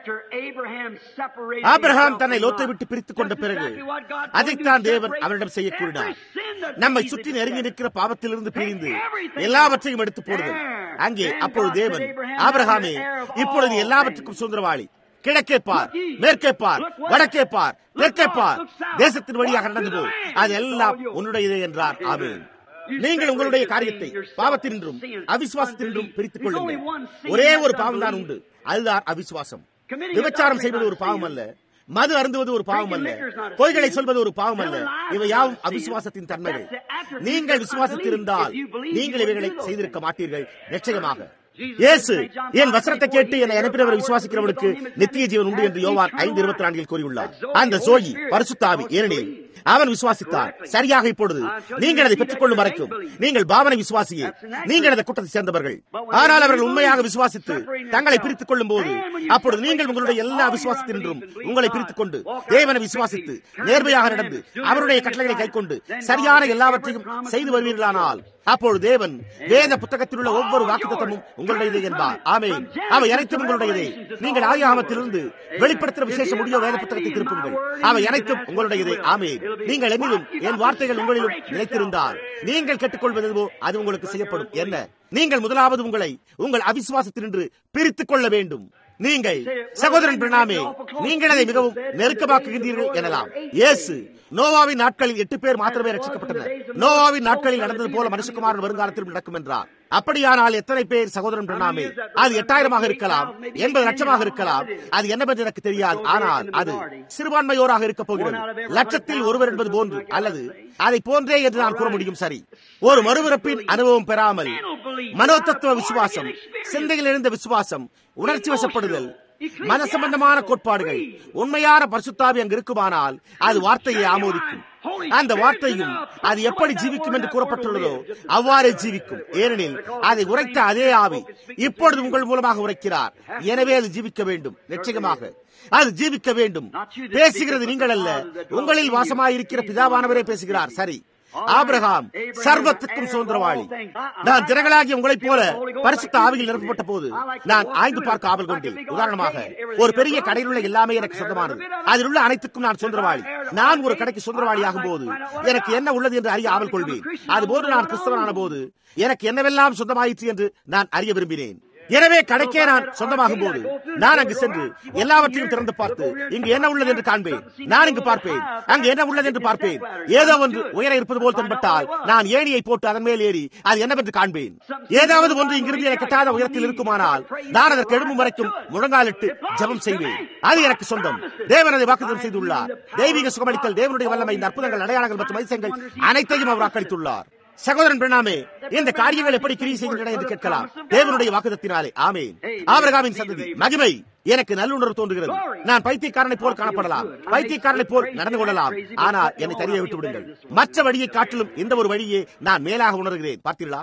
ஆபிரகாம் தன்னை லோத்தை விட்டு பிரித்துக் கொண்ட பிறகு அதைத்தான் தேவன் அவரிடம் செய்ய கூறினார். நம்மை சுற்றி நெருங்கி நிற்கிற பாவத்திலிருந்து பிரிந்து எல்லாவற்றையும் எடுத்து போடுதல். அங்கே அப்பொழுது தேவன், ஆபிரகாமே, இப்பொழுது எல்லாவற்றுக்கும் சுதந்திரவாளி. கிழக்கே பார், மேற்கே பார், வடக்கே பார், தெற்கே பார், தேசத்தின் வழியாக நடந்து போ, அது எல்லாம் உன்னுடையதே என்றார். ஆமென். நீங்கள் உங்களுடைய காரியத்தை பாவத்தினின்றும் அவிசுவாசத்தினின்றும் பிரித்துக் கொள்ளுங்கள். ஒரே ஒரு பாவம் தான் உண்டு, அதுதான் அவிசுவாசம். விபச்சாரம் செய்வது ஒரு பாவம் அல்ல, மது அருந்துவது ஒரு பாவம் அல்ல, பொய்களை சொல்வது ஒரு பாவம் அல்ல. இவை யாவும் அவிசுவாசத்தின் தன்மைகள். நீங்கள் விசுவாசித்திருந்தால் நீங்கள் இவைகளை செய்திருக்க மாட்டீர்கள். நிச்சயமாக இயேசு, என் வசனத்தை கேட்டு என்னை அனுப்பினவரை விசுவாசிக்கிறவர்களுக்கு நித்திய ஜீவன் உண்டு என்று யோவான் 5:24 கூறியுள்ளார். அந்த சோயி பரிசுத்த ஆவி, ஏனெனில் அவன் விசுவாசித்தார். சரியாக இப்பொழுது நீங்கள் அதை பெற்றுக் கொள்ளும் வரைக்கும் நீங்கள் பாவனை விசுவாசியே, நீங்கள் அந்த கூட்டத்தை சேர்ந்தவர்கள். ஆனால் அவர்கள் உண்மையாக விசுவாசித்து தங்களை பிரித்துக் கொள்ளும் போது, அப்பொழுது நீங்கள் உங்களுடைய எல்லா விசுவாசத்தின்றும் உங்களை பிரித்துக் கொண்டு தேவனை விசுவாசித்து நேர்மையாக நடந்து அவருடைய கட்டளைகளை கைக்கொண்டு சரியான எல்லாவற்றையும் செய்து வருவீர்களானால், அப்பொழுது தேவன் வேத புத்தகத்தில் உள்ள ஒவ்வொரு வாக்குத்தத்தமும் உங்களுடையதே என்பார். ஆமென். அவை அனைத்தும் உங்களுடையதே. நீங்கள் ஆதியாகமத்திலிருந்து வெளிப்படுத்துகிற விசேஷ முடிய வேத புத்தகத்தை திருப்புங்கள். அவை அனைத்தும் உங்களுடையதே. ஆமென். நீங்கள் என்னிலும் என் வார்த்தைகள் உங்களிலும் நிலைத்திருந்தால் நீங்கள் கேட்டுக்கொள்வது எதுவோ அது உங்களுக்கு செய்யப்படும். என்ன? நீங்கள் முதலாவது உங்களை உங்கள் அவிசுவாசத்தினின்று பிரித்துக் கொள்ள வேண்டும். நீங்கள் சகோதரன் பிரணாமே, நீங்கள் அதை மிகவும் நெருக்கமாக்குகின்றீர்கள் எனலாம். இயேசு நோவாவின் நாட்களில் 8 பேர் மாத்திரமே ரட்சிக்கப்பட்டனர். நோவாவின் நாட்களில் நடந்தது போல மனுஷகுமாரன் வருங்காலத்தில் நடக்கும் என்றார். அப்படியானால் எத்தனை பேர் சகோதரன் பிரணாமே? அது 8000 இருக்கலாம், 80 லட்சமாக இருக்கலாம், அது என்னவென்று எனக்கு தெரியாது. ஆனால் அது சிறுபான்மையோராக இருக்க போகிறது. லட்சத்தில் ஒருவர் என்பது போன்று அல்லது அதை போன்றே என்று நான் கூற முடியும். சரி, ஒரு மறுபிறப்பின் அனுபவம் பெறாமல் மனோதத்துவ விசுவாசம், சிந்தையில் எழுந்த விசுவாசம், உணர்ச்சி வசப்படுதல், மத சம்பந்தமான கோட்பாடுகள், உண்மையான பரிசுத்தாவி அங்கு இருக்குமானால் அது வார்த்தையை ஆமோதிக்கும். அந்த வார்த்தையும் அது எப்படி ஜீவிக்கும் என்று கூறப்பட்டுள்ளதோ அவ்வாறே ஜீவிக்கும். ஏனெனில் அதை உரைத்த அதே ஆவி இப்பொழுது உங்கள் மூலமாக உரைக்கிறார். எனவே அது ஜீவிக்க வேண்டும். நிச்சயமாக அது ஜீவிக்க வேண்டும். பேசுகிறது நீங்கள் அல்ல, உங்களில் வாசமாயிருக்கிற பிதாவானவரே பேசுகிறார். சரி, ஆபிரகாம் சர்வத்துக்கும் சுதந்திரவாளி. நான் தினங்களாகிய உங்களைப் போல பரிசுத்த ஆவியில் நிரப்பப்பட்ட போது நான் ஆய்ந்து பார்க்க ஆவல் கொண்டேன். உதாரணமாக, ஒரு பெரிய கடையில் உள்ள எல்லாமே எனக்கு சொந்தமானது. அதில் உள்ள அனைத்துக்கும் நான் சுதந்திரவாளி. நான் ஒரு கடைக்கு சுதந்திரவாளி ஆகும் போது எனக்கு என்ன உள்ளது என்று அறிய ஆவல் கொள்வேன். அதுபோன்று நான் கிறிஸ்தவனான போது எனக்கு என்னவெல்லாம் சொந்தமாயிற்று என்று நான் அறிய விரும்பினேன். எனவே கடைக்கே நான் சொந்தமாகும் போது நான் அங்கு சென்று எல்லாவற்றையும் திறந்து பார்த்து இங்கு என்ன உள்ளது என்று காண்பேன். நான் இங்கு பார்ப்பேன், அங்கு என்ன உள்ளது என்று பார்ப்பேன். ஏதோ ஒன்று உயர இருப்பது போல் தென்பட்டால் நான் ஏணியை போட்டு அதன் மேல் ஏறி அது என்னவென்று காண்பேன். ஏதாவது ஒன்று இங்கிருந்து எனக்கு எட்டாத உயரத்தில் இருக்குமானால் நான் அதற்கு எழும்பும் வரைக்கும் முழங்காலிட்டு ஜெபம் செய்வேன். அது எனக்கு சொந்தம். தேவன் அதை வாக்குத்தத்தம் செய்துள்ளார். தெய்வீக சுகமளித்தல், தேவனுடைய வல்லமை, அற்புதங்கள், அடையாளங்கள் மற்றும் அதிசயங்கள் அனைத்தையும் அவர் வாக்களித்துள்ளார். சகோதரன் பிரணாமே, இந்த காரியங்கள் எப்படி கிரியை செய்கின்றன என்று கேட்கலாம். தேவனுடைய வாக்குத்தத்தினாலே. ஆமென். ஆபிரகாமின் சந்ததி மகிமை எனக்கு நல்லுணர்வு தோன்றுகிறது. நான் பைத்தியக்காரனை போல் காணப்படலாம், பைத்தியக்காரனை போல் நடந்து கொள்ளலாம். ஆனால் என்னை தனியே விட்டு விடுங்கள். மற்ற வழியை காட்டிலும் இந்த ஒரு வழியே நான் மேலாக உணர்கிறேன். பார்த்தீர்களா?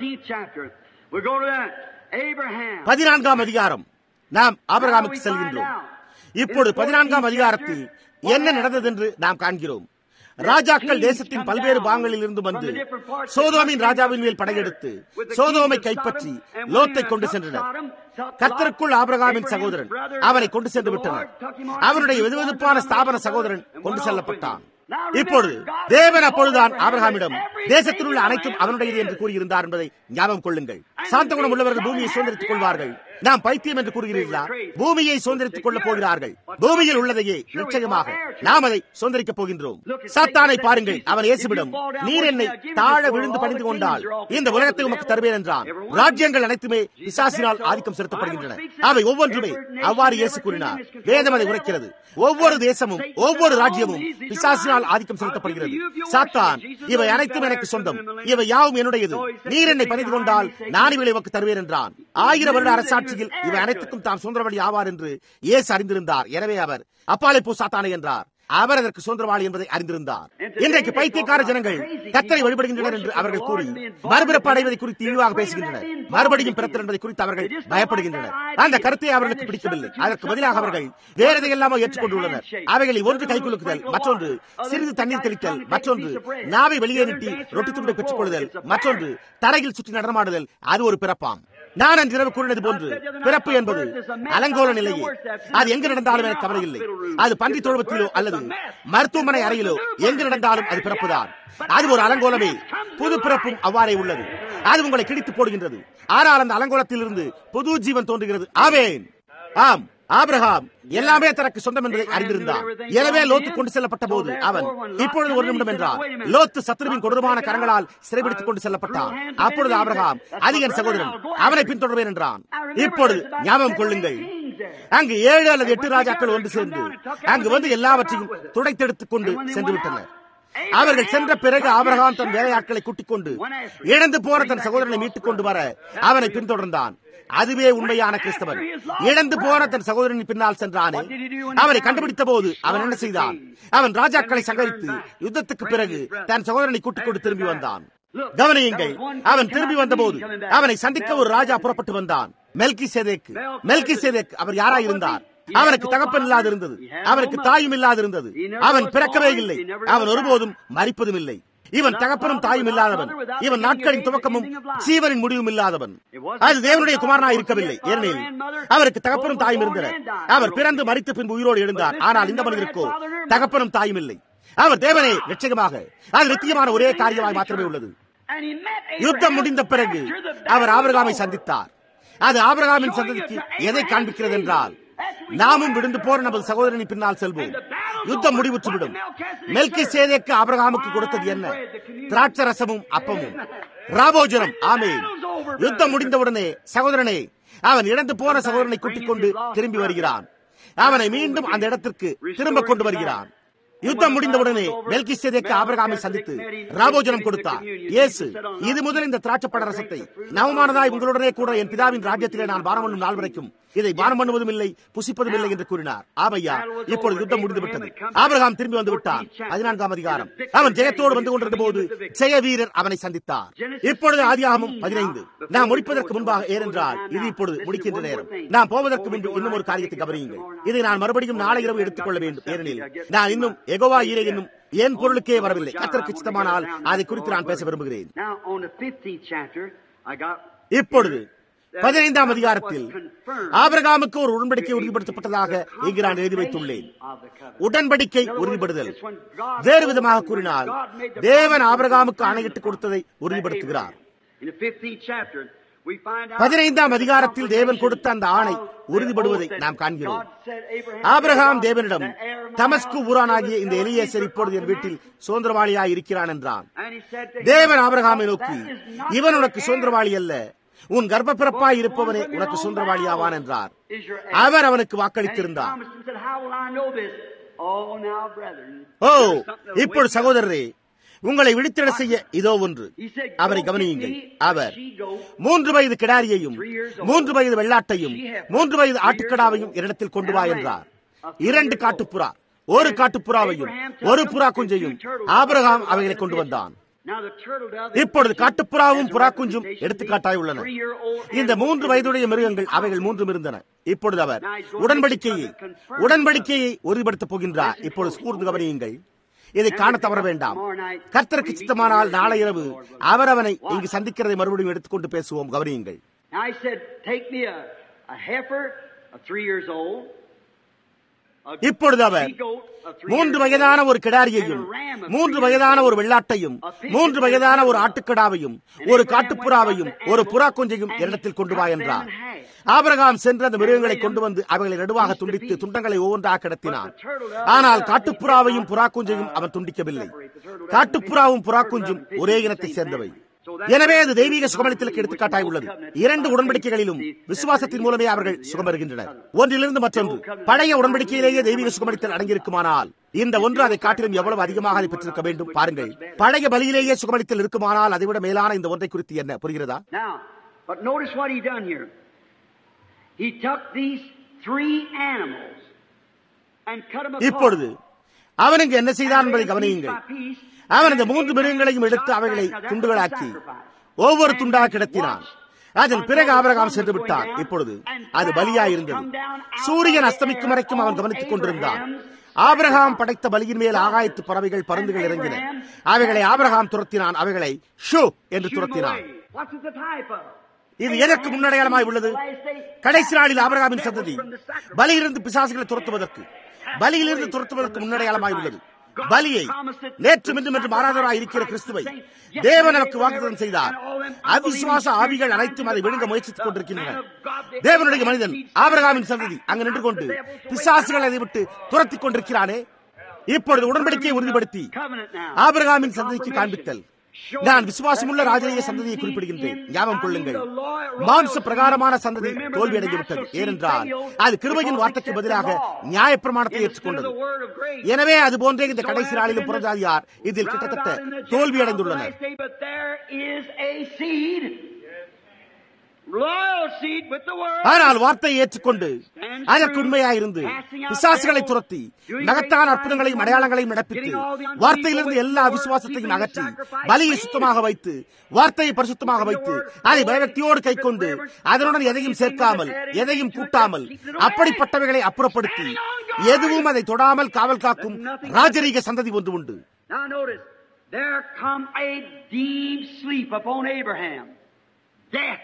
14ஆம் அதிகாரம். நாம் ஆபிரகாமுக்கு செல்கின்றோம். இப்போது 14ஆம் அதிகாரத்தில் என்ன நடந்தது என்று நாம் காண்கிறோம். ராஜாக்கள் தேசத்தின் பல்வேறு பாகங்களில் இருந்து வந்து சோதோமின் ராஜாவின் மேல் படையெடுத்து சோதோமை கைப்பற்றி லோத்தை கொண்டு சென்றனர். கர்த்தருக்குள் ஆபிரகாமின் சகோதரன் அவனை கொண்டு சென்று விட்டனர். அவனுடைய வெதுவெதுப்பான ஸ்தாபன சகோதரன் கொண்டு செல்லப்பட்டான். இப்பொழுது தேவன் அப்பொழுதுதான் ஆபிரகாமிடம் தேசத்தில் உள்ள அனைத்தும் அவனுடையது என்று கூறியிருந்தார் என்பதை ஞாபகம் கொள்ளுங்கள். சாந்த குணம் உள்ளவர்கள் பூமியை சுதந்திரித்துக் கொள்வார்கள். நாம் பைத்தியம் என்று கூறுகிறீர்களா? பூமியை சுதந்திரித்துக் கொள்ளப் போகிறார்கள். பூமியில் உள்ளதையே நிச்சயமாக நாம் அதை சுதந்திரிக்கப் போகின்றோம். சாத்தானை பாருங்கள். அவன் இயேசுவிடம், நீர் என்னை தாழ விழுந்து பணிந்து கொண்டால் இந்த உலகத்தை உமக்கு தருவேன் என்றான். ராஜ்யங்கள் அனைத்துமே பிசாசினால் ஆதிக்கம் செலுத்தப்படுகின்றன. அவை ஒவ்வொன்றுமே அவ்வாறு இயேசு கூறினார். வேதம் அதை உரைக்கிறது. ஒவ்வொரு தேசமும் ஒவ்வொரு ராஜ்யமும் பிசாசினால் ஆதிக்கம் செலுத்தப்படுகிறது. சாத்தான், இவை அனைத்தும் எனக்கு சொந்தம், இவை யாவும் என்னுடையது. நீர் என்னை பணிந்து கொண்டால் நான் இவளை உமக்கு தருவேன் என்றான். 1000 வருட அரசாட்சி மனசாட்சியில் இவை அனைத்துக்கும் தாம் சுதந்திரவாளி ஆவார் என்று இயேசு அறிந்திருந்தார். எனவே அவர் அப்பாலே போ சாத்தானே என்றார். அவர் அதற்கு சுதந்திரவாளி என்பதை அறிந்திருந்தார். இன்றைக்கு பைத்தியக்கார ஜனங்கள் கர்த்தரை வழிபடுகின்றனர் என்று அவர்கள் கூறி மறுபிறப்பு அடைவதை குறித்து இழிவாக பேசுகின்றனர். மறுபடியும் பிறத்தல் என்பதை குறித்து அவர்கள் பயப்படுகின்றனர். அந்த கருத்தை அவர்களுக்கு பிடிக்கவில்லை. அதற்கு பதிலாக அவர்கள் வேற எதையெல்லாமோ ஏற்றுக்கொண்டுள்ளனர். அவைகளை ஒன்று கைக்குலுக்குதல், மற்றொன்று சிறிது தண்ணீர் தெளித்தல், மற்றொன்று நாவை வெளியே நீட்டி ரொட்டி துண்டை பெற்றுக் கொள்ளுதல், மற்றொன்று தரையில் சுற்றி நடமாடுதல். அது ஒரு பிறப்பாம். நான் அன்று இரவு கூறினது போன்று பிறப்பு என்பது அலங்கோல நிலையே. அது எங்கு நடந்தாலும் எனக்கு கவலை இல்லை. அது பன்றி தொழுவத்திலோ அல்லது மருத்துவமனை அறையிலோ எங்கு நடந்தாலும் அது பிறப்புதான். அது ஒரு அலங்கோலமே. புது பிறப்பும் அவ்வாறே உள்ளது. அது உங்களை கிழித்து போடுகின்றது. ஆனால் அந்த அலங்கோலத்தில் இருந்து புது ஜீவன் தோன்றுகிறது. ஆமென். ஆம், ஆபிரகாம் எல்லாமே தனக்கு சொந்தம் என்பதை அறிந்திருந்தார். எனவே லோத்து கொண்டு செல்லப்பட்ட போது அவன் இப்பொழுது ஒரு நிமிடம் என்றார். லோத்து சத்துருவின் கொடூரமான கரங்களால் சிறைபிடித்துக் கொண்டு செல்லப்பட்டான். அப்பொழுது ஆபிரகாம் அது என் சகோதரன், அவனை பின்தொடர்வேன் என்றான். இப்பொழுது ஞாபகம் கொள்ளுங்கள், அங்கு 7 அல்லது 8 ராஜாக்கள் ஒன்று சேர்ந்து அங்கு வந்து எல்லாவற்றையும் துடைத்தெடுத்துக் கொண்டு சென்று விட்டனர். அவர்கள் சென்ற பிறகு ஆபிரகாம் தன் வேலையாட்களை கூட்டிக் கொண்டு இழந்து போன தன் சகோதரனை மீட்டுக் கொண்டு வர அவனை பின்தொடர்ந்தான். அதுவே உண்மையான கிறிஸ்தவன். இழந்து போன தன் சகோதரனின் பின்னால் சென்றானே, அவனை கண்டுபிடித்த போது அவன் என்ன செய்தான்? அவன் ராஜாக்களை சங்கரித்து யுத்தத்துக்கு பிறகு தன் சகோதரனை கூட்டிக் கொண்டு திரும்பி வந்தான். கவனியுங்கள், அவன் திரும்பி வந்தபோது அவனை சந்திக்க ஒரு ராஜா புறப்பட்டு வந்தான். மெல்கிசேதேக் அவர் யாராயிருந்தார்? அவனுக்கு தகப்பன் இல்லாதிருந்தது, அவனுக்கு தாயும் இல்லாதிருந்தது, அவன் பிறக்கவே இல்லை, அவன் ஒருபோதும் மரிப்பதும் இல்லை. இவன் தகப்பனும் தாயும் இல்லாதவன், இவன் நாட்களின் துவக்கமும் ஜீவனின் முடிவும் இல்லாதவன். அது தேவனுடைய குமாரனாய் இருக்கவில்லை. ஏனெனில் அவருக்கு தகப்பனும் தாயும் இருந்தனர். அவர் பிறந்து மரித்த பின்பு உயிரோடு எழுந்தார். ஆனால் இந்த மனிதருக்கோ தகப்பனும் தாயும் இல்லை. அவர் தேவனே நிச்சயமாக அது நித்தியமான ஒரே காரியமாய் மாத்திரமே உள்ளது. யுத்தம் முடிந்த பிறகு அவர் ஆபிரகாமை சந்தித்தார். அது ஆபிரகாமின் சந்ததிக்கு எதை காண்பிக்கிறது என்றால், நாமும் விழுந்து போற நமது சகோதரனின் பின்னால் செல்வோம். யுத்தம் முடிவுற்றுவிடும். மெல்கிசேதேக்கு ஆபிரகாமுக்கு கொடுத்தது என்ன? திராட்சரசமும் அப்பமும், ராபோஜனம். ஆமென். யுத்தம் முடிந்தவுடனே சகோதரனே, அவன் இழந்து போன சகோதரனை கூட்டிக் கொண்டு திரும்பி வருகிறான். அவனை மீண்டும் அந்த இடத்திற்கு திரும்ப கொண்டு வருகிறான். யுத்தம் முடிந்தவுடனே மெல்கிசேதேக்கு ஆபிரகாமை சந்தித்து ராபோஜனம் கொடுத்தார். இயேசு, இது முதல் இந்த திராட்சைப்பழ ரசத்தை நவமானதாய் உங்களுடனே கூட என் பிதாவின் ராஜ்யத்திலே நான் பானம் பண்ணும் நாள் வரைக்கும் இதை பானம் பண்ணுவதும் இல்லை, புசிப்பதும் இல்லை என்று கூறினார். ஆமையா, இப்பொழுது யுத்தம் முடிந்து விட்டது. ஆபிரகாம் திரும்பி வந்து விட்டான். 14ஆம் அதிகாரம். அவன் ஜெயத்தோடு வந்து கொண்டிருந்த போது ஜெய வீரர் அவனை சந்தித்தார். இப்பொழுது ஆதியாகமம் 15 நாம் முடிப்பதற்கு முன்பாக, ஏனென்றால் இது இப்பொழுது முடிக்கின்ற நேரம். நாம் போவதற்கு முன்பு இன்னும் ஒரு காரியத்தை கவனியுங்கள். இதை நான் மறுபடியும் நாளை இரவு எடுத்துக் கொள்ள வேண்டும். ஏனெனில் நான் இன்னும் யெகோவா ஈரே என்னும் என் பொருளுக்கே வரவில்லை. கர்த்தருக்கு சித்தமானால் அதை குறித்து நான் பேச விரும்புகிறேன். இப்பொழுது 15ஆம் அதிகாரத்தில் ஆபிரகாமுக்கு ஒரு உடன்படிக்கை உறுதிப்படுத்தப்பட்டதாக இங்கு நான் எழுதி வைத்துள்ளேன். உடன்படிக்கை உறுதிப்படுதல். வேறு விதமாக கூறினால், தேவன் ஆபிரகாமுக்கு ஆணையிட்டு கொடுத்ததை உறுதிப்படுத்துகிறார். 15ஆம் அதிகாரத்தில் தேவன் கொடுத்த அந்த ஆணை உறுதிப்படுவதை நாம் காண்கிறோம். ஆபிரகாம் தேவனிடம், தமஸ்கு ஊரானாகிய இந்த எலியேசர் இப்பொழுது என் வீட்டில் சுதந்திரவாளியாய் இருக்கிறான் என்றான். தேவன் ஆபிரகாமை நோக்கி, இவன் உனக்கு சுதந்திரவாளி அல்ல, உன் கர்ப்ப பிறப்பாய் இருப்பவனே உனக்கு சுதந்திரவாளியாவான் என்றார். அவர் அவனுக்கு வாக்களித்திருந்தார். ஓ, இப்பொழுது சகோதரரே, உங்களை விழித்திட செய்ய இதோ ஒன்று. அவரை கவனியுங்கள். அவர் 3 வயது கிடாரியையும் 3 வயது வெள்ளாட்டையும் 3 வயது ஆட்டுக்கடாவையும் என்னிடத்தில் கொண்டு வா என்றார். 2 காட்டுப்புறா, 1 காட்டுப்புறாவையும் 1 புறா குஞ்சையும் ஆபிரகாம் அவைகளை கொண்டு வந்தான். இப்பொழுது காட்டுப்புறாவும் புறா குஞ்சும் எடுத்துக்காட்டாய் உள்ளன. இந்த 3 வயதுடைய மிருகங்கள் அவைகள் 3 இருந்தன. இப்பொழுது அவர் உடன்படிக்கையை உறுதிப்படுத்தப் போகின்றார். இப்பொழுது கூர்ந்து கவனியுங்கள். இதை காண தவற வேண்டாம். கர்த்தருக்கு சித்தமானால் நாளை இரவு அவர் அவனை இங்கு சந்திக்கிறதை மறுபடியும் எடுத்துக்கொண்டு பேசுவோம். கவனியுங்கள். இப்பொழுது அவர் 3 வயதான ஒரு கிடாரியையும் 3 வயதான ஒரு வெள்ளாட்டையும் 3 வயதான ஒரு ஆட்டுக்கடாவையும் 1 காட்டுப்புறாவையும் 1 புறா குஞ்சையும் இடத்தில் கொண்டு வா என்றார். ஆபிரகாம் சென்று அந்த மிருகங்களை கொண்டு வந்து அவைகளை நடுவாக துண்டித்து துண்டங்களை ஒவ்வொன்றாக கிடத்தினான். ஆனால் காட்டுப்புறாவையும் புறா குஞ்சையும் அவன் துண்டிக்கவில்லை. காட்டுப்புறாவும் புறா குஞ்சும் ஒரே இனத்தை சேர்ந்தவை. எனவே அது தெய்வீக சுகமளித்தலுக்கு எடுத்துக்காட்டாய் உள்ளது. 2 உடன்படிக்கைகளிலும் விசுவாசத்தின் மூலமே அவர்கள் சுகம் பெறுகின்றனர். ஒன்றிலிருந்து மற்றொன்று. பழைய உடன்படிக்கையிலேயே தெய்வீக சுகமளித்தல் அடங்கியிருக்குமானால் இந்த ஒன்று அதை காட்டிலும் எவ்வளவு அதிகமாக அதை பெற்றிருக்க வேண்டும் பாருங்கள். பழைய பலியிலேயே சுகமளித்தல் இருக்குமானால் அதைவிட மேலான இந்த ஒன்றை குறித்து என்ன புரிகிறதா? he took these 3 animals and cut them apart. இப்பொழுது அவன் இங்கு என்ன செய்தான் என்பதை கவனியுங்கள். அவன் இந்த 3 மிருகங்களையும் எடுத்து அவைகளை துண்டுகளாக்கி ஒவ்வொரு துண்டாக கிடத்தினான். அதன் பிறகு ஆபிரகாம் சென்று விட்டான். இப்பொழுது அது பலியாயிருந்தது. சூரியன் அஸ்தமிக்கும் வரைக்கும் அவன் கவனித்துக் கொண்டிருந்தான். ஆபிரகாம் படைத்த பலியின் மேல் ஆகாயத்து பறவைகள் பருந்துகள் இறங்கின. அவைகளை ஆபிரகாம் துரத்தினான். அவைகளை ஷூ என்று துரத்தினான். இது எதற்கு முன்னடையாளமாய் உள்ளது? கடைசி நாளில் ஆபிரகாமின் சந்ததி பலியிலிருந்து பிசாசுகளை துரத்துவதற்கு, பலியிலிருந்து துரத்துவதற்கு முன்னடையாளமாய் உள்ளது. பலியை நேற்றும் இன்றும் என்று மாறாதவராய் இருக்கிற கிறிஸ்துவை தேவன் நமக்கு வாக்குத்தத்தம் செய்தார். அவிசுவாச ஆவிகள் அனைத்தும் அதை விழுங்க முயற்சித்துக் கொண்டிருக்கின்றன. தேவனுடைய மனிதன் ஆபிரகாமின் சந்ததி அங்கு நின்று கொண்டு பிசாசுகள் அதை விட்டு துரத்திக் கொண்டிருக்கிறானே. இப்பொழுது உடன்படிக்கையை உறுதிப்படுத்தி ஆபிரகாமின் சந்ததிக்கு காண்பித்தல். நான் விசுவாசமுள்ள ராஜரீக சந்ததியை குறிப்பிடுகின்றேன். ஞாபகம் கொள்ளுங்கள், மாம்ச பிரகாரமான சந்ததி தோல்வியடைந்துவிட்டது. ஏனென்றால் அது கிருபையின் வார்த்தைக்கு பதிலாக நியாயப்பிரமாணத்தை ஏற்றுக்கொண்டது. எனவே அது போன்றே இந்த கடைசி நாளிலும் புறஜாதியார் இதில் கிட்டத்தட்ட தோல்வியடைந்துள்ளனர். ஆனால் வார்த்தையை ஏற்றுக்கொண்டு அதற்கு உண்மையாயிருந்து பிசாசுகளை துரத்தி மகத்தான அற்புதங்களையும் அடையாளங்களையும் நடப்பித்து வார்த்தையிலிருந்து எல்லா விசுவாசத்தையும் அகற்றி பலியை சுத்தமாக வைத்து வார்த்தையை பரிசுத்தமாக வைத்து அதை பயபக்தியோடு கை கொண்டு அதனுடன் எதையும் சேர்க்காமல் எதையும் கூட்டாமல் அப்படிப்பட்டவைகளை அப்புறப்படுத்தி எதுவும் அதை தொடாமல் காவல் காக்கும் ராஜரீக சந்ததி ஒன்று உண்டு. There come a deep sleep upon Abraham. Death.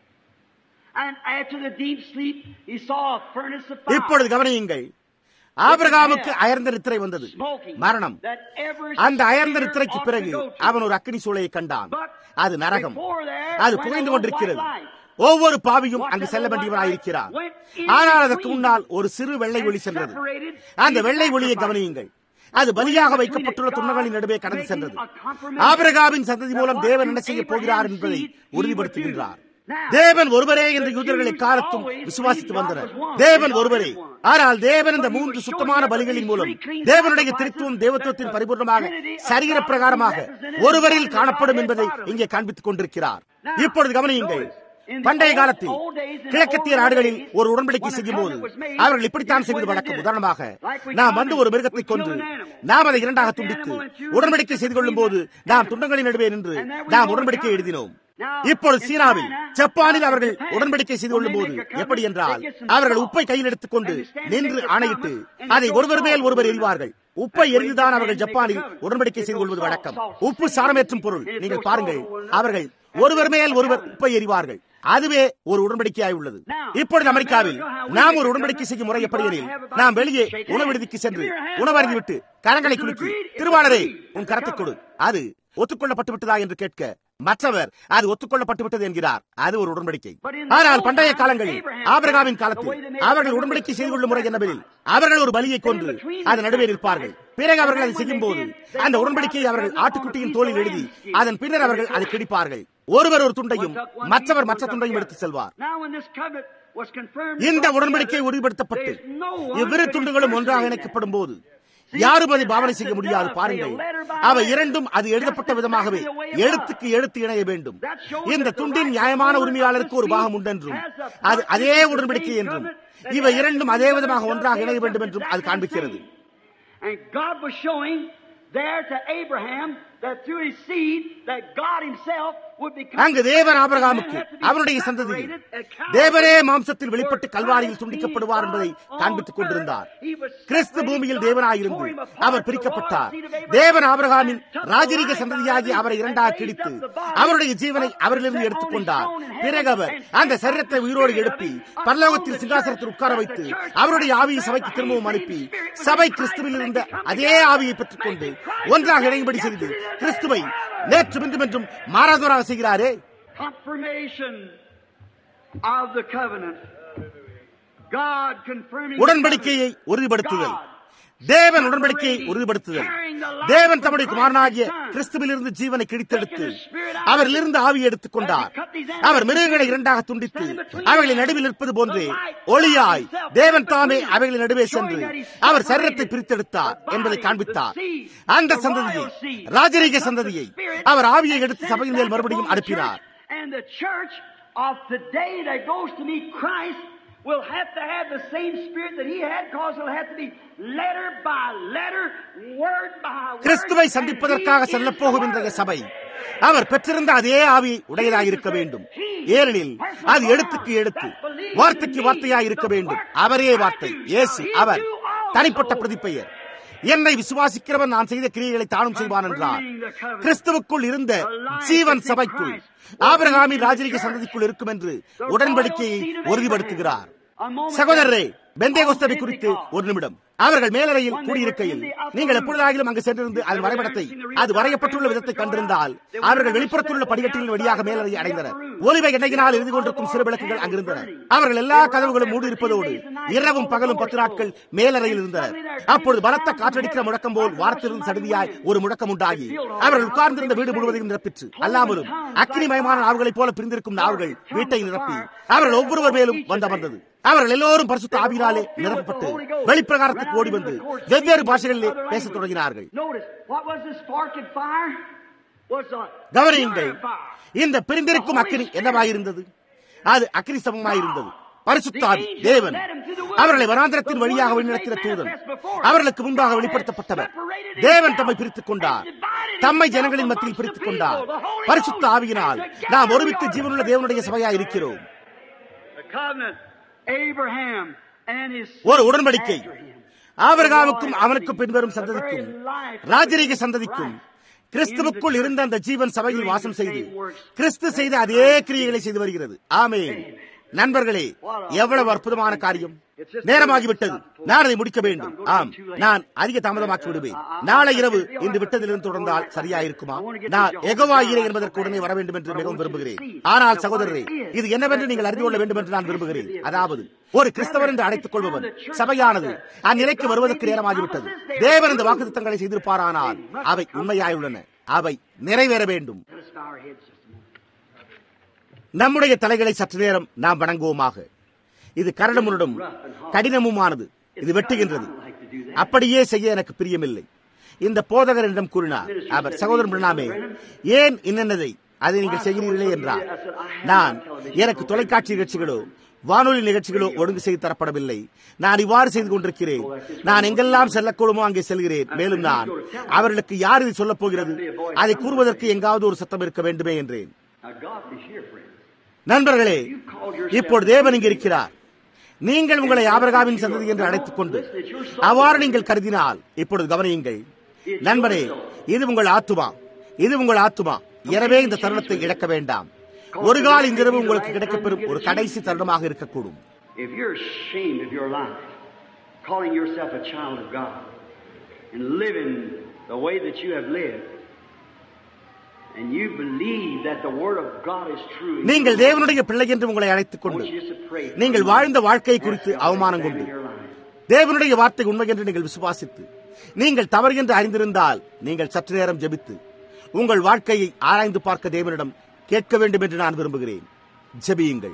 And after the deep sleep, he saw a furnace of fire. இப்பொழுது கவனியுங்கள், ஆபிரகாமுக்கு அயர்ந்த நித்திரை வந்தது, மரணம். அந்த அயர்ந்த நித்திரைக்கு பிறகு அவன் ஒரு அக்கினி சூளையை கண்டான். அது நரகம். அது புகைந்து கொண்டிருக்கிறது. ஒவ்வொரு பாவியும் அங்கு செல்ல வேண்டியவராயிருக்கிறார். ஆனால் அதற்கு முன்னால் ஒரு சிறு வெள்ளை ஒளி சென்றது. அந்த வெள்ளை ஒளியை கவனியுங்கள். அது பலியாக வைக்கப்பட்டுள்ள துண்டங்களின் நடுவே கடந்து சென்றது. ஆபிரகாமின் சந்ததி மூலம் தேவன் என்ன செய்ய போகிறார் என்பதை உறுதிப்படுத்துகின்றார். தேவன் ஒருவரே என்று யூதர்களை காலத்தும் விசுவாசித்து வந்தனர். தேவன் ஒருவரே. ஆனால் தேவன் இந்த 3 சுத்தமான பலிகளின் மூலம் தேவனுடைய திருத்துவம் தேவத்துவத்தின் பரிபூர்ணமாக சரீர பிரகாரமாக ஒருவரில் காணப்படும் என்பதை இங்கே காண்பித்துக் கொண்டிருக்கிறார். இப்பொழுது கவனியுங்கள், பண்டைய காலத்தில் கிழக்கத்திய நாடுகளில் ஒரு உடன்படிக்கை செய்யும் போது அவர்கள் இப்படித்தான் செய்வது வழக்கம். உதாரணமாக, நாம் வந்து ஒரு மிருகத்தை கொன்று நாம் அதை 2ஆக துண்டித்து உடன்படிக்கை செய்து கொள்ளும் போது நாம் துண்டங்களின் நடுவே நின்று நாம் உடன்படிக்கை எழுதினோம். இப்பொழுது சீனாவில், ஜப்பானில் அவர்கள் உடன்படிக்கை செய்து கொள்ளும் போது எப்படி என்றால், அவர்கள் உப்பை கையில் எடுத்துக் கொண்டு நின்று ஆணையிட்டு அதை ஒருவர் மேல் ஒருவர் எறிவார்கள். உப்பை எரிந்துதான் அவர்கள் ஜப்பானில் உடன்படிக்கை செய்து கொள்வது வழக்கம். உப்பு சாரமேற்றும் பொருள். நீங்கள் பாருங்கள், அவர்கள் ஒருவர் மேல் ஒருவர் உப்பை எறிவார்கள். அதுவே ஒரு உடன்படிக்கையாய் உள்ளது. இப்பொழுது அமெரிக்காவில் நாம் ஒரு உடன்படிக்கை செய்யும் முறை எப்படி எனில், நாம் வெளியே உணவு விடுதிக்கு சென்று உணவருந்திவிட்டு கரங்களை குலுக்கி, திருவாளரே உன் கரத்தை கொடு, அது ஒத்துக்கொள்ளப்பட்டு விட்டதா என்று கேட்க மற்றவர் அது ஒத்துக்கொள்ளப்பட்டு விட்டது என்கிறார். அது ஒரு உடன்படிக்கை. ஆனால் பண்டைய காலங்களில், ஆபிரகாமின் காலத்தில் அவர்கள் உடன்படிக்கை செய்து கொள்ளும் முறை என்னவெனில், அவர்கள் ஒரு பலியை கொன்று அதன் நடுவே நிற்பார்கள். பிறகு அவர்கள் அதை செய்யும் போது அந்த உடன்படிக்கையை அவர்கள் ஆட்டுக்குட்டியின் தோளில் எழுதி அதன் பின்னர் அவர்கள் அதை பிடிப்பார்கள். ஒருவர் ஒரு துண்டையும் மற்றவர் மற்ற துண்டையும் எடுத்து செல்வார். இந்த உடன்படிக்கை உறுதிப்படுத்தப்பட்டு இவ்விரு துண்டுகளும் ஒன்றாக இணைக்கப்படும் போது யாரும் அதை பாவனை செய்ய முடியாது. பாருங்கள், அவை இரண்டும் அது எழுதப்பட்ட விதமாகவே எழுத்துக்கு எழுத்து இணைய வேண்டும். இந்த துண்டின் நியாயமான உரிமையாளருக்கு ஒரு பாகம் உண்டென்றும் அது அதே உடன்படிக்கை என்றும் இவை இரண்டும் அதே விதமாக ஒன்றாக இணைய வேண்டும் என்றும் அது காண்பிக்கிறது. அங்கு தேவன் ஆபிரகாமுக்கு அவனுடைய சந்ததியில் தேவனே மாம்சத்தில் வெளிப்பட்டு கல்வாரியில் துண்டிக்கப்படுவார் என்பதை காண்பித்துக் கொண்டிருந்தார். கிறிஸ்து பூமியில் தேவனாயிருந்து அவர் பிரிக்கப்பட்டார். தேவன் ஆபிரகாமின் ராஜரீக சந்ததியாகி அவரை 2ஆக கிழித்து அவருடைய ஜீவனை அவரிலிருந்து எடுத்துக் கொண்டார். பிறகு அவர் அந்த சரீரத்தை உயிரோடு எழுப்பி பரலோகத்தில் சிங்காசனத்தில் உட்கார வைத்து அவருடைய ஆவியை சபைக்கு திரும்பவும் அனுப்பி சபை கிறிஸ்துவில் இருந்த அதே ஆவியை பெற்றுக் கொண்டு ஒன்றாக இணையும்படி செய்து கிறிஸ்துவை நேற்று இன்றும் என்றும் மாறாதவராக செய்கிறாரே. உடன்படிக்கையை உறுதிப்படுத்துதல். தேவன் உடன்படிக்கையை உறுதிப்படுத்துதல். தேவன் தம்முடைய குமாரனாகிய கிறிஸ்துவிலிருந்து ஜீவனை கிழித்தெடுத்து அவரிலிருந்து ஆவியை எடுத்துக் கொண்டார். அவர் மிருகங்களை 2ஆக துண்டித்து அவைகளின் நடுவில் இருப்பது போன்றே ஒளியாய் தேவன் தாமே அவைகளின் நடுவே சென்று அவர் சரீரத்தை பிரித்தெடுத்தார் என்பதை காண்பித்தார். அந்த சந்ததியை, ராஜரீக சந்ததியை, அவர் ஆவியை எடுத்து சபையின் மேல் மறுபடியும் அனுப்பினார். will have to have the same spirit that he had, because it'll have to be letter by letter, word by word. கிறிஸ்துவை சந்திப்பதற்காக செல்ல போகும் இன்றைய சபை அவர் பெற்றிருந்த அதே ஆவியை உடையதாக இருக்க வேண்டும். ஏனெனில் அது எழுத்துக்கு எழுத்து, வார்த்தைக்கு வார்த்தையாக இருக்க வேண்டும். அவரே வார்த்தை, இயேசு. அவர் தனிப்பட்ட பிரதிப்பெயர். என்னை விசுவாசிக்கிறவன் நான் செய்த கிரியைகளை தானும் செய்வான் என்றார். கிறிஸ்துவுக்குள் இருந்த ஜீவன் சபைக்குள் ஆபிரகாமின் ராஜரீக சந்ததிக்குள் இருக்கும் என்று உடன்படிக்கையை உறுதிப்படுத்துகிறார். சகோதரரே, பெந்தேகோஸ்தேவை குறித்து ஒரு நிமிடம். அவர்கள் மேலறையில் கூடியிருக்கையில் நீங்கள் எப்பொழுதாகிலும் அங்கு சென்றிருந்து அதன் வரைபடத்தை, அது வரையப்பட்டுள்ள விதத்தை கண்டிருந்தால் அவர்கள் வெளிப்புறத்துள்ள படிக்கட்டின் வழியாக மேலறையை அடைந்தனர். ஒலிவை எண்ணெயினால் எரிந்து கொண்டிருக்கும் சிறு விளக்குகள் அங்கிருந்தன. அவர்கள் எல்லா கதவுகளும் மூடியிருப்பதோடு இரவும் பகலும் 10 நாட்கள் மேலறையில் இருந்தனர். அப்பொழுது பலத்த காற்றடிக்கிற முழக்கம் போல் வாரத்திலிருந்து சடுதியாய் ஒரு முழக்கம் உண்டாகி அவர்கள் உட்கார்ந்திருந்த வீடு முழுவதையும் நிரப்பிற்று. அல்லாமலும் அக்னிமயமான நாவுகளைப் போல பிரிந்திருக்கும் நாவுகள் வீட்டை நிரப்பி அவர்கள் ஒவ்வொருவர் மேலும் வந்தது. அவர்கள் எல்லோரும் பரிசுத்த ஆவியினாலே நிரப்பப்பட்டு வெளிப்பிரகாரத்துக்கு ஓடி வந்து வெவ்வேறு பாஷைகளிலே பேசத் தொடங்கினார்கள். கவனியுங்கள், இந்த பிரிந்திருக்கும் அக்கினி என்னவாயிருந்தது? அது அக்கினி சமமாயிருந்தது. பரிசுத்த ஆவி, தேவன் அவர்களை வனாந்திரத்தின் வழியாக வழிநடத்தின தூதன், அவர்களுக்கு முன்பாக வெளிப்படுத்தப்பட்டவர். தேவன் தம்மை பிரித்துக் கொண்டார், தம்மை ஜனங்களின் மத்தியில் பிரித்துக் கொண்டார். பரிசுத்த ஆவியினால் நாம் ஒருமித்து ஜீவனுள்ள தேவனுடைய சபையாய் இருக்கிறோம். ஒரு உடன்படிக்கை ஆபிரகாமுக்கும் அவனுக்கு பின்வரும் சந்ததிக்கும் ராஜரீக சந்ததிக்கும் கிறிஸ்துவுக்குள் இருந்த அந்த ஜீவன் சபையில் வாசம் செய்து கிறிஸ்து செய்த அதே கிரியைகளை செய்து வருகிறது. ஆமென். நண்பர்களே, எவ்வளவு அற்புதமான காரியம்! நேரமாகிவிட்டது, நான் அதை முடிக்க வேண்டும். ஆம், நான் அதிக தாமதமாக்கி விடுவேன். நாளை இரவு இன்று விட்டதிலிருந்து தொடர்ந்தால் சரியாயிருக்குமா? நான் யெகோவா ஈரே என்பதற்கு உடனே வர வேண்டும் என்று மிகவும் விரும்புகிறேன். ஆனால் சகோதரரே, இது என்னவென்று நீங்கள் அறிந்து கொள்ள வேண்டும் என்று நான் விரும்புகிறேன். அதாவது, ஒரு கிறிஸ்தவர் என்று அழைத்துக் கொள்பவன் சபையானது அந்நிலைக்கு வருவதற்கு நேரமாகிவிட்டது. தேவன் இந்த வாக்குத்தத்தங்களை செய்திருப்பாரானால் அவை உண்மையாயுள்ளன, அவை நிறைவேற வேண்டும். நம்முடைய தலைகளை சற்று நேரம் நாம் வணங்குவோமாக. இது கரடுமுரடும் கடினமுமானது, இது வெட்டுகின்றது. அப்படியே செய்ய எனக்கு பிரியமில்லை. இந்த போதகர் என்னிடம் கூறினார். அவர், சகோதரன் பிரணாமே, ஏன் இன்னதை அதை நீங்கள் செய்கிறீர்களே என்றார். நான், எனக்கு தொலைக்காட்சி நிகழ்ச்சிகளோ வானொலி நிகழ்ச்சிகளோ ஒழுங்கு செய்து தரப்படவில்லை. நான் இவ்வாறு செய்து கொண்டிருக்கிறேன். நான் எங்கெல்லாம் செல்லக்கூடுமோ அங்கே செல்கிறேன். மேலும் நான் அவர்களுக்கு யார் இதை சொல்லப் போகிறது, அதை கூறுவதற்கு எங்காவது ஒரு சத்தம் இருக்க வேண்டுமே என்றேன். நண்பர்களே, இப்போது தேவன் இங்கு இருக்கிறார். நீங்கள் உங்களை ஆபிரகாமின் சந்ததி என்று அழைத்துக் கொண்டு அவ்வாறு நீங்கள் கருதினால், இப்பொழுது கவனியுங்கள் நண்பரே, இது உங்கள் ஆத்துமா, இது உங்கள் ஆத்துமா. எனவே இந்த தருணத்தை இழக்க வேண்டாம். ஒரு கால் இந்த இரவு உங்களுக்கு கிடைக்கப்பெறும் ஒரு கடைசி தருணமாக இருக்கக்கூடும். நீங்கள் தேவனுடைய பிள்ளை என்று உங்களை அழைத்துக் கொண்டு நீங்கள் வாழ்ந்த வாழ்க்கை குறித்து அவமானம் கொண்டு தேவனுடைய வார்த்தை உண்மை என்று நீங்கள் விசுவாசித்து நீங்கள் தவறு என்று அறிந்திருந்தால், நீங்கள் சற்று நேரம் ஜெபித்து உங்கள் வாழ்க்கையை ஆராய்ந்து பார்க்க தேவனிடம் கேட்க வேண்டும் என்று நான் விரும்புகிறேன். ஜெபியுங்கள்.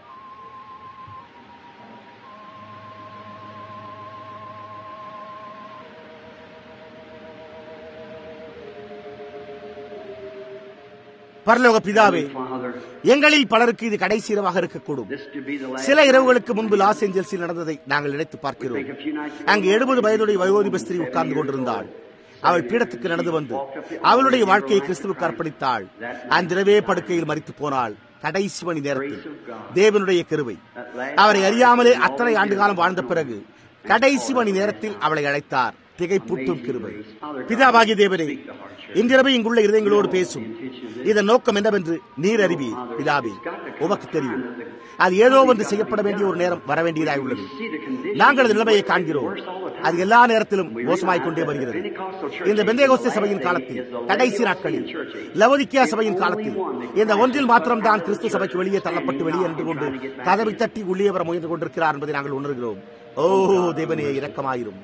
பரலோக பிதாவே, எங்களில் பலருக்கு இது கடைசி இரவாக இருக்கக்கூடும். சில இரவுகளுக்கு முன்பு லாஸ் ஏஞ்சல்ஸில் நடந்ததை நாங்கள் நினைத்து பார்க்கிறோம். அங்கு 70 வயதுடைய வயோதிப ஸ்திரீ உட்கார்ந்து கொண்டிருந்தாள். அவள் பீடத்துக்கு நடந்து வந்து அவளுடைய வாழ்க்கையை கிறிஸ்துவுக்கு அர்ப்பணித்தாள். அன்றிரவே படுக்கையில் மரித்து போனாள். கடைசி மணி நேரத்தில் தேவனுடைய கிருபை அவரை அறியாமலே அத்தனை ஆண்டு காலம் வாழ்ந்த பிறகு கடைசி மணி நேரத்தில் அவளை அழைத்தார். திகைப்பூட்டும் கிருபை. பிதாவாகிய தேவனே, இன்றிரவு இங்குள்ள இருதயங்களோடு பேசும். இதன் நோக்கம் என்னவென்று நீர் அறிவீர். பிதாவே, உமக்கு தெரியும். அது ஏதோ ஒன்று செய்யப்பட வேண்டிய ஒரு நேரம் வரவேண்டியதாய் உள்ளது. நாங்கள் அந்த நிலைமையை காண்கிறோம். அது எல்லா நேரத்திலும் மோசமாய்க் கொண்டே வருகிறது. இந்த பெந்தேகோஸ்தே சபையின் காலத்தில், கடைசி நாட்களில், லவோதிக்கேயா சபையின் காலத்தில், இந்த ஒன்றில் மாத்திரம்தான் கிறிஸ்து சபைக்கு வெளியே தள்ளப்பட்டு வெளியே நின்று கொண்டு கதவை தட்டி உள்ளே வர முயன்று கொண்டிருக்கிறார் என்பதை நாங்கள் உணர்கிறோம். ஓ தேவனே, இரக்கமாயிரும்.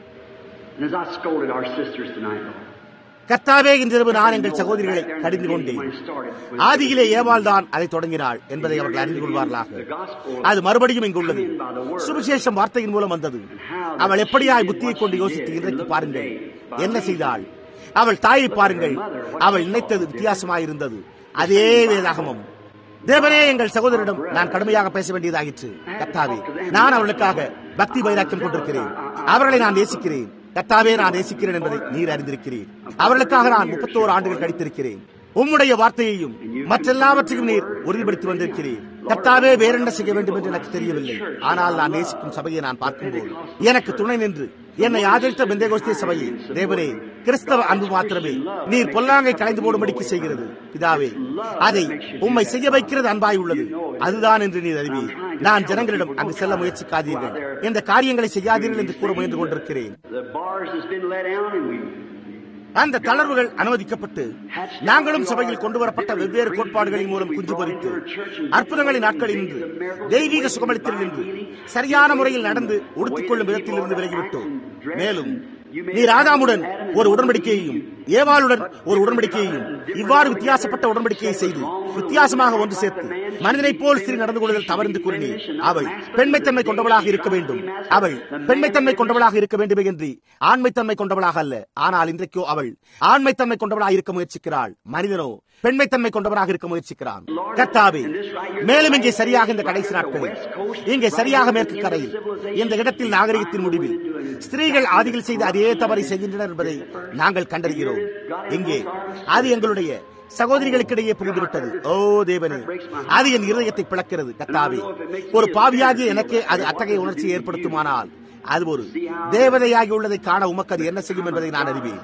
கர்த்தாவே, இன்றிரவு நான் எங்கள் சகோதரிகளை கடிந்து கொண்டேன். ஆதியிலே ஏவாள் தான் அதை தொடங்கினாள் என்பதை அவர்கள் அறிந்து கொள்வார்களாக. அது மறுபடியும் இங்குள்ளது. சுவிசேஷம் வார்த்தையின் மூலம் வந்தது. அவள் எப்படியாய் புத்தியை கொண்டு யோசித்து இன்றைக்கு பாருங்கள் என்ன செய்தாள். அவள் தாயை பாருங்கள். அவள் நினைத்தது வித்தியாசமாயிருந்தது. அதே வேதாகமம். தேவனே, எங்கள் சகோதரிடம் நான் கடுமையாக பேச வேண்டியதாயிற்று. கர்த்தாவே, நான் அவர்களுக்காக பக்தி வைராக்கியம் கொண்டிருக்கிறேன். அவர்களை நான் நேசிக்கிறேன். கர்த்தாவே, நான் நேசிக்கிறேன் என்பதை நீர் அறிந்திருக்கிறீர். அவர்களுக்காக நான் 31 ஆண்டுகள் கழித்திருக்கிறேன். உம்முடைய வார்த்தையையும் மற்றெல்லாவற்றையும் நீர் உறுதிப்படுத்தி வந்திருக்கிறீர். கர்த்தாவே, வேறென்ன செய்ய வேண்டும் என்று எனக்கு தெரியவில்லை. ஆனால் நான் நேசிக்கும் சபையை நான் பார்க்கும்போது எனக்கு துணை நின்று என்னை ஆதரித்த பெந்தேகோஸ்தே சபையை தேவனே, கிறிஸ்தவ அன்பு மாத்திரமே நீர் பொல்லாங்கை கலைந்து போடும்படிக்கு செய்கிறது. பிதாவே, அதை உம்மை செய்ய வைக்கிறது அன்பாய் உள்ளது. அதுதான் என்று நீர் அறிவீர். நான் ஜனங்களிடம் அங்கு செல்ல முயற்சிக்காதீர்கள், இந்த காரியங்களை செய்யாதீர்கள் என்று கூற முயன்று கொண்டிருக்கிறேன். அந்த தளர்வுகள் அனுமதிக்கப்பட்டு நாங்களும் சபையில் கொண்டு வரப்பட்ட வெவ்வேறு கோட்பாடுகளின் மூலம் குஞ்சு பொறித்து அற்புதங்களின் நாட்களில் நின்று தெய்வீக சுகமளித்தல் நின்று சரியான முறையில் நடந்து உடுத்திக்கொள்ளும் விதத்தில் இருந்து விலகிவிட்டோம். மேலும் நீர் ஆதாமுடன் ஒரு உடன்படிக்கையையும் ஏவாளுடன் ஒரு உடன்படிக்கையையும் இவ்வாறு வித்தியாசப்பட்ட உடன்படிக்கையை செய்து வித்தியாசமாக ஒன்று சேர்த்து மனிதனைப் போல் சிறி நடந்து கொள்வதில் தவறு கூறினீர். அவள் பெண்மைத்தன்மை கொண்டவளாக இருக்க வேண்டும். அவள் பெண்மைத்தன்மை கொண்டவளாக இருக்க வேண்டுமே என்று ஆண்மைத்தன்மை கொண்டவளாக அல்ல. ஆனால் இன்றைக்கோ அவள் ஆண்மைத்தன்மை கொண்டவளாக இருக்க முயற்சிக்கிறாள். மனிதனோ பெண்மைத்தன்மை கொண்டவராக இருக்க முயற்சிக்கிறான். கர்த்தாவே, மேலும் இங்கே சரியாக இந்த கடைசி நாட்களில் இங்கே சரியாக மேற்கு கரையில் இந்த இடத்தில் நாகரிகத்தின் முடிவில் ஸ்திரீகள் ஆதிகள் செய்த அதே தவறை செய்கின்றனர் என்பதை நாங்கள் கண்டறிகிறோம். இங்கே அது எங்களுடைய சகோதரிகளுக்கிடையே புரிந்துவிட்டது. ஓ தேவனே, அது என் இருதயத்தை பிளக்கிறது. கர்த்தாவே, ஒரு பாவியாகிய எனக்கே அது அத்தகைய உணர்ச்சியை ஏற்படுத்துமானால் அது ஒரு தேவதையாகி உள்ளதை காண உமக்கு அது என்ன செய்யும் என்பதை நான் அறிவேன்.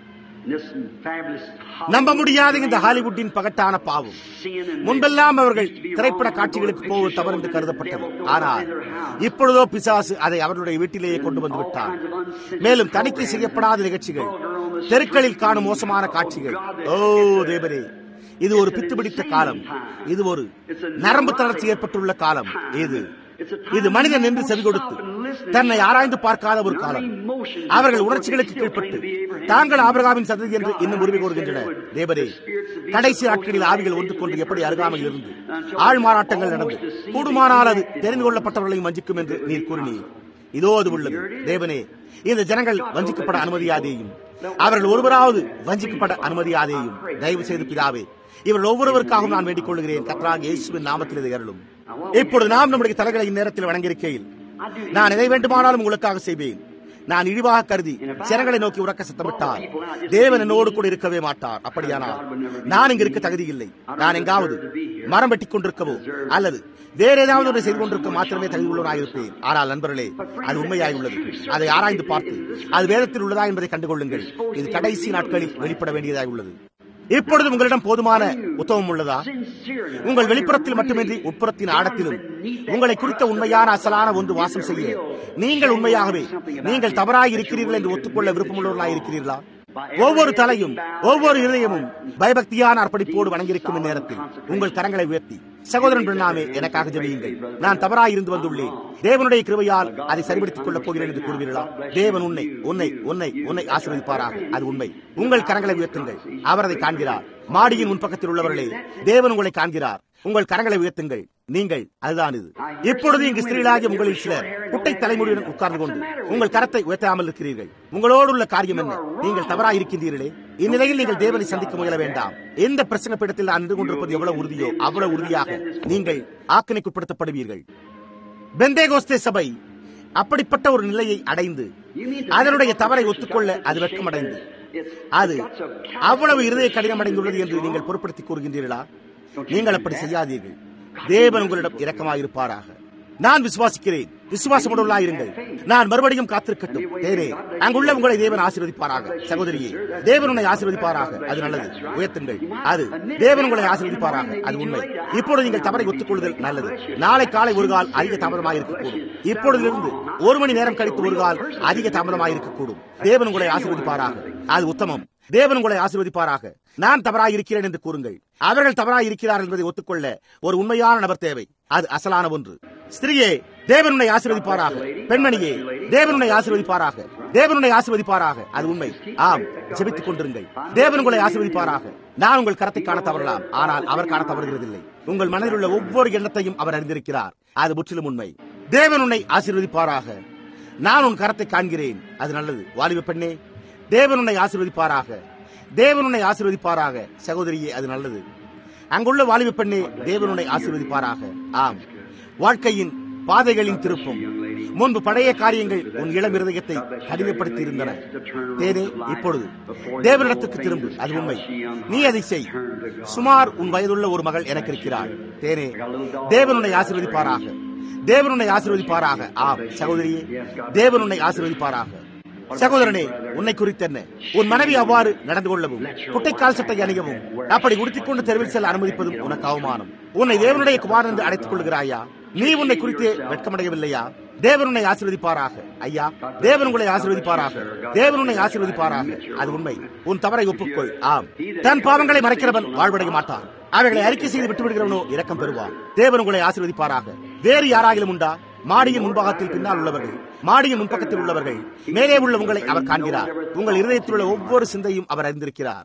நம்ப முடியாத இந்த ஹாலிவுட்டின் பகட்டான பாவம். முன்பெல்லாம் அவர்கள் திரைப்பட காட்சிகளுக்கு போவது தவறு என்று கருதப்பட்டது. ஆனால் இப்பொழுதோ பிசாசு அதை அவர்களுடைய வீட்டிலேயே கொண்டு வந்து விட்டார். மேலும் தணிக்கை செய்யப்படாத நிகழ்ச்சிகள், தெருக்களில் காணும் மோசமான காட்சிகள். ஓ தேவரே, இது ஒரு பித்து பிடித்த காலம். இது ஒரு நரம்பு தளர்ச்சி ஏற்பட்டுள்ள காலம். இது மனிதன் என்று செவி கொடுத்து தன்னை ஆராய்ந்து பார்க்காத ஒரு காலம். அவர்கள் உணர்ச்சிகளுக்கு கீழ்ப்பட்டு தாங்கள் ஆபிரகாமின் சந்ததி என்று இன்னும் உரிமை கோருகின்றனர். தேவரே, கடைசி நாட்களில் ஆவிகள் ஒன்றுக்கொன்று எப்படி அருகாமல் இருந்து ஆள் மாறாட்டங்கள் நடந்து கூடுமானால் அது தெரிந்து கொள்ளப்பட்டவர்களையும் வஞ்சிக்கும் என்று நீர் கூறினீர். இதோ அது உள்ளது. தேவனே, இந்த ஜனங்கள் வஞ்சிக்கப்பட அனுமதியாதேயும், அவர்கள் ஒருவராவது வஞ்சிக்கப்பட அனுமதியாதேயும். தயவு செய்து பிதாவே, இவர்கள் ஒவ்வொருவருக்காகவும் நான் வேண்டிக் கொள்கிறேன். கர்த்தராகிய இயேசுவின் நாமத்தில் இதை அருளும். இப்பொழுது நாம் நம்முடைய தலைகளை இந்நேரத்தில் வணங்கியிருக்கையில் நான் எதை வேண்டுமானாலும் உங்களுக்காக செய்வேன். நான் இழிவாக கருதி ஜனங்களை நோக்கி உறக்க சத்தமிட்டால் தேவன் என்னோடு கூட இருக்கவே மாட்டார். அப்படியானால் நான் இங்கு இருக்க தகுதி இல்லை. நான் எங்காவது மரம் வெட்டிக் கொண்டிருக்கவோ அல்லது வேற ஏதாவது ஒன்றை செய்து கொண்டிருக்க மாத்திரமே தகுதி உள்ளவனாயிருப்பேன். ஆனால் நண்பர்களே, அது உண்மையாய் உள்ளது. அதை ஆராய்ந்து பார்த்து அது வேதத்தில் உள்ளதா என்பதை கண்டுகொள்ளுங்கள். இது கடைசி நாட்களில் வெளிப்பட வேண்டியதாய் உள்ளது. இப்பொழுது உங்களிடம் போதுமான உத்தமம் உள்ளதா? உங்கள் வெளிப்புறத்தில் மட்டுமின்றி உட்புறத்தின் ஆழத்திலும் உங்களை குறித்த உண்மையான அசலான ஒன்று வாசம் செய்ய நீங்கள் உண்மையாகவே நீங்கள் தவறாக இருக்கிறீர்கள் என்று ஒத்துக்கொள்ள விருப்பமுள்ளவர்களாக இருக்கிறீர்களா? ஒவ்வொரு தலையும் ஒவ்வொரு இதயமும் பயபக்தியான அர்ப்பணிப்போடு வணங்கியிருக்கும் இந்நேரத்தில் உங்கள் கரங்களை உயர்த்தி, சகோதரன் பிரணாமே, எனக்காக ஜெபியுங்கள். நான் தவறாக இருந்து வந்துள்ளேன். தேவனுடைய கிருபையால் அதை சரிபடுத்திக் கொள்ளப் போகிறேன் என்று கூறுவீர்களா? தேவன் உன்னை உன்னை உன்னை உன்னை ஆசீர்வதிப்பாராக. அது உண்மை. உங்கள் கரங்களை உயர்த்துங்கள். அவர் அதை காண்கிறார். மாடியின் முன்பக்கத்தில் உள்ளவர்களே, தேவன் உங்களை காண்கிறார். உங்கள் கரங்களை உயர்த்துங்கள். நீங்கள் அதுதான் இது. இப்பொழுது இங்கு ஸ்திரீகளாகிய உங்களில் சிலர் குட்டை தலைமுடியுடன் உட்கார்ந்து கொண்டு உங்கள் கரத்தை உயர்த்தாமல் இருக்கிறீர்கள். உங்களோடு உள்ள காரியம் என்ன? நீங்கள் தவறாக இருக்கின்றீர்களே. இந்நிலையில் நீங்கள் தேவனை சந்திக்க முயல வேண்டாம். எந்த பிரச்சனை பீடத்தில் நான் நின்று கொண்டிருப்பது எவ்வளவு உறுதியோ அவ்வளவு உறுதியாக நீங்கள் ஆக்கினைக்குட்படுத்தப்படுவீர்கள். பெந்தேகோஸ்தே சபை அப்படிப்பட்ட ஒரு நிலையை அடைந்து அதனுடைய தவறை ஒத்துக்கொள்ள அது வெட்கமடைந்து அது அவ்வளவு இருதய கடினம் அடைந்துள்ளது என்று நீங்கள் பொருட்படுத்திக் கூறுகின்றீர்களா? நீங்கள் அப்படி செய்யாதீர்கள். தேவன் உங்களிடம் இரக்கமாயிருப்பாராக. நான் விசுவாசிக்கிறேன். விசுவாசமுள்ளவர்களாயிருங்கள். நான் மறுபடியும் காத்திருக்கட்டும். தேவனே, அங்குள்ள உங்களை தேவன் ஆசீர்வதிப்பாராக. சகோதரியே, தேவன் உன்னை ஆசீர்வதிப்பாராக. அது நல்லது. உயர்த்துங்கள். அது தேவன் உங்களை ஆசீர்வதிப்பாராக. அது உண்மை. இப்பொழுது நீங்கள் தவறை ஒத்துக்கொள்ளுதல் நல்லது. நாளை காலை ஒரு கால் அதிக தாமதமாக இருக்கக்கூடும். இப்பொழுதிலிருந்து 1 மணி நேரம் கழித்து ஒரு கால் அதிக தாமதமாக இருக்கக்கூடும். தேவன் உங்களை ஆசீர்வதிப்பாராக. அது உத்தமம். தேவன் உங்களை ஆசீர்வதிப்பாராக. நான் தவறாக இருக்கிறேன் என்று கூறுங்கள். அவர்கள் தவறாக இருக்கிறார்கள் என்பதை ஒத்துக்கொள்ள ஒரு உண்மையான நபர் தேவை. அது அசலான ஒன்று. ஸ்திரியே, தேவன் உன்னை ஆசீர்வதிப்பாராக. பெண்மணியே, தேவன் உன்னை ஆசீர்வதிப்பாராக. தேவன் உன்னை ஆசீர்வதிப்பாராக. அது உண்மை. ஆம், ஜெபித்துக் கொண்டிருங்கள். தேவன் உங்களை ஆசீர்வதிப்பாராக. நான் உங்கள் கரத்தை காண தவறலாம், ஆனால் அவர் காண தவறுகிறதில்லை. உங்கள் மனதில் உள்ள ஒவ்வொரு எண்ணத்தையும் அவர் அறிந்திருக்கிறார். அது முற்றிலும் உண்மை. தேவன் உன்னை ஆசீர்வதிப்பாராக. நான் உன் கரத்தை காண்கிறேன். அது நல்லது. வாலிப பெண்ணே, தேவன் உன்னை ஆசீர்வதிப்பாராக. தேவன் உன்னை ஆசீர்வதிப்பாராக. சகோதரியே, அது நல்லது. அங்குள்ள வாலிப பெண்ணே, தேவன் உன்னை ஆசீர்வதிப்பாராக. ஆம், வாழ்க்கையின் பாதைகளின் திருப்பம். முன்பு பழைய காரியங்கள் உன் இளம் இருதயத்தை கடினப்படுத்தி இருந்தன. தேனே, இப்பொழுது தேவனிடத்துக்கு திரும்பு. அது உண்மை, நீ அதை செய். சுமார் உன் வயதுள்ள ஒரு மகள் எனக்கு இருக்கிறாள். தேனே, தேவன் உன்னை ஆசீர்வதிப்பாராக. தேவன் உன்னை ஆசீர்வதிப்பாராக. ஆம் சகோதரியே, தேவன் உன்னை ஆசீர்வதிப்பாராக. சகோதரனே, உன்னை குறித்து என்ன? உன் மனைவி அவ்வாறு நடந்து கொள்ளவும், குட்டைக்கால் சட்டை அணியவும், அப்படி உடுத்திக்கொண்டு தெருவில் செல்ல அனுமதிப்பதும் உனக்கு அவமானம். உன்னை தேவனுடைய குமாரன் என்று அழைத்துக் கொள்கிறாயா? நீ உன்னை குறித்து வெட்கமடையவில்லையா? தேவன் உன்னை ஆசீர்வதிப்பாராக. ஐயா, தேவன் உங்களை ஆசீர்வதிப்பாராக. தேவன் உன்னை ஆசீர்வதிப்பாராக. அது உண்மை. உன் தவறை ஒப்புக்கொள். ஆம், தன் பாவங்களை மறைக்கிறவன் வாழ்வடைய மாட்டான். அவைகளை அறிக்கை செய்து விட்டுவிடுகிறவனோ இரக்கம் பெறுவான். தேவன் உங்களை ஆசீர்வதிப்பாராக. வேறு யாராகிலும் உண்டா? மாடியின் முன்பாகத்தில் பின்னால் உள்ளவர்கள், மாடியின் முன்பக்கத்தில் உள்ளவர்கள், மேலே உள்ள உங்களை அவர் காண்கிறார். உங்கள் இருதயத்தில் உள்ள ஒவ்வொரு சிந்தையும் அவர் அறிந்திருக்கிறார்.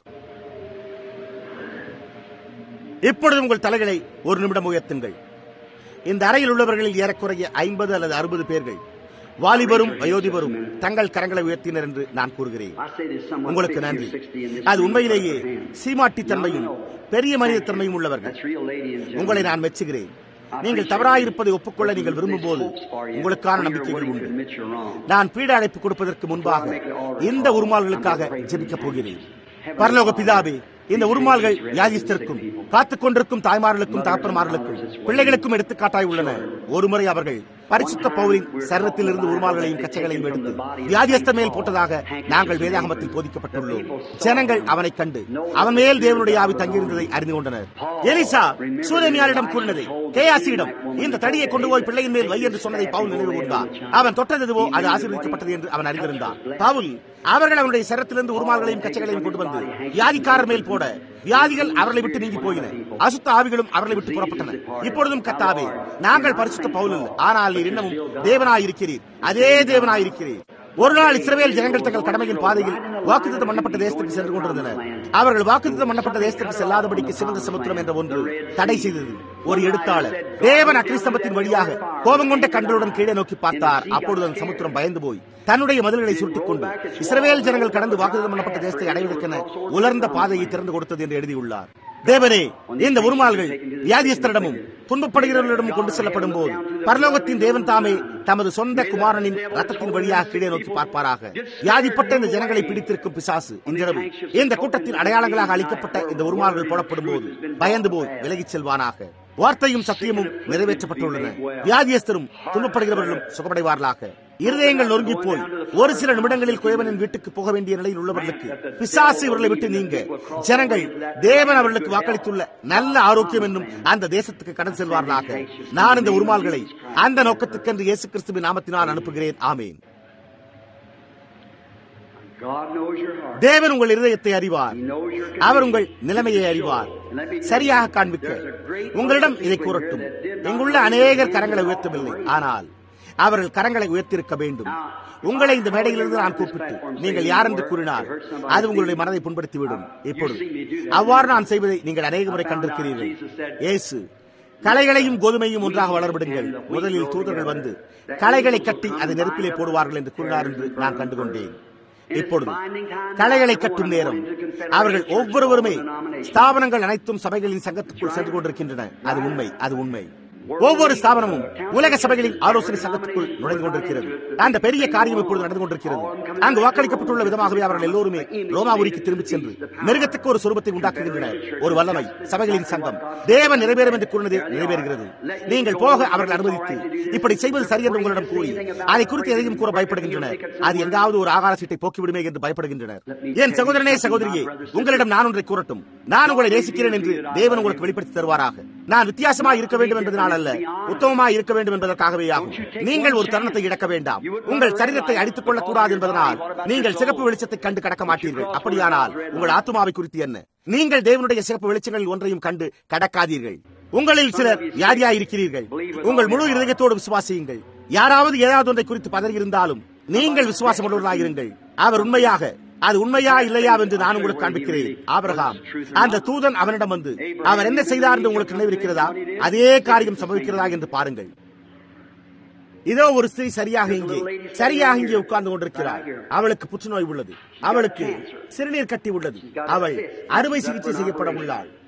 இப்பொழுது உங்கள் தலைகளை ஒரு நிமிடம் உயர்த்துங்கள். இந்த அறையில் உள்ளவர்களில் ஏறக்குறைய 50 அல்லது 60 பேர்கள், வாலிபரும் வயோதிபரும், தங்கள் கரங்களை உயர்த்தினர் என்று நான் கூறுகிறேன். உங்களுக்கு நன்றி. அது உண்மையிலேயே சீமாட்டித்தன்மையும் பெரிய மனிதத்தன்மையும் உள்ளவர்கள். உங்களை நான் மெச்சுகிறேன். நீங்கள் தவறாயிருப்பதை ஒப்புக்கொள்ள நீங்கள் விரும்பும் போது உங்களுக்கான நம்பிக்கைகள் உண்டு. நான் பீட அழைப்பு கொடுப்பதற்கு முன்பாக இந்த உருமால்களுக்காக ஜெபிக்கப் போகிறேன். பரலோக பிதாவே, இந்த உருமால்கள் வியாதிஸ்தருக்கும் காத்துக் கொண்டிருக்கும் தாய்மார்களுக்கும் தகப்பன்மார்களுக்கும் பிள்ளைகளுக்கும் எடுத்துக்காட்டாய் உள்ளன. ஒருமுறை அவர்கள் பரிசுத்த பவுலின் சரீரத்தில் இருந்து உருமால்களையும் கச்சைகளையும் எடுத்து வியாதியஸ்த மேல் போட்டதாக நாங்கள் வேதாகமத்தில் போதிக்கப்பட்டுள்ளோம். ஜனங்கள் அவனை கண்டு அவன் மேல் தேவனுடைய ஆவி தங்கியிருந்ததை அறிந்து கொண்டனர். எலிசா சூலேமியாரிடம் கூறினதை கேயாசியிடம் இந்த தடியை கொண்டு போய் பிள்ளையின் மேல் வை என்று சொன்னதை பவுல் நினைவு கூர்ந்தார். அவன் தொட்டதுவோ அது ஆசீர்வதிக்கப்பட்டது என்று அவன் அறிந்திருந்தான். பவுல் அவர்கள் அவனுடைய சரத்திலிருந்து உருமால்களையும் கச்சைகளையும் கொண்டு வந்து வியாதிக்காரர் மேல் போட வியாதிகள் அவர்களை விட்டு நீங்கி போயின. அசுத்த ஆவிகளும் அவர்களை விட்டு புறப்பட்டன. இப்பொழுதும் கர்த்தாவே, நாங்கள் பரிசுத்த பவுல், ஆனால் நீர் இன்னமும் தேவனாயிருக்கிறீர். அதே தேவனாயிருக்கிறீர். ஒரு நாள் இஸ்ரவேல் ஜனங்கள் தங்கள் கடமையின் பாதையில் வாக்குத்தத்தம் பண்ணப்பட்ட தேசத்துக்கு சென்று கொண்டிருந்தனர். அவர்கள் வாக்குத்தத்தம் பண்ணப்பட்ட தேசத்துக்கு செல்லாதபடிக்கு சிவந்த சமுத்திரம் என்ற ஒன்று தடை செய்தது. ஒரு எழுத்தாளர் தேவன் அக்னிஸ்தம்பத்தின் வழியாக கோபம் கொண்ட கண்களுடன் கீழே நோக்கி பார்த்தார். அப்பொழுது அந்த சமுத்திரம் பயந்து போய் தன்னுடைய மதில்களை சுருட்டிக் கொண்டு இஸ்ரவேல் ஜனங்கள் கடந்து வாக்குத்தத்தம் பண்ணப்பட்ட தேசத்தை அடைவதற்கென உலர்ந்த பாதையை திறந்து கொடுத்தது என்று எழுதியுள்ளார். தேவனே, இந்த உருமால்கள் வியாதியஸ்தரிடமும் துன்பப்படுகிறவர்களிடமும் கொண்டு செல்லப்படும் போது பரலோகத்தின் தேவன் தாமே தமது சொந்த குமாரனின் ரத்தத்தின் வழியாக கீழே நோக்கி பார்ப்பாராக. வியாதிப்பட்ட இந்த ஜனங்களை பிடித்திருக்கும் பிசாசு இன்றிரவு இந்த கூட்டத்தின் அடையாளங்களாக அளிக்கப்பட்ட இந்த உருமால்கள் போடப்படும் போது பயந்து போய் விலகிச் செல்வானாக. வார்த்தையும் சத்தியமும் நிறைவேற்றப்பட்டுள்ளன. வியாதியஸ்தரும் துன்பப்படுகிறவர்களும் சுகமடைவார்களாக. இருதயங்கள் நொறுங்கி போய் ஒரு சில நிமிடங்களில் குயவனின் வீட்டுக்கு போக வேண்டிய நிலையில் உள்ளவர்களுக்கு பிசாசு இவர்களை விட்டு நீங்க ஜனங்கள் தேவன் அவர்களுக்கு வாக்களித்துள்ள நல்ல ஆரோக்கியம் என்னும் அந்த தேசத்துக்கு கடந்து செல்வார்களாக. நான் இந்த உருமால்களை அந்த நோக்கத்துக்கென்று இயேசு கிறிஸ்துவின் நாமத்தினால் அனுப்புகிறேன். ஆமேன். தேவன் உங்கள் இருதயத்தை அறிவார். அவர் உங்கள் நிலைமையை அறிவார். சரியாக காண்பிக்க உங்களிடம் இதை கூறட்டும். இங்குள்ள அநேகர் கரங்களை உயர்த்தவில்லை, ஆனால் அவர்கள் கரங்களை உயர்த்திருக்க வேண்டும். உங்களை இந்த மேடையிலிருந்து நான் கூப்பிட்டு நீங்கள் யார் என்று கூறினார் அது உங்களுடைய மனதை புண்படுத்திவிடும். இப்பொழுது அவ்வாறு நான் செய்வதை நீங்கள் அநேக முறை கண்டிருக்கிறீர்கள். இயேசு களைகளையும் கோதுமையும் ஒன்றாக வளர்விடுங்கள், முதலில் தூதர்கள் வந்து களைகளை கட்டி அதை நெருப்பிலே போடுவார்கள் என்று கூறினார் என்று நான் கண்டுகொண்டேன். இப்பொழுது களைகளை கட்டும் நேரம். அவர்கள் ஒவ்வொருவருமே ஸ்தாபனங்கள் அனைத்தும் சபைகளின் சங்கத்துக்குள் சென்று கொண்டிருக்கின்றன. அது உண்மை, அது உண்மை. ஒவ்வொரு ஸ்தாபனமும் உலக சபைகளின் ஆலோசனை சங்கத்துக்குள் நுழைந்து கொண்டிருக்கிறது. அந்த பெரிய காரியம் இப்பொழுது நடந்து கொண்டிருக்கிறது. அங்கு வாக்களிக்கப்பட்டுள்ள விதமாகவே அவர்கள் எல்லோருமே ரோமாபுரிக்கு திரும்பிச் சென்று மிருகத்துக்கு ஒரு சொரூபத்தை உண்டாக்குகின்றனர். ஒரு வல்லமை சபைகளின் சங்கம் தேவன் நிறைவேறும் என்று கூறினது நிறைவேறுகிறது. நீங்கள் போக அவர்கள் அனுமதித்து இப்படி செய்வது சரி என்று உங்களிடம் கூறி அதை குறித்து எதையும் கூற பயப்படுகின்றனர். அது எங்காவது ஒரு ஆகார சீட்டை போக்கிவிடுமே என்று பயப்படுகின்றனர். என் சகோதரனே, சகோதரியே, உங்களிடம் நான் ஒன்றை கூறட்டும். நான் உங்களை நேசிக்கிறேன் என்று தேவன் உங்களுக்கு வெளிப்படுத்தி தருவாராக. நான் வித்தியாசமாக இருக்க வேண்டும் என்பதனால் அல்ல, உத்தமமாக இருக்க வேண்டும் என்பதற்காகவே ஆகும். நீங்கள் ஒரு தருணத்தை இழக்க வேண்டாம். உங்கள் சரீரத்தை அடித்துக் கொள்ளக் கூடாது என்பதனால் நீங்கள் சிறப்பு வெளிச்சத்தை கண்டு கடக்க மாட்டீர்கள். அப்படியானால் உங்கள் ஆத்துமாவை குறித்து என்ன? நீங்கள் தேவனுடைய சிறப்பு வெளிச்சங்களில் ஒன்றையும் கண்டு கடக்காதீர்கள். உங்களில் சிலர் யாரியா இருக்கிறீர்கள். உங்கள் முழு இதயத்தோடு விசுவாசியுங்கள். யாராவது ஏதாவது ஒன்றை குறித்து பதறி இருந்தாலும் நீங்கள் விசுவாசம் உள்ளவர்களாயிருங்கள். அவர் உண்மையாக அது உண்மையா இல்லையா என்று நான் உங்களுக்கு காண்பிக்கிறேன். ஆபிரகாம் அந்த தூதன் அவனிடம் வந்து அவர் என்ன செய்தார் என்று உங்களுக்கு நினைவிருக்கிறதா? அதே காரியம் சம்பவிக்கிறதா என்று பாருங்கள். இதோ ஒரு ஸ்திரீ சரியாக இங்கே உட்கார்ந்து கொண்டிருக்கிறார். அவளுக்கு புற்றுநோய் உள்ளது. அவளுக்கு சிறுநீர் கட்டி உள்ளது. அவள் அறுவை சிகிச்சை செய்யப்பட உள்ளாள்.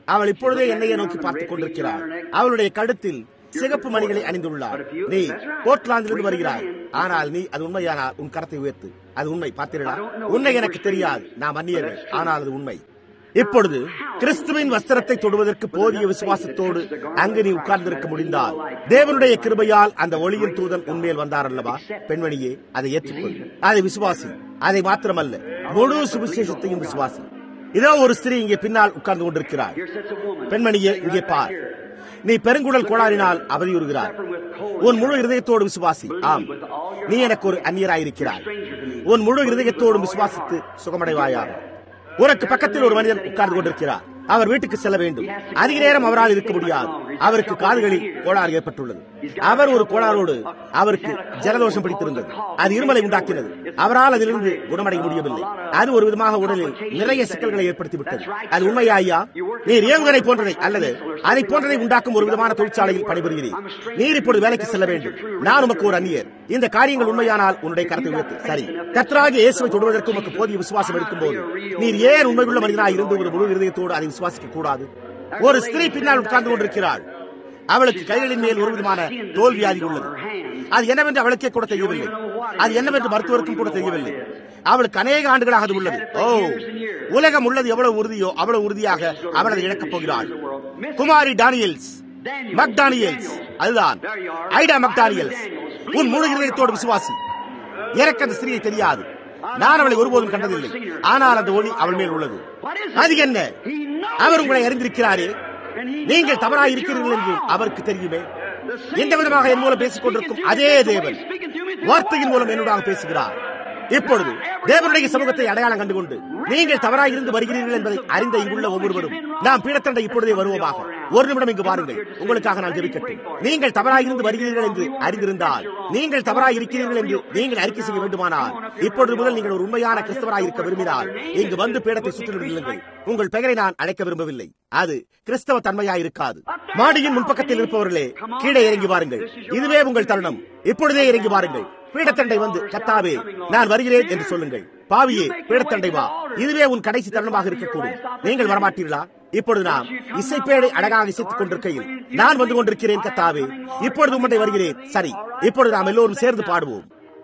அவள் இப்பொழுதே என்னையே நோக்கி பார்த்துக் கொண்டிருக்கிறாள். அவளுடைய கழுத்தில் சிகப்பு மணிகளை அணிந்துள்ளார். நீ போர்ட்லாந்திலிருந்து வருகிறாய், ஆனால் நீ அது உண்மையானால் உன் கரத்தை உயர்த்து. அது உண்மை. பார்த்தீர்களா? உன்னை எனக்கு தெரியாது, நாம் அந்நியர்கள், ஆனால் அது உண்மை. இப்பொழுது கிறிஸ்துவின் வஸ்திரத்தை தொடுவதற்கு போதிய விசுவாசத்தோடு அங்கு நீ உட்கார்ந்திருக்க முடிந்தால், தேவனுடைய கிருபையால் அந்த ஒளியின் தூதன் உன்மேல் வந்தார் அல்லவா? பெண்மணியே, அதை ஏற்றுக்கொள், அதை விசுவாசி. அதை மாத்திரமல்ல, முழு சுவிசேஷத்தையும் விசுவாசி. இதோ ஒரு ஸ்திரீ இங்கே பின்னால் உட்கார்ந்து கொண்டிருக்கிறார். பெண்மணியே, இங்கே பார். நீ பெருங்குடல் கோளாறினால் அவதியுறுகிறாய். உன் முழு இருதயத்தோடு விசுவாசி. ஆம், நீ எனக்கு ஒரு அந்நியராயிருக்கிறாய். உன் முழு இருதயத்தோடும் விசுவாசித்து சுகமடைவாயாக. உனக்கு பக்கத்தில் ஒரு மனிதன் உட்கார்ந்து கொண்டிருக்கிறார். அவர் வீட்டுக்கு செல்ல வேண்டும். அதிக நேரம் அவரால் இருக்க முடியாது. அவருக்கு காதுகளில் கோளாறு ஏற்பட்டுள்ளது. அவர் ஒரு கோளாறோடு அவருக்கு ஜலதோஷம் பிடித்திருந்தது. அது இருமலை உண்டாக்கினது. அவரால் அதிலிருந்து குணமடைய முடியவில்லை. அது ஒரு விதமாக உடலில் நிறைய சிக்கல்களை ஏற்படுத்திவிட்டது. அது உண்மையா ஐயா? நீர் ஏவுகணை போன்றதை அல்லது அதை போன்றதை உண்டாக்கும் ஒரு விதமான தொழிற்சாலையில் பணிபுரிகிறீர். நீர் இப்பொழுது வேலைக்கு செல்ல வேண்டும். நான் உமக்கு ஒரு அந்நியர். இந்த காரியங்கள் உண்மையானால் உன்னுடைய கருத்தை உயர்த்து. சரி, கர்த்தராகிய இயேசுவை தொடுவதற்கு உமக்கு போதிய விசுவாசம் இருக்கும் போது நீர் ஏன் உண்மையுள்ள மனிதனாக இருந்து ஒரு முழு இருதயத்தோடு அதை விசுவாசிக்க கூடாது? ஒரு ஸ்திரீ பின்னால் உட்கார்ந்து கொண்டிருக்கிறாள். அவளுக்கு கைகளின் மேல் ஒரு விதமான தோல் வியாதி உள்ளது. அது என்னவென்று அவளுக்கே கூட தெரியவில்லை. அது என்னவென்று மருத்துவருக்கும் கூட தெரியவில்லை. அவளுக்கு அநேக ஆண்டுகளாக அது உள்ளது. ஓ, உலகம் உள்ளது எவ்வளவு உறுதியோ அவ்வளவு உறுதியாக அவள் அதை இழக்கப் போகிறாள். குமாரி டானியல்ஸ், மக்டானியல்ஸ், அதுதான் ஐடா மக்டானியல்ஸ். உன் முழு இதயத்தோடு விசுவாசி. எனக்கு அந்த ஸ்திரீயை தெரியாது. நான் அவளை ஒருபோதும் கண்டதில்லை. ஆனால் அந்த ஒளி அவள் மேல் உள்ளது. அது என்ன? அவர் உங்களை அறிந்திருக்கிறாரே. நீங்கள் தவறாக இருக்கிறீர்கள் என்று அவருக்கு தெரியுமே. எந்த விதமாக என் மூலம் பேசிக் கொண்டிருக்கும் அதே தேவன் வார்த்தையின் மூலம் என்னுடைய பேசுகிறார். இப்பொழுது தேவனுடைய சமூகத்தை அடையாளம் கண்டுகொண்டு நீங்கள் தவறாக இருந்து வருகிறீர்கள் என்பதை அறிந்த இங்குள்ள ஒவ்வொருவரும் நாம் பீடத்தண்டை இப்பொழுதே வருவோமாக. ஒரு நிமிடம் இங்கு வாருங்கள், உங்களுக்காக நான் ஜெபிக்கட்டும். நீங்கள் தவறாக இருந்து வருகிறீர்கள் என்று அறிந்திருந்தால், நீங்கள் தவறாக இருக்கிறீர்கள் என்று நீங்கள் அறிக்கை செய்ய வேண்டுமானால், இப்பொழுது முதல் நீங்கள் ஒரு உண்மையான கிறிஸ்தவராக இருக்க விரும்பினால் இங்கு வந்து பீடத்தை சுற்றிவிடுங்கள். உங்கள் பெயரை நான் அழைக்க விரும்பவில்லை. அது கிறிஸ்தவ தன்மையாக இருக்காது. மாடியின் முன்பக்கத்தில் இருப்பவர்களே, கீழே இறங்கி வாருங்கள். இதுவே உங்கள் தருணம். இப்பொழுதே இறங்கி வாருங்கள். பீடத்தண்டை வந்து, கர்த்தாவே நான் வருகிறேன் என்று சொல்லுங்கள். பாவியே, பீடத்தண்டை வா. இதுவே உன் கடைசி தருணமாக இருக்கக்கூடும். நீங்கள் வரமாட்டீர்களா? இப்பொழுது நாம் இசைப்பேடை அழகாக இசைத்துக் கொண்டிருக்கையில், நான் வந்து கொண்டிருக்கிறேன் கர்த்தாவே, இப்பொழுது உம்முடைய வருகிறேன். சரி, இப்பொழுது நாம் எல்லோரும் சேர்ந்து பாடுவோம்.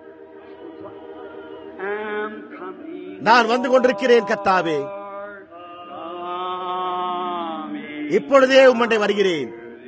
நான் வந்து கொண்டிருக்கிறேன் கர்த்தாவே, இப்பொழுதே உம்முடைய வருகிறேன்.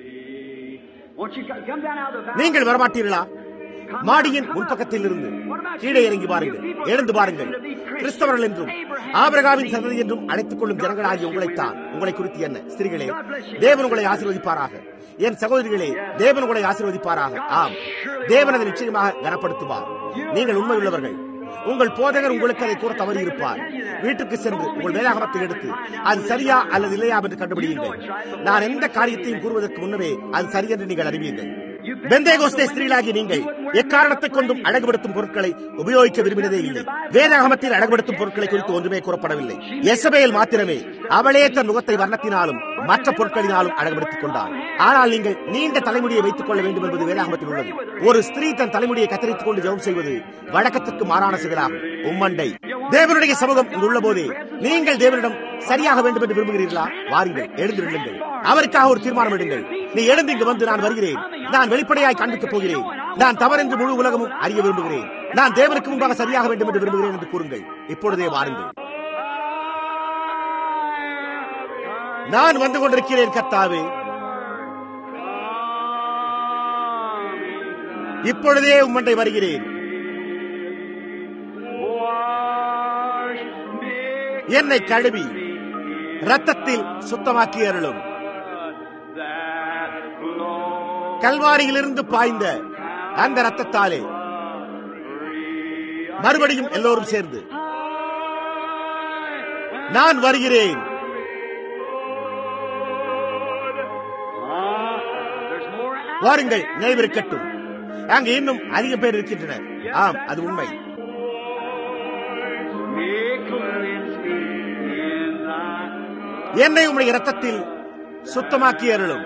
நீங்கள் வரமாட்டீர்களா? மாடியின் முன்பக்கத்தில் இருந்து கீழே இறங்கி பாருங்கள். எழுந்து பாருங்கள். கிறிஸ்தவர்கள் என்றும் ஆபிரகாமின் சந்ததி என்றும் அழைத்துக் கொள்ளும் ஜனங்களாகிய உங்களைத்தான். உங்களை குறித்து என்ன? ஸ்திரீகளே, தேவன் உங்களை ஆசீர்வதிப்பாராக. என் சகோதரிகளே, தேவன் உங்களை ஆசீர்வதிப்பாராக. ஆம், தேவன் அதை நிச்சயமாக கனப்படுத்துவார். நீங்கள் உண்மை உள்ளவர்கள். உங்கள் போதகர் உங்களுக்கு அதை கூற தவறி இருப்பார். வீட்டுக்கு சென்று உங்கள் வேதாகமத்தை எடுத்து அது சரியா அல்லது இல்லையா என்று கண்டுபிடியுங்கள். நான் எந்த காரியத்தையும் கூறுவதற்கு முன்னமே அது சரி என்று நீங்கள் அறிவீர்கள். பெந்தேகோஸ்தே ஸ்திரீகளாகி நீங்கள் எக்காரணத்தை கொண்டும் அழகுபடுத்தும் பொருட்களை உபயோகிக்க விரும்பினதே இல்லை. வேதாகமத்தில் அழகுபடுத்தும் பொருட்களை குறித்து ஒன்றுமே கூறப்படவில்லை. எசபேல் மாத்திரமே அவளே தன் முகத்தை வர்ணத்தினாலும் மற்ற பொருட்களினாலும் அழகுபடுத்திக் கொண்டார். ஆனால் நீங்கள் நீண்ட தலைமுடியை வைத்துக் கொள்ள வேண்டும் என்பது வேதாகமத்தில் உள்ளது. ஒரு ஸ்திரீ தன் தலைமுடியை கத்தரித்துக் கொண்டு ஜெபம் செய்வது வழக்கத்திற்கு மாறான செயலாகும். உம்மண்டை தேவனுடைய சமூகம் இங்குள்ள போதே நீங்கள் தேவனிடம் சரியாக வேண்டும் என்று விரும்புகிறீர்களா? வாருங்கள், எழுந்திருங்கள். அவருக்காக ஒரு தீர்மானம் எடுங்கள். நீ எழுந்து இங்கு வந்து, நான் வருகிறேன், நான் வெளிப்படையாய் காண்பிக்கப் போகிறேன், நான் தவறென்று முழு உலகமும் அறிய விரும்புகிறேன், நான் தேவனுக்கு முன்பாக சரியாக வேண்டும் என்று விரும்புகிறேன் என்று கூறுங்கள். இப்பொழுதே வாருங்கள். நான் வந்து கொண்டிருக்கிறேன் கர்த்தாவே, இப்பொழுதே உம்மண்டை வருகிறேன். என்னை கழுவி இரத்தத்தில் சுத்தமாக்கி அருளும். கல்வாரியிலிருந்து பாய்ந்த அந்த இரத்தத்தாலே மறுபடியும் எல்லோரும் சேர்ந்து, நான் வருகிறேன். வாருங்கள், நினைவிருக்கட்டும், அங்கு இன்னும் அதிக பேர் இருக்கின்றனர். ஆம், அது உண்மை. என்னை உம்முடைய இரத்தத்தில் சுத்தமாக்கி அருளும்.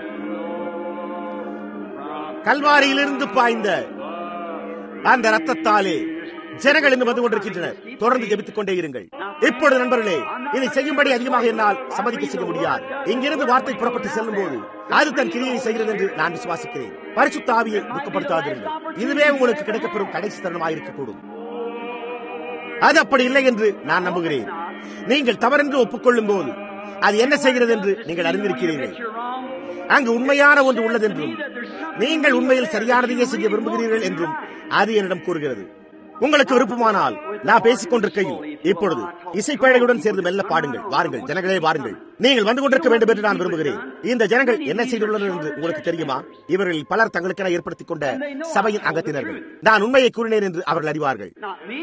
கல்வாரியிலிருந்து பாய்ந்த அந்த இரத்தத்தாலே ஜனங்கள் இன்னும் வந்து கொண்டிருக்கின்றனர். தொடர்ந்து ஜெபித்துக் கொண்டே இருங்கள். இப்பொழுது நண்பர்களே, இதை செய்யும்படி அதிகமாக என்னால் சம்மதிக்க செய்ய முடியாது. இங்கிருந்து வார்த்தை புறப்பட்டு செல்லும் போது அது தன் கிரியை செய்கிறது என்று நான் விசுவாசிக்கிறேன். பரிசுத்த ஆவியை துக்கப்படுத்தாதிருங்கள். இதுவே உங்களுக்கு கிடைக்கப்பெறும் கடைசி தருணமாயிருக்கக்கூடும். அது அப்படி இல்லை என்று நான் நம்புகிறேன். நீங்கள் தவறென்று ஒப்புக்கொள்ளும் போது அது என்ன செய்கிறது என்று நீங்கள் அறிந்திருக்கிறீர்கள். அங்கு உண்மையான ஒன்று உள்ளது என்றும் நீங்கள் உண்மையில் சரியானதையே செய்ய விரும்புகிறீர்கள் என்றும் அது என்னிடம் கூறுகிறது. உங்களுக்கு விருப்பமானால் நான் பேசிக் கொண்டிருக்கையில் இப்பொழுது இசைப்பேழையுடன் சேர்ந்து மெல்ல பாடுங்கள். வாருங்கள் ஜனங்களே, வாருங்கள். நீங்கள் வந்து கொண்டிருக்க வேண்டும் என்று நான் விரும்புகிறேன். இந்த ஜனங்கள் என்ன செய்துள்ளனர் என்று உங்களுக்கு தெரியுமா? இவர்களில் பலர் தங்களுக்கென ஏற்படுத்திக் கொண்ட சபையின் அங்கத்தினர்கள். நான் உண்மையை கூறினேன் என்று அவர்கள் அறிவார்கள்.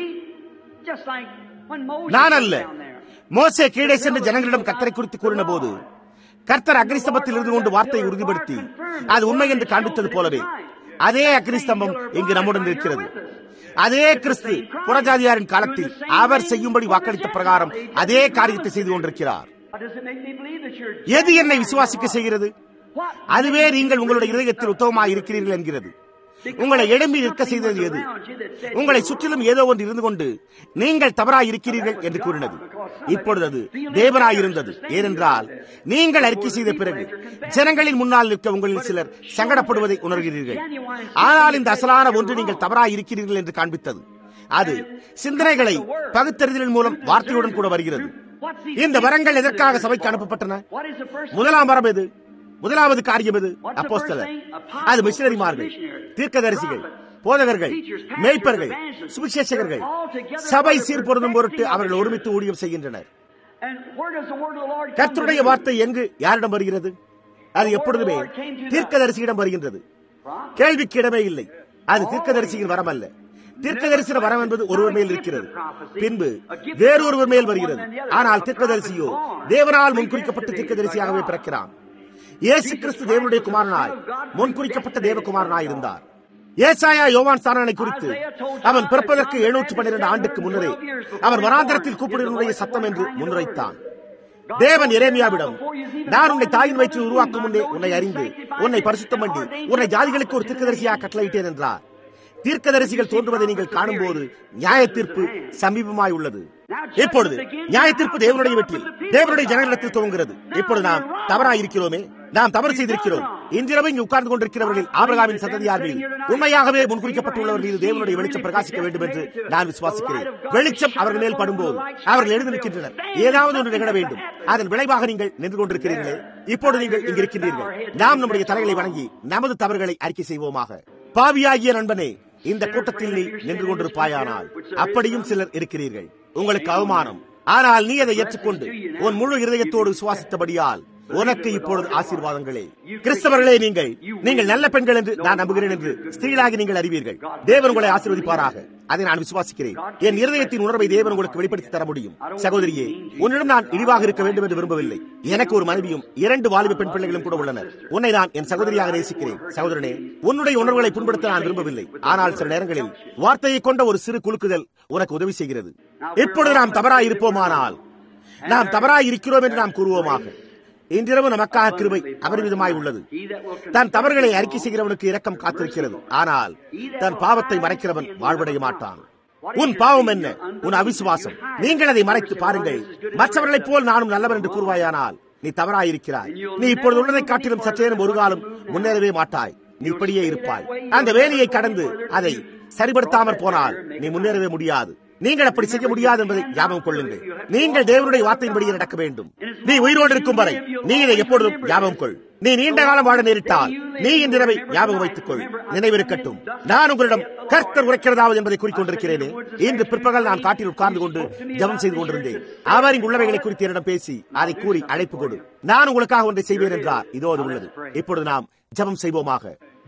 நான் அல்ல. மோசே கீழே சென்று ஜனங்களிடம் கர்த்தரை குறித்து கூறின போது கர்த்தர் அக்னிஸ்தம்பத்தில் இருந்து கொண்டு வார்த்தையை உறுதிப்படுத்தி அது உண்மை என்று காண்பித்தது போலவே அதே அக்னிஸ்தம்பம் இங்கு நம்முடன் இருக்கிறது. அதே கிறிஸ்து புறஜாதியாரின் காலத்தில் அவர் செய்யும்படி வாக்களித்த பிரகாரம் அதே காரியத்தை செய்து கொண்டிருக்கிறார். எது என்னை விசுவாசிக்க செய்கிறது? அதுவே நீங்கள் உங்களுடைய இதயத்தில் உத்தமமாக இருக்கிறீர்கள் என்கிறது. உங்களை எழும்பி நிற்க செய்தது எது? உங்களை சுற்றிலும் ஏதோ ஒன்று இருந்து கொண்டு நீங்கள் தவறாய் இருக்கிறீர்கள் என்று கூறினது. இப்பொழுது அது தேவனாயிருந்தது. ஏனென்றால் நீங்கள் அறிக்கை செய்த பிறகு ஜனங்களின் முன்னால் நிற்க உங்களில் சிலர் சங்கடப்படுவதை உணர்கிறீர்கள். ஆனால் இந்த அசலான ஒன்று நீங்கள் தவறாய் இருக்கிறீர்கள் என்று காண்பித்தது. அது சிந்தனைகளை பகுத்தறிதலின் மூலம் வார்த்தையுடன் கூட வருகிறது. இந்த வரங்கள் எதற்காக சபைக்கு அனுப்பப்பட்டன? முதலாம் வரம் எது? முதலாவது காரியம் எது? அப்போஸ்தலர். அது மிஷனரிமார்கள், தீர்க்கதரிசிகள், போதகர்கள், மேய்ப்பர்கள், சுவிசேஷகர்கள். சபை சீர்பொருந்தும் பொருட்டு அவர்கள் ஒருமித்து ஊழியம் செய்கின்றனர். கர்த்தருடைய வார்த்தை எங்கு யாரிடம் வருகிறது? அது எப்பொழுதுமே தீர்க்கதரிசியிடம் வருகின்றது. கேள்விக்கு இடமே இல்லை. அது தீர்க்கதரிசியின் வரம் அல்ல. தீர்க்கதரிசியின் வரம் என்பது ஒருவர் மேல் இருக்கிறது, பின்பு வேறொருவர் மேல் வருகிறது. ஆனால் தீர்க்கதரிசியோ தேவனால் முன்குறிக்கப்பட்ட தீர்க்கதரிசியாகவே பிறக்கிறான். இயேசு கிறிஸ்து தேவனுடைய குமாரனாய் முன்குறிக்கப்பட்ட தேவகுமாரனாய் இருந்தார். ஏசாயா யோவான் ஸ்நானனை குறித்து அவன் பிறப்பதற்கு 712 ஆண்டுக்கு முன்னரே அவன் வனாந்தரத்தில் கூப்பிடுவதனுடைய சத்தம் என்று முன்னுரைத்தான். தேவன் எரேமியாவிடம், நான் உன்னை தாயின் வயிற்றில் உருவாக்கும் முன்னே உன்னை அறிந்து உன்னை பரிசுத்தம் பண்ணி உன்னை ஜாதிகளுக்கு ஒரு தீர்க்கதரிசியாக கட்டளையிட்டேன் என்றார். தீர்க்கதரிசிகள் தோன்றுவதை நீங்கள் காணும் போது நியாய தீர்ப்பு சமீபமாய் உள்ளது. இப்பொழுது நியாய தீர்ப்பு தேவனுடைய வீட்டில் தேவனுடைய ஜனங்களிடத்தில் துவங்குகிறது. இப்பொழுது நாம் தவறாய் இருக்கிறோமே, நாம் தவறு செய்திருக்கிறோம். இன்றிரவு இங்கு உட்கார்ந்து கொண்டிருக்கிறவர்கள் ஆபிரகாமின் சந்ததியார் மீது உண்மையாகவே முன்குறிக்கப்பட்டுள்ளவர் மீது தேவனுடைய வெளிச்சம் பிரகாசிக்க வேண்டும் என்று நான் விசுவாசிக்கிறேன். வெளிச்சம் அவர்கள் மேல் படும்போது அவர்கள் எழுந்து நிற்கின்றனர். ஏதாவது ஒன்று நிகழ வேண்டும். அதன் விளைவாக நீங்கள் நின்று கொண்டிருக்கிறீர்களே. இப்பொழுது நீங்கள் இங்கு இருக்கின்றீர்கள். நாம் நம்முடைய தலைகளை வணங்கி நமது தவறுகளை அறிக்கை செய்வோமாக. பாவியாகிய நண்பனே, இந்த கூட்டத்தில் நீ நின்று கொண்டிருப்பாயானால், அப்படியும் சிலர் இருக்கிறீர்கள், உங்களுக்கு அவமானம். ஆனால் நீ அதை ஏற்றுக்கொண்டு உன் முழு இருதயத்தோடு விசுவாசித்தபடியால் உனக்கு இப்பொழுது ஆசீர்வாதங்களே. கிறிஸ்தவர்களே, நீங்கள் நல்ல பெண்கள் என்று நான் நம்புகிறேன் என்று ஸ்திரீகளாகி நீங்கள் அறிவீர்கள். தேவன் உங்களை ஆசீர்வதிப்பாராக. அதை நான் விசுவாசிக்கிறேன். என் இருதயத்தின் உணர்வை தேவன் உங்களுக்கு வெளிப்படுத்தி தர முடியும். சகோதரியே, உன்னிடம் நான் இழிவாக இருக்க வேண்டும் என்று விரும்பவில்லை. எனக்கு ஒரு மனைவியும் 2 வாலிப பெண் பிள்ளைகளும் கூட உள்ளனர். உன்னை நான் என் சகோதரியாக நேசிக்கிறேன். சகோதரனே, உன்னுடைய உணர்வுகளை புண்படுத்த நான் விரும்பவில்லை. ஆனால் சில நேரங்களில் வார்த்தையை கொண்ட ஒரு சிறு குலுக்குதல் உனக்கு உதவி செய்கிறது. இப்பொழுது நாம் தவறாய் இருப்போமானால், நாம் தவறாய் இருக்கிறோம் என்று நாம் கூறுவோமாக. இன்றிரவு நமக்காக கிருபை அபரிமிதமாய் உள்ளது. தன் தவறுகளை அறிக்கை செய்கிறவனுக்கு இரக்கம் காத்திருக்கிறது. ஆனால் தன் பாவத்தை மறைக்கிறவன் வாழ்வடைய மாட்டான். உன் பாவம் என்ன? உன் அவிசுவாசம். நீங்கள் அதை மறைத்து பாருங்கள். மற்றவர்களைப் போல் நானும் நல்லவன் என்று கூறுவாயானால் நீ தவறாயிருக்கிறாய். நீ இப்பொழுது உள்ளதை காட்டிலும் சற்றேனும் ஒரு காலம் முன்னேறவே மாட்டாய். நீ இப்படியே இருப்பாய். அந்த வேலையை கடந்து அதை சரிபடுத்தாமற் போனால் நீ முன்னேறவே முடியாது. நீங்கள் அப்படி செய்ய முடியாது என்பதை ஞாபகம் கொள்ளுங்கள். நீங்கள் தேவனுடைய வார்த்தையின்படியே நடக்க வேண்டும். நீ உயிரோடு இருக்கும் வரை நீ இதை எப்பொழுதும் ஞாபகம் கொள். நீ நீண்ட காலம் வாழ நேரிட்டால் நீ இந்த இரவை ஞாபகம் வைத்துக் கொள். நினைவிருக்கட்டும், நான் உங்களிடம் கர்த்தர் உரைக்கிறதாவது என்பதை கூறிக்கொண்டிருக்கிறேனே. இன்று பிற்பகல் நான் காட்டில் உட்கார்ந்து கொண்டு ஜெபம் செய்து கொண்டிருந்தேன். அவர் இங்கு உள்ளவைகளை குறித்து என்னிடம் பேசி அதை கூறி அழைப்பு கொடு, நான் உங்களுக்காக ஒன்றை செய்வேன் என்றார். இதோ அது உள்ளது. இப்பொழுது நாம் ஜெபம் செய்வோமாக.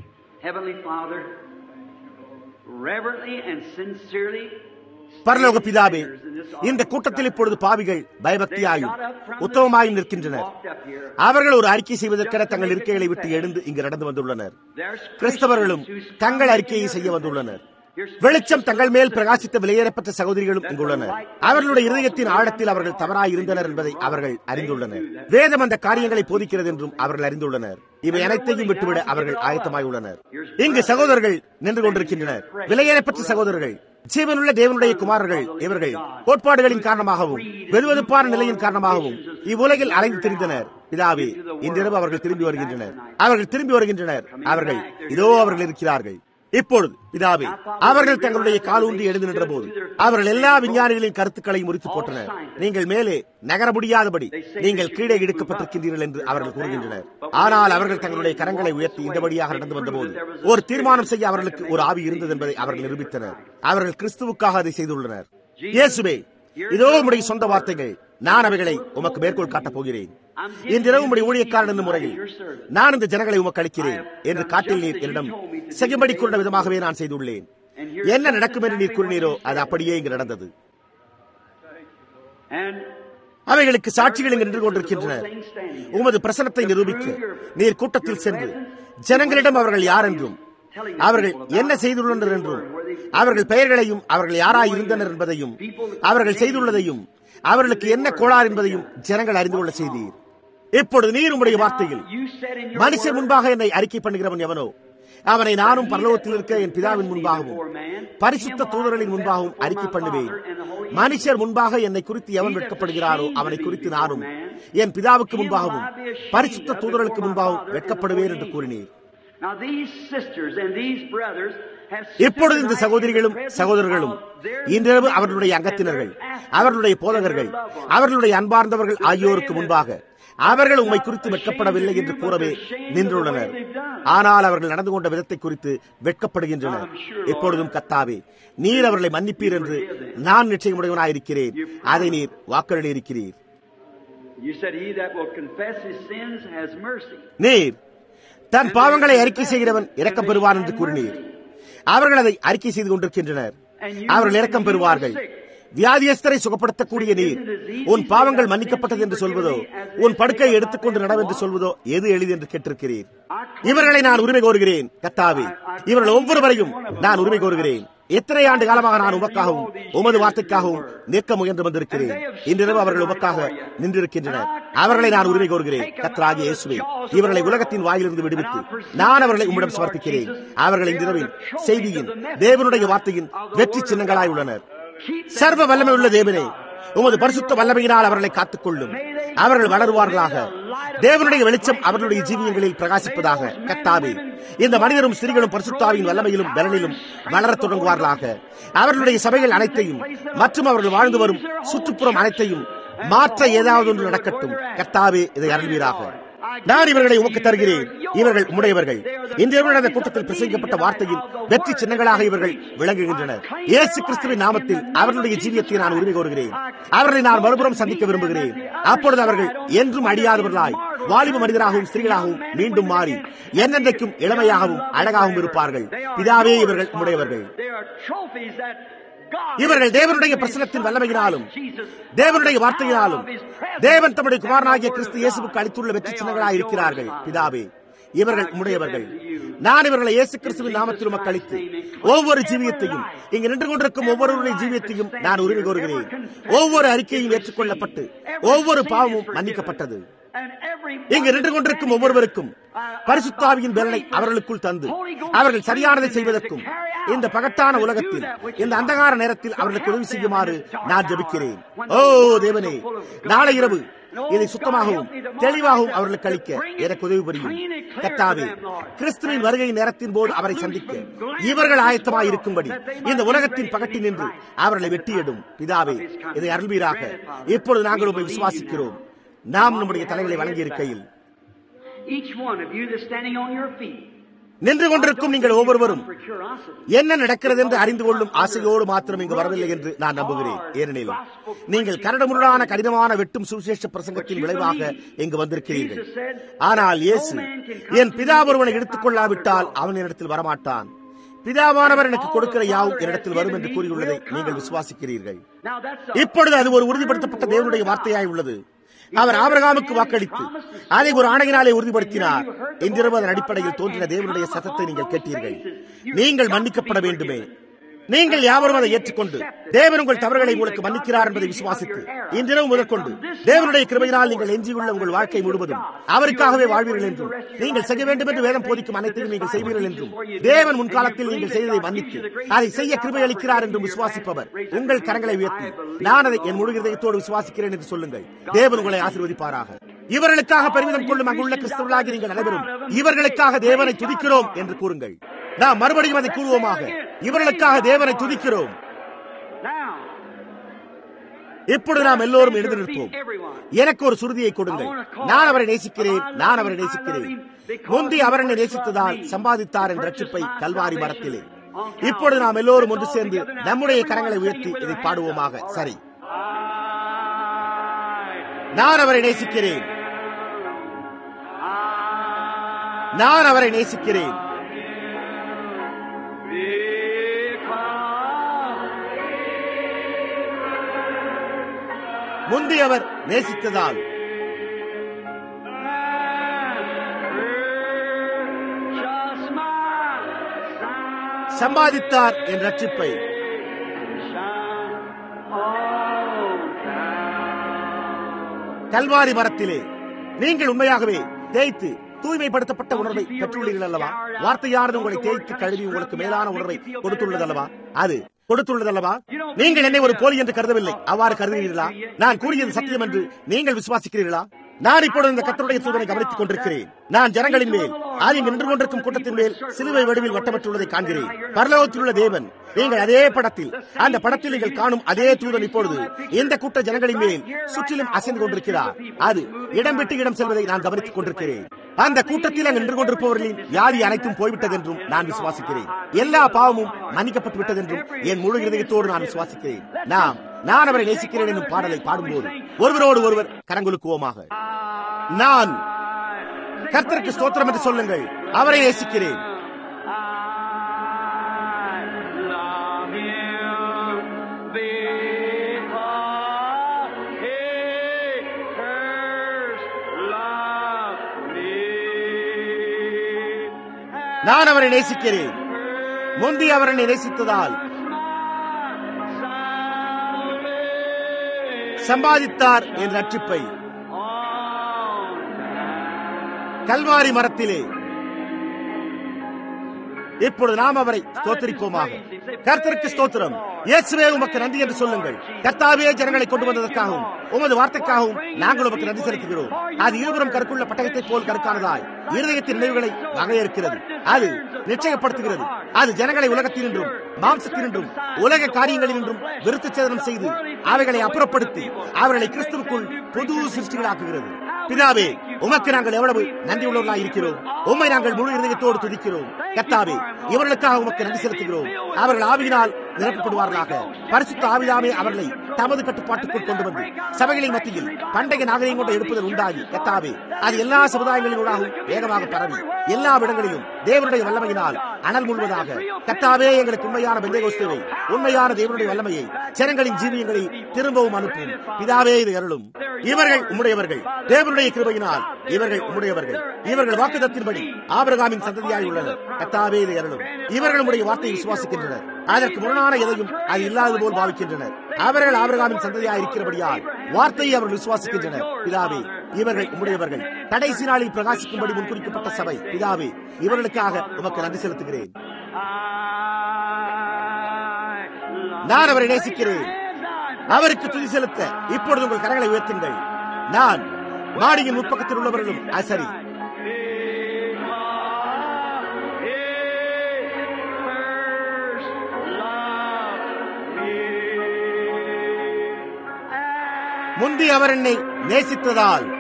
பரலோக பிதாவே, இந்த கூட்டத்தில் இப்பொழுது பாவிகள் பயபக்தியாயும் உத்தமமாயும் நிற்கின்றனர். அவர்கள் ஒரு அறிக்கை செய்வதற்கென தங்கள் இருக்கைகளை விட்டு எழுந்து இங்கு நடந்து வந்துள்ளனர். கிறிஸ்தவர்களும் தங்கள் அறிக்கையை செய்ய வந்துள்ளனர். வெளிச்சம் தங்கள் மேல் பிரகாசித்த விலையேறப்பட்ட சகோதரிகளும் இங்குள்ளனர். அவர்களுடைய இதயத்தின் ஆழத்தில் அவர்கள் தவறாய் இருந்தனர் என்பதை அவர்கள் அறிந்துள்ளனர். வேதம் அந்த காரியங்களை போதிக்கிறது என்றும் அவர்கள் அறிந்துள்ளனர். இவை அனைத்தையும் விட்டுவிட அவர்கள் ஆயத்தமாய் உள்ளனர். இங்கு சகோதரர்கள் நின்று கொண்டிருக்கின்றனர், விலையேறப்பட்ட சகோதரர்கள், ஜீவனுள்ள தேவனுடைய குமாரர்கள். இவர்கள் கோட்பாடுகளின் காரணமாகவும் வெதுவெதுப்பான நிலையின் காரணமாகவும் இவ்வுலகில் அலைந்து திரிந்தனர். பிதாவே, இன்றிரவு அவர்கள் திரும்பி வருகின்றனர். அவர்கள் இதோ அவர்கள் இருக்கிறார்கள். இப்பொழுது பிதாவே, அவர்கள் தங்களுடைய காலூன்றி எழுந்து நின்ற போது அவர்கள் எல்லா விஞ்ஞானிகளின் கருத்துக்களை முறித்து போட்டனர். நீங்கள் மேலே நகர முடியாதபடி நீங்கள் கீழே இழுக்கப்பட்டிருக்கின்றீர்கள் என்று அவர்கள் கூறுகின்றனர். ஆனால் அவர்கள் தங்களுடைய கரங்களை உயர்த்தி இந்தபடியாக நடந்து வந்தபோது ஒரு தீர்மானம் செய்ய அவர்களுக்கு ஒரு ஆவி இருந்தது என்பதை அவர்கள் நிரூபித்தனர். அவர்கள் கிறிஸ்துவுக்காக அதை செய்துள்ளனர். இயேசுவே, இதோ உம்முடைய சொந்த வார்த்தைகள், நான் அவைகளை உமக்கு மேற்கோள் காட்டப் போகிறேன். இன்றிரவு உம்முடைய ஊழியக்காரன் என்ற முறையில் நான் இந்த ஜனங்களை உமக்கு அளிக்கிறேன் என்று காட்டில் நீர் என்னிடம் செய்யும்படி கூறின விதமாகவே நான் செய்துள்ளேன். என்ன நடக்கும் என்று நீர் கூறினீரோ அது அப்படியே இங்கு நடந்தது. அவைகளுக்கு சாட்சிகள் இங்கு நின்று கொண்டிருக்கின்றன. உமது பிரசனத்தை நிரூபிக்க நீர் கூட்டத்தில் சென்று ஜனங்களிடம் அவர்கள் யார் என்றும் அவர்கள் என்ன செய்துள்ளனர் என்றும் அவர்கள் பெயர்களையும் அவர்கள் யாராய் இருந்தனர் என்பதையும் அவர்கள் செய்துள்ளதையும் அவர்களுக்கு என்ன கோளாறு என்பதையும் ஜனங்கள் அறிந்து கொள்ள செய்தீர். இப்பொழுது நீர் உம்முடைய வார்த்தையில், மனுஷர் முன்பாக என்னை அறிக்கை பண்ணுகிறவன் எவனோ அவனை நானும் பரலோகத்தில் இருக்க என் பிதாவின் முன்பாகவும் பரிசுத்த தூதர்களின் முன்பாகவும் அறிக்கை பண்ணுவேன். மனுஷர் முன்பாக என்னை குறித்து எவன் வெட்கப்படுகிறாரோ அவனை குறித்து நானும் என் பிதாவுக்கு முன்பாகவும் பரிசுத்த தூதர்களுக்கு முன்பாகவும் வெட்கப்படுவேன் என்று கூறினீர். இப்பொழுது இந்த சகோதரிகளும் சகோதரர்களும் இன்றிரவு அவர்களுடைய அங்கத்தினர்கள், அவர்களுடைய போதகர்கள், அவர்களுடைய அன்பார்ந்தவர்கள் ஆகியோருக்கு முன்பாக அவர்கள் உம்மை குறித்து வெட்கப்படவில்லை என்று கூறவே நின்றுள்ளனர். ஆனால் அவர்கள் நடந்து கொண்ட விதத்தை குறித்து வெட்கப்படுகின்றனர். எப்பொழுதும் கர்த்தாவே, நீர் அவர்களை மன்னிப்பீர் என்று நான் நிச்சயமுடையவனாயிருக்கிறேன். அதை நீர் வாக்களித்திருக்கிறீர். நீர் தன் பாவங்களை அறிக்கை செய்கிறவன் இரக்கம் பெறுவான் என்று கூறினீர். அவர்கள் அதை அறிக்கை செய்து கொண்டிருக்கின்றனர். அவர்கள் இரக்கம் பெறுவார்கள். வியாதியஸ்தரை சுகப்படுத்தக்கூடிய நீர் உன் பாவங்கள் மன்னிக்கப்பட்டது என்று சொல்வதோ உன் படுக்கையை எடுத்துக்கொண்டு நடவென்று சொல்வதோ எது எளிது என்று கேட்டிருக்கிறீர். இவர்களை நான் உரிமை கோருகிறேன் கர்த்தாவே. இவர்கள் ஒவ்வொருவரையும் நான் உரிமை கோருகிறேன். எத்தனை ஆண்டு காலமாக நான் உமக்காகவும் உமது வார்த்தைக்காகவும் நிற்க முயன்று வந்திருக்கிறேன். இன்றிரவு அவர்கள் உமக்காக நின்றிருக்கின்றனர். அவர்களை நான் உரிமை கோருகிறேன் கர்த்தராகிய இயேசுவே. இவர்களை உலகத்தின் வாயிலிருந்து விடுவித்து நான் அவர்களை உம்மிடம் சமர்ப்பிக்கிறேன். அவர்கள் இன்றிரவின் செய்தியின் தேவனுடைய வார்த்தையின் வெற்றி சின்னங்களாய் உள்ளனர். சர்வ வல்லமை உள்ள தேவனே, உமது பரிசுத்த வல்லமையினால் அவர்களை காத்துக்கொள்ளும். அவர்கள் வளருவார்களாக. தேவனுடைய வெளிச்சம் அவர்களுடைய ஜீவியங்களில் பிரகாசிப்பதாக. கர்த்தாவே, இந்த மனிதரும் ஸ்திரீகளும் பரிசுத்தாவின் வல்லமையிலும் பலனிலும் வளரத் தொடங்குவார்களாக. அவர்களுடைய சபைகள் அனைத்தையும் மற்றும் அவர்கள் வாழ்ந்து வரும் சுற்றுப்புறம் அனைத்தையும் மாற்ற ஏதாவது ஒன்று நடக்கட்டும். கர்த்தாவே, இதை அருள்வீராக. நான் இவர்களை உமக்கு தருகிறேன். இவர்கள் உம்முடையவர்கள். இன்று நடந்த கூட்டத்தில் பிரசங்கிக்கப்பட்ட வார்த்தையின் வெற்றி சின்னங்களாக இவர்கள் விளங்குகின்றனர். இயேசு கிறிஸ்துவின் நாமத்தில் அவர்களுடைய ஜீவியத்தை நான் உரிமை கோருகிறேன். அவர்களை நான் மறுபுறம் சந்திக்க விரும்புகிறேன். அப்பொழுது அவர்கள் என்றும் அழியாதவர்களாய் வாலிப மனிதராகவும் ஸ்திரீகளாகவும் மீண்டும் மாறி என்னென்றைக்கும் இளமையாகவும் அழகாகவும் இருப்பார்கள். பிதாவே, இவர்கள் உம்முடையவர்கள். இவர்கள் தேவனுடைய பிரசனத்தின் வல்லமையினாலும் தேவனுடைய வார்த்தையினாலும் தேவன் தம்முடைய குமாரனாகிய கிறிஸ்து இயேசுவுக்கு அளித்துள்ள வெற்றி சின்னங்களாய் இருக்கிறார்கள். பிதாவே, இவர்கள் உம்முடையவர்கள். நான் இவர்களை இயேசு கிறிஸ்துவின் நாமத்தில் உமக்கு அளித்து ஒவ்வொரு ஜீவியத்தையும் இங்கு நின்று கொண்டிருக்கும் ஒவ்வொருவருடைய ஜீவியத்தையும் நான் உரிமை கோருகிறேன். ஒவ்வொரு அறிக்கையும் ஏற்றுக்கொள்ளப்பட்டு ஒவ்வொரு பாவமும் மன்னிக்கப்பட்டது. இங்கு நின்று கொண்டிருக்கும் ஒவ்வொருவருக்கும் பரிசுத்தாவியின் பலனை அவர்களுக்குள் தந்து அவர்கள் சரியானதை செய்வதற்கும் இந்த பகட்டான உலகத்தில் இந்த அந்தகார நேரத்தில் அவர்களுக்கு உதவி செய்யுமாறு நான் ஜெபிக்கிறேன். ஓ தேவனே, நாளை இரவு இதை சுத்தமாகவும் தெளிவாகவும் அவர்களுக்கு அளிக்க எனக்கு உதவி புரியும். கர்த்தாவே, கிறிஸ்துவின் வருகை நேரத்தின் போது அவரை சந்திக்க இவர்கள் ஆயத்தமாய் இருக்கும்படி இந்த உலகத்தின் பகட்டில் நின்று அவர்களை வெட்டியிடும். பிதாவே, இதை அருள்வீராக. இப்பொழுது நாங்கள் உம்மை விசுவாசிக்கிறோம். நாம் நம்முடைய தலைகளை வழங்கி இருக்கையில் நின்று கொண்டிருக்கும் நீங்கள் ஒவ்வொருவரும் என்ன நடக்கிறது என்று அறிந்து கொள்ளும் ஆசையோடு மாத்திரம் இங்கு வரவில்லை என்று நான் நம்புகிறேன். ஏனெனில் நீங்கள் கரடுமுரடான கடினமான வெட்டும் சுவிசேஷ பிரசங்கத்தின் விளைவாக இங்கு வந்திருக்கிறீர்கள். ஆனால் இயேசு, என் பிதா ஒருவனை எடுத்துக் கொள்ளாவிட்டால் அவன் என்னிடத்தில் வரமாட்டான், பிதாவானவர் எனக்கு கொடுக்கிற யாவும் என்னிடத்தில் வரும் என்று கூறியுள்ளதை நீங்கள் விசுவாசிக்கிறீர்கள். இப்பொழுது அது ஒரு உறுதிப்படுத்தப்பட்ட தேவனுடைய வார்த்தையாய் உள்ளது. அவர் ஆபிரகாமுக்கு வாக்களித்து அதை ஒரு ஆணையினாலே உறுதிப்படுத்தினார். இன்றிரவு அதன் அடிப்படையில் தோன்றின தேவனுடைய சத்தத்தை நீங்கள் கேட்டீர்கள். நீங்கள் மன்னிக்கப்பட வேண்டுமே. நீங்கள் யாவரும் அதை ஏற்றுக்கொண்டு தேவன் உங்கள் தவறுகளை உங்களுக்கு மன்னிக்கிறார் என்பதை விசுவாசித்து இன்றிரவு முதற்கொண்டு தேவனுடைய கிருபையினால் நீங்கள் எஞ்சியுள்ள உங்கள் வாழ்க்கை முழுவதும் அவருக்காகவே வாழ்வீர்கள் என்றும் நீங்கள் செய்ய வேண்டும் என்று வேதம் போதிக்கும் அனைத்தையும் நீங்கள் செய்வீர்கள் என்றும் தேவன் முன்காலத்தில் நீங்கள் செய்ததை மன்னித்து அதை செய்ய கிருபை அளிக்கிறார் என்றும் விசுவாசிப்பவர் உங்கள் கரங்களை உயர்த்தி நான் அதை என் முழு இதயத்தோடு விசுவாசிக்கிறேன் என்று சொல்லுங்கள். தேவன் உங்களை ஆசீர்வதிப்பாராக. இவர்களுக்காக பெருமிதம் கொள்ளும் அங்குள்ள கிறிஸ்தவர்களாகி நீங்கள் அனைவரும் இவர்களுக்காக தேவனை துதிக்கிறோம் என்று கூறுங்கள். நாம் மறுபடியும் அதை கூறுவோமாக. இவர்களுக்காக தேவனை துதிக்கிறோம். இப்பொழுது நாம் எல்லோரும் எழுந்து நிற்போம். எனக்கு ஒரு சுருதியை கொடுங்கள். நான் அவரை நேசிக்கிறேன், நான் அவரை நேசிக்கிறேன். முந்தி அவர் என்னை நேசித்ததால் சம்பாதித்தார் என்ற ரட்சிப்பை கல்வாரி மரத்திலே. இப்பொழுது நாம் எல்லோரும் ஒன்று சேர்ந்து நம்முடைய கரங்களை உயர்த்தி இதை பாடுவோமாக. சரி. நான் அவரை நேசிக்கிறேன், நான் அவரை நேசிக்கிறேன். முந்தி அவர் நேசித்ததால் சம்பாதித்தார் என் ரட்சிப்பை. கல்வாரி மரத்திலே நீங்கள் உண்மையாகவே தேய்த்து தூய்மைப்படுத்தப்பட்ட உணர்வை பெற்றுள்ளீர்கள் அல்லவா? வார்த்தையானது உங்களை தேய்த்து கழுவி உங்களுக்கு மேலான உணர்வை கொடுத்துள்ளதல்லவா? அது கொடுத்துள்ளதல்லவா? நீங்கள் என்னை ஒரு போலி என்று கருதவில்லை. அவ்வாறு கருதுகிறீர்களா? நான் கூறியது சத்தியம் என்று நீங்கள் விசுவாசிக்கிறீர்களா? நான் இப்பொழுது இந்த கர்த்தருடைய தூதனை கவனித்துக் கொண்டிருக்கிறேன். நான் ஜனங்களின் மேல் இங்கு நின்று கொண்டிருக்கும் கூட்டத்தின் மேல் சிலுவை வடிவில் வட்டப்பட்டுள்ளதை காண்கிறேன். பரலோகத்தில் உள்ள தேவன், நீங்கள் அதே படத்தில், அந்த படத்தில் நீங்கள் காணும் அதே தூதன் இப்பொழுது இந்த கூட்ட ஜனங்களின் மேல் சுற்றிலும் அசைந்து கொண்டிருக்கிறார். அது இடம் விட்டு இடம் செல்வதை நான் கவனித்துக் கொண்டிருக்கிறேன். அந்த கூட்டத்தில் அங்கு நின்று கொண்டிருப்பவர்களின் வியாதி அனைத்தும் போய்விட்டது என்றும் நான் விசுவாசிக்கிறேன். எல்லா பாவமும் மன்னிக்கப்பட்டு விட்டது என்றும் என் முழு இதயத்தோடு நான் விசுவாசிக்கிறேன். நான் அவரை நேசிக்கிறேன் என்னும் பாடலை பாடும்போது ஒருவரோடு ஒருவர் கரங்குலுக்குவோமாக. நான் கர்த்தருக்கு ஸ்தோத்திரம் என்று சொல்லுங்கள். அவரை நேசிக்கிறேன். நான் அவரை நேசிக்கிறேன். முந்தி அவர் என்னை நேசித்ததால் சம்பாதித்தார் என் ரட்சிப்பை. கல்வாரி மரத்திலே. இப்பொழுது நாம் அவரை ஸ்தோத்திரிப்போமாக. கர்த்தருக்கு ஸ்தோத்திரம். இயேசுவே உமக்கு நன்றி என்று சொல்லுங்கள். கர்த்தாவே ஜனங்களை கொண்டு வந்ததற்காகவும் உமது வார்த்தைக்காகவும் நாங்கள் உமக்கு நன்றி செலுத்துகிறோம். அது இருபுறம் கருக்குள்ள பட்டயத்தை போல் கருக்கானதாய் இருதயத்தின் நினைவுகளை வகையறுக்கிறது. அது நிச்சயப்படுத்துகிறது. அது ஜனங்களை உலகத்தினின்றும் மாம்சத்தினின்றும் உலக காரியங்களினின்றும் விருத்த சேதனம் செய்து அவைகளை அப்புறப்படுத்தி அவர்களை கிறிஸ்துவுக்குள் புது சிருஷ்டிகளாக்குகிறது. பிதாவே, உமக்கு நாங்கள் எவ்வளவு நன்றி உள்ளவர்களாக இருக்கிறோம். உம்மை நாங்கள் முழு இதயத்தோடு துதிக்கிறோம். கர்த்தாவே, இவர்களுக்காக உமக்கு நன்றி செலுத்துகிறோம். அவர்கள் ஆவியினால் நிரப்பப்படுவார்களாக. பரிசுத்த ஆவியாமே அவர்களை தமது கட்டுப்பாட்டுக்குள் கொண்டு வந்து சபைகளின் மத்தியில் பண்டைய நாகரிகம் கொண்ட எடுப்புதல் உண்டாகி, கர்த்தாவே, அது எல்லா சமுதாயங்களினூடாகவும் வேகமாக பரவி எல்லா இடங்களிலும் தேவனுடைய வல்லமையினால் அனல் முழுவதாக. கர்த்தாவே, எங்களுக்கு உண்மையான பெந்தேகோஸ்தேவை, உண்மையான தேவனுடைய வல்லமையை, ஜனங்களின் ஜீவியங்களை திரும்பவும் அனுப்பும். பிதாவே, இது அருளும். இவர்கள் உம்முடையவர்கள். தேவனுடைய கிருபையினால் இவர்கள் உம்முடையவர்கள். இவர்கள் வாக்குத்தத்தின்படி ஆபிரகாமின் சந்ததியாய் உள்ளனர். கர்த்தாவே, இது அருளும். இவர்கள் உம்முடைய வார்த்தையை விசுவாசிக்கின்றனர். அதற்கு முரணான எதையும் அது இல்லாதது போல் பாவிக்கின்றனர். அவர்கள் ஆபிரகாமின் சந்ததியாய் இருக்கிறபடியால் வார்த்தையை அவர்கள் விசுவாசிக்கின்றனர். பிதாவே, இவர்கள் உம்முடையவர்கள். கடைசி நாளில் பிரகாசிக்கும்படி முன்குறிக்கப்பட்ட சபை. பிதாவே, இவர்களுக்காக உமக்கு நன்றி செலுத்துகிறேன். நான் அவரை நேசிக்கிறேன். அவருக்கு துதி செலுத்த இப்பொழுது உங்கள் கரங்களை உயர்த்துங்கள். நான் மாடியின் முற்பக்கத்தில் உள்ளவர்களும் சரி. முந்தி அவர் என்னை நேசித்ததால்